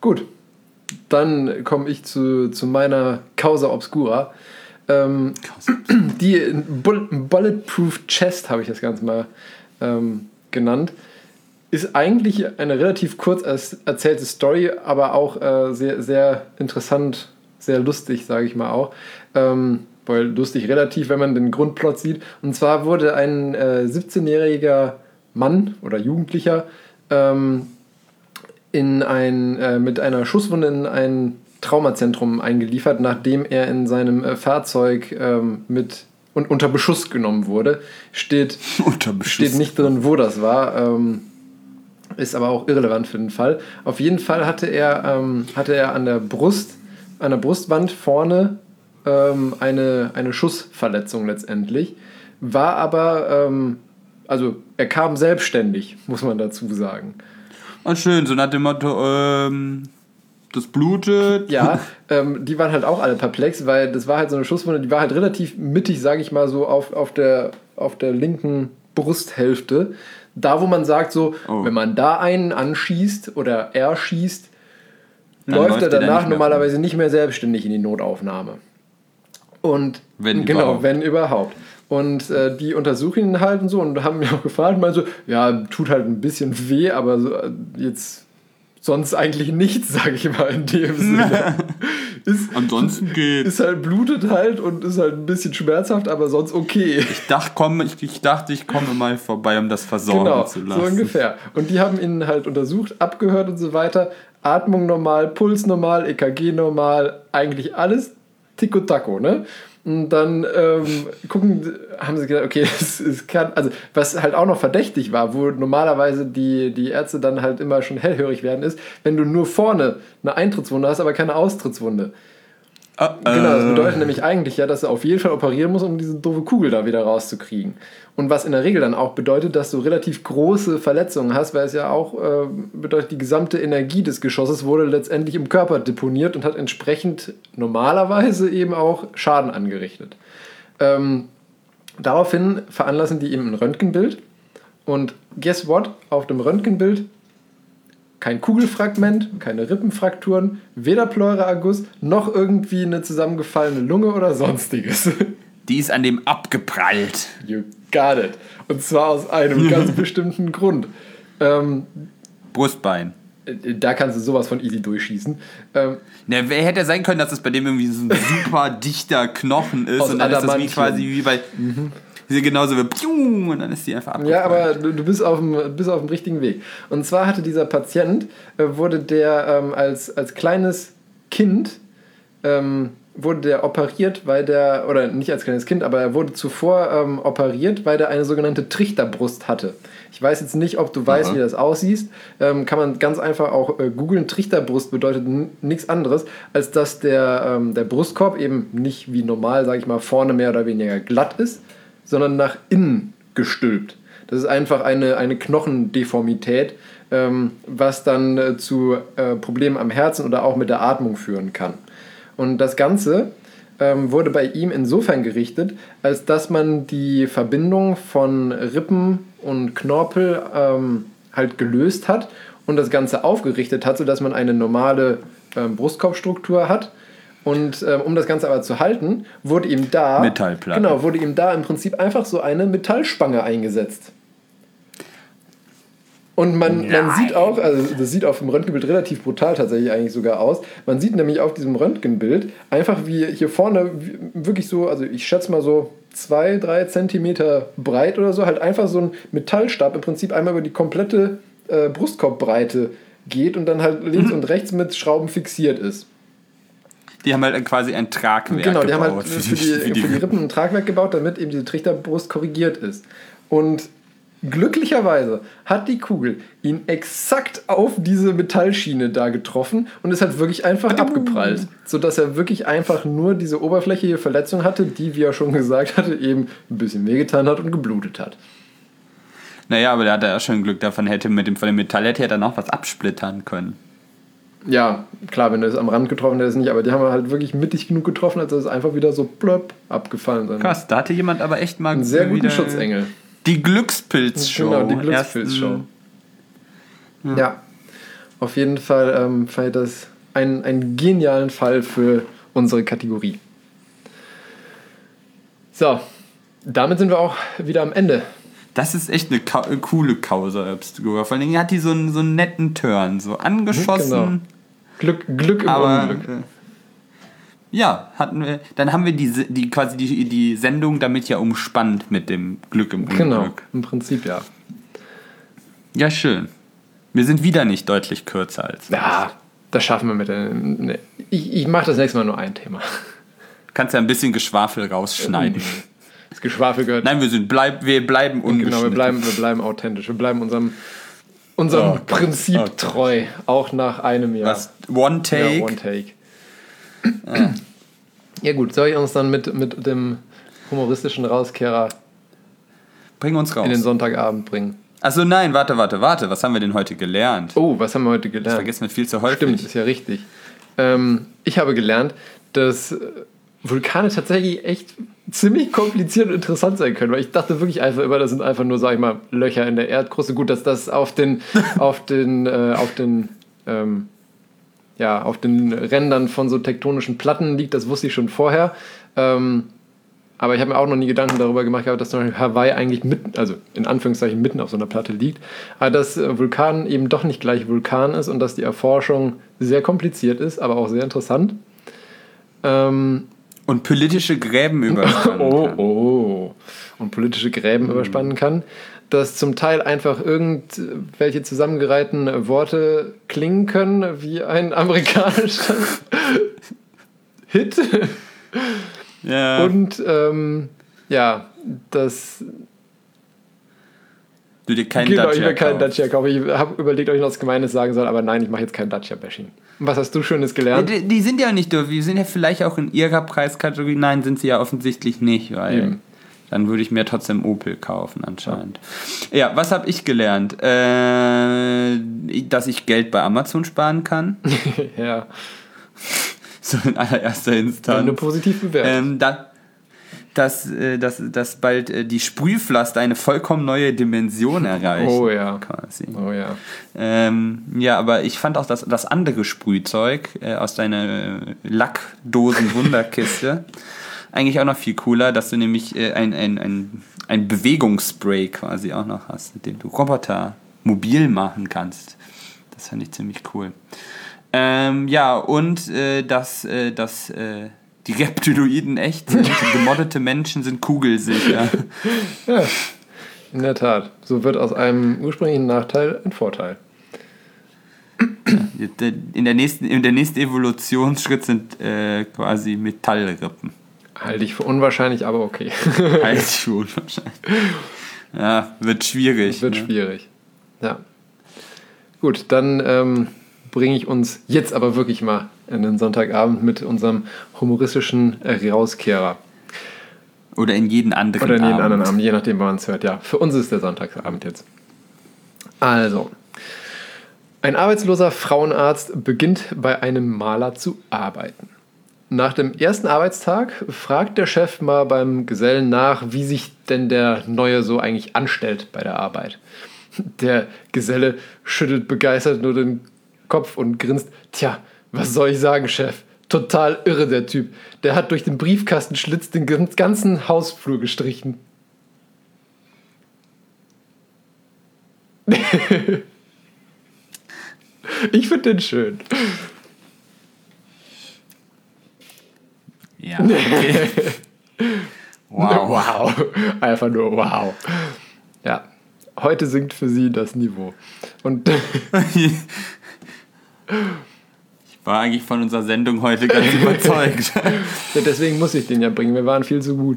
Gut, dann komme ich zu meiner Causa Obscura. Die Bulletproof Chest, habe ich das Ganze mal genannt, ist eigentlich eine relativ kurz erzählte Story, aber auch sehr, sehr interessant, sehr lustig, sage ich mal auch. Weil lustig relativ, wenn man den Grundplot sieht. Und zwar wurde ein 17-jähriger Mann oder Jugendlicher mit einer Schusswunde in ein Traumazentrum eingeliefert, nachdem er in seinem Fahrzeug unter Beschuss genommen wurde. Steht nicht drin, wo das war. Ist aber auch irrelevant für den Fall. Auf jeden Fall hatte er an der Brustwand vorne eine Schussverletzung letztendlich. War aber, also er kam selbstständig, muss man dazu sagen. Und schön, so nach dem Motto, das blutet. Ja, die waren halt auch alle perplex, weil das war halt so eine Schusswunde, die war halt relativ mittig, sage ich mal so, auf der linken Brusthälfte. Da, wo man sagt so, wenn man da einen anschießt oder er schießt, läuft er danach normalerweise nicht mehr selbstständig in die Notaufnahme. Und wenn überhaupt. Und die untersuchen ihn halt und so und haben mich auch gefragt, meinen so, ja, tut halt ein bisschen weh, aber so, jetzt sonst eigentlich nichts, sage ich mal in dem Sinne. Ansonsten geht. Ist halt, blutet halt und ist halt ein bisschen schmerzhaft, aber sonst okay. Ich dachte, ich komme mal vorbei, um das versorgen zu lassen. So ungefähr. Und die haben ihn halt untersucht, abgehört und so weiter. Atmung normal, Puls normal, EKG normal, eigentlich alles Tico-Taco, ne? Und dann haben sie gedacht, okay, es kann, also was halt auch noch verdächtig war, wo normalerweise die Ärzte dann halt immer schon hellhörig werden, ist, wenn du nur vorne eine Eintrittswunde hast, aber keine Austrittswunde. Genau, das bedeutet nämlich eigentlich ja, dass er auf jeden Fall operieren muss, um diese doofe Kugel da wieder rauszukriegen. Und was in der Regel dann auch bedeutet, dass du relativ große Verletzungen hast, weil es ja auch bedeutet, die gesamte Energie des Geschosses wurde letztendlich im Körper deponiert und hat entsprechend normalerweise eben auch Schaden angerichtet. Daraufhin veranlassen die ihm ein Röntgenbild und guess what? Auf dem Röntgenbild kein Kugelfragment, keine Rippenfrakturen, weder Pleuraerguss noch irgendwie eine zusammengefallene Lunge oder sonstiges. Die ist an dem abgeprallt. You got it. Und zwar aus einem ganz bestimmten Grund. Brustbein. Da kannst du sowas von easy durchschießen. Wer hätte sein können, dass das bei dem irgendwie so ein super dichter Knochen ist und dann ist das wie bei... Genauso wie und dann ist die einfach abgefallen. Ja, aber du bist auf dem richtigen Weg. Und zwar hatte dieser Patient, wurde der als kleines Kind wurde der operiert, oder nicht als kleines Kind, aber er wurde zuvor operiert, weil der eine sogenannte Trichterbrust hatte. Ich weiß jetzt nicht, ob du weißt, wie das aussieht. Kann man ganz einfach auch googeln. Trichterbrust bedeutet nichts anderes, als dass der Brustkorb eben nicht wie normal, sage ich mal, vorne mehr oder weniger glatt ist, sondern nach innen gestülpt. Das ist einfach eine Knochendeformität, was dann zu Problemen am Herzen oder auch mit der Atmung führen kann. Und das Ganze wurde bei ihm insofern gerichtet, als dass man die Verbindung von Rippen und Knorpel halt gelöst hat und das Ganze aufgerichtet hat, sodass man eine normale Brustkorbstruktur hat. Und um das Ganze aber zu halten, wurde ihm da im Prinzip einfach so eine Metallspange eingesetzt. Und man sieht auch, also das sieht auf dem Röntgenbild relativ brutal tatsächlich eigentlich sogar aus, man sieht nämlich auf diesem Röntgenbild einfach wie hier vorne wirklich so, also ich schätze mal so 2-3 Zentimeter breit oder so, halt einfach so ein Metallstab im Prinzip einmal über die komplette Brustkorbbreite geht und dann halt links und rechts mit Schrauben fixiert ist. Die haben halt quasi ein Tragwerk gebaut. Genau, die haben halt für die Rippen ein Tragwerk gebaut, damit eben diese Trichterbrust korrigiert ist. Und glücklicherweise hat die Kugel ihn exakt auf diese Metallschiene da getroffen und ist halt wirklich einfach abgeprallt. Sodass er wirklich einfach nur diese oberflächliche Verletzung hatte, die, wie er schon gesagt hatte, eben ein bisschen wehgetan hat und geblutet hat. Naja, aber der hatte ja schon Glück davon, von dem Metall hätte er dann auch was absplittern können. Ja, klar, wenn du es am Rand getroffen hättest, nicht, aber die haben halt wirklich mittig genug getroffen, als dass es einfach wieder so plöpp abgefallen ist. Krass, da hatte jemand aber echt mal einen sehr guten Schutzengel. Die Glückspilz-Show. Genau, die Glückspilz-Show. Ja. Auf jeden Fall fand ich das einen genialen Fall für unsere Kategorie. So, damit sind wir auch wieder am Ende. Das ist echt eine coole Causa Obscura. Vor allem hat die so einen netten Turn, so angeschossen. Genau. Glück im Unglück. Ja, dann haben wir die Sendung damit ja umspannt mit dem Glück im Unglück. Genau, im Prinzip ja. Ja, schön. Wir sind wieder nicht deutlich kürzer als das. Ja, das schaffen wir mit der... Ich mache das nächste Mal nur ein Thema. Kannst ja ein bisschen Geschwafel rausschneiden. Das Geschwafel gehört... Nein, wir bleiben ungeschnitten. Genau, wir bleiben authentisch. Wir bleiben unserem Prinzip treu. Auch nach einem Jahr. Was? One Take? Ja, One Take. Ja gut, soll ich uns dann mit dem humoristischen Rauskehrer Bring uns raus. in den Sonntagabend bringen? Achso, nein, warte. Was haben wir denn heute gelernt? Oh, was haben wir heute gelernt? Das vergessen wir viel zu häufig. Stimmt, ist ja richtig. Ich habe gelernt, dass Vulkane tatsächlich echt ziemlich kompliziert und interessant sein können, weil ich dachte wirklich einfach immer, das sind einfach nur, sag ich mal, Löcher in der Erdkruste. Gut, dass das auf den Rändern von so tektonischen Platten liegt, das wusste ich schon vorher. Aber ich habe mir auch noch nie Gedanken darüber gemacht, dass zum Beispiel Hawaii eigentlich mitten, also in Anführungszeichen mitten auf so einer Platte liegt. Aber dass Vulkan eben doch nicht gleich Vulkan ist und dass die Erforschung sehr kompliziert ist, aber auch sehr interessant. Und politische Gräben überspannen kann. Und politische Gräben überspannen kann. Dass zum Teil einfach irgendwelche zusammengereihten Worte klingen können wie ein amerikanischer Hit. Ja. Und dass du dir keinen Dacia kaufst. Ich will keinen Dacia kaufen. Ich habe überlegt, ob ich noch was Gemeines sagen soll, aber nein, ich mache jetzt kein Dacia-Bashing. Was hast du Schönes gelernt? Ja, die sind ja nicht doof. Die sind ja vielleicht auch in ihrer Preiskategorie. Nein, sind sie ja offensichtlich nicht, weil dann würde ich mir trotzdem Opel kaufen anscheinend. Ja, was habe ich gelernt? Dass ich Geld bei Amazon sparen kann. Ja. So in allererster Instanz. Nur positiv bewertet. Dass bald die Sprühpflaster eine vollkommen neue Dimension erreichen. Oh ja. Quasi. Oh ja. Ja, aber ich fand auch das andere Sprühzeug aus deiner Lackdosen-Wunderkiste eigentlich auch noch viel cooler, dass du nämlich ein Bewegungsspray quasi auch noch hast, mit dem du Roboter mobil machen kannst. Das fand ich ziemlich cool. Ja, und dass die Reptiloiden echt sind. Gemoddete Menschen sind kugelsicher. Ja, in der Tat. So wird aus einem ursprünglichen Nachteil ein Vorteil. In der nächsten Evolutionsschritt sind quasi Metallrippen. Halte ich für unwahrscheinlich, aber okay. Halte ich für unwahrscheinlich. Ja, wird schwierig. Wird schwierig. Ja. Gut, dann bringe ich uns jetzt aber wirklich mal in den Sonntagabend mit unserem humoristischen Rauskehrer. Oder in jeden anderen Abend, je nachdem, wann man es hört. Ja, für uns ist der Sonntagabend jetzt. Also, ein arbeitsloser Frauenarzt beginnt bei einem Maler zu arbeiten. Nach dem ersten Arbeitstag fragt der Chef mal beim Gesellen nach, wie sich denn der Neue so eigentlich anstellt bei der Arbeit. Der Geselle schüttelt begeistert nur den Kopf und grinst. Tja, was soll ich sagen, Chef? Total irre, der Typ. Der hat durch den Briefkastenschlitz den ganzen Hausflur gestrichen. Ich finde den schön. Ja. Okay. Wow. Einfach nur wow. Ja. Heute sinkt für sie das Niveau. Und ich war eigentlich von unserer Sendung heute ganz überzeugt. Ja, deswegen muss ich den ja bringen. Wir waren viel zu gut.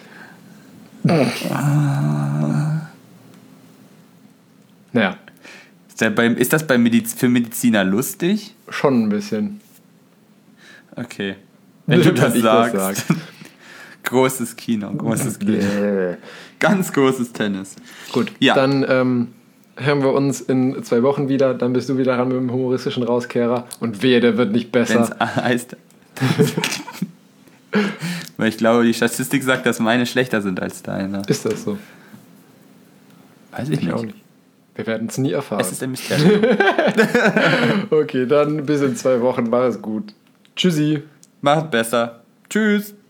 Naja. Ist das für Mediziner lustig? Schon ein bisschen. Okay. Wenn du das sagst. Großes Kino, großes Kino. Ganz großes Tennis. Gut, ja. Dann hören wir uns in 2 Wochen wieder. Dann bist du wieder ran mit dem humoristischen Rauskehrer. Und wehe, der wird nicht besser. Wenn's heißt. Weil ich glaube, die Statistik sagt, dass meine schlechter sind als deine. Ist das so? Weiß ich nicht. Auch nicht. Wir werden es nie erfahren. Es ist ein Mysterium. Okay, dann bis in 2 Wochen. Mach es gut. Tschüssi. Macht besser. Tschüss.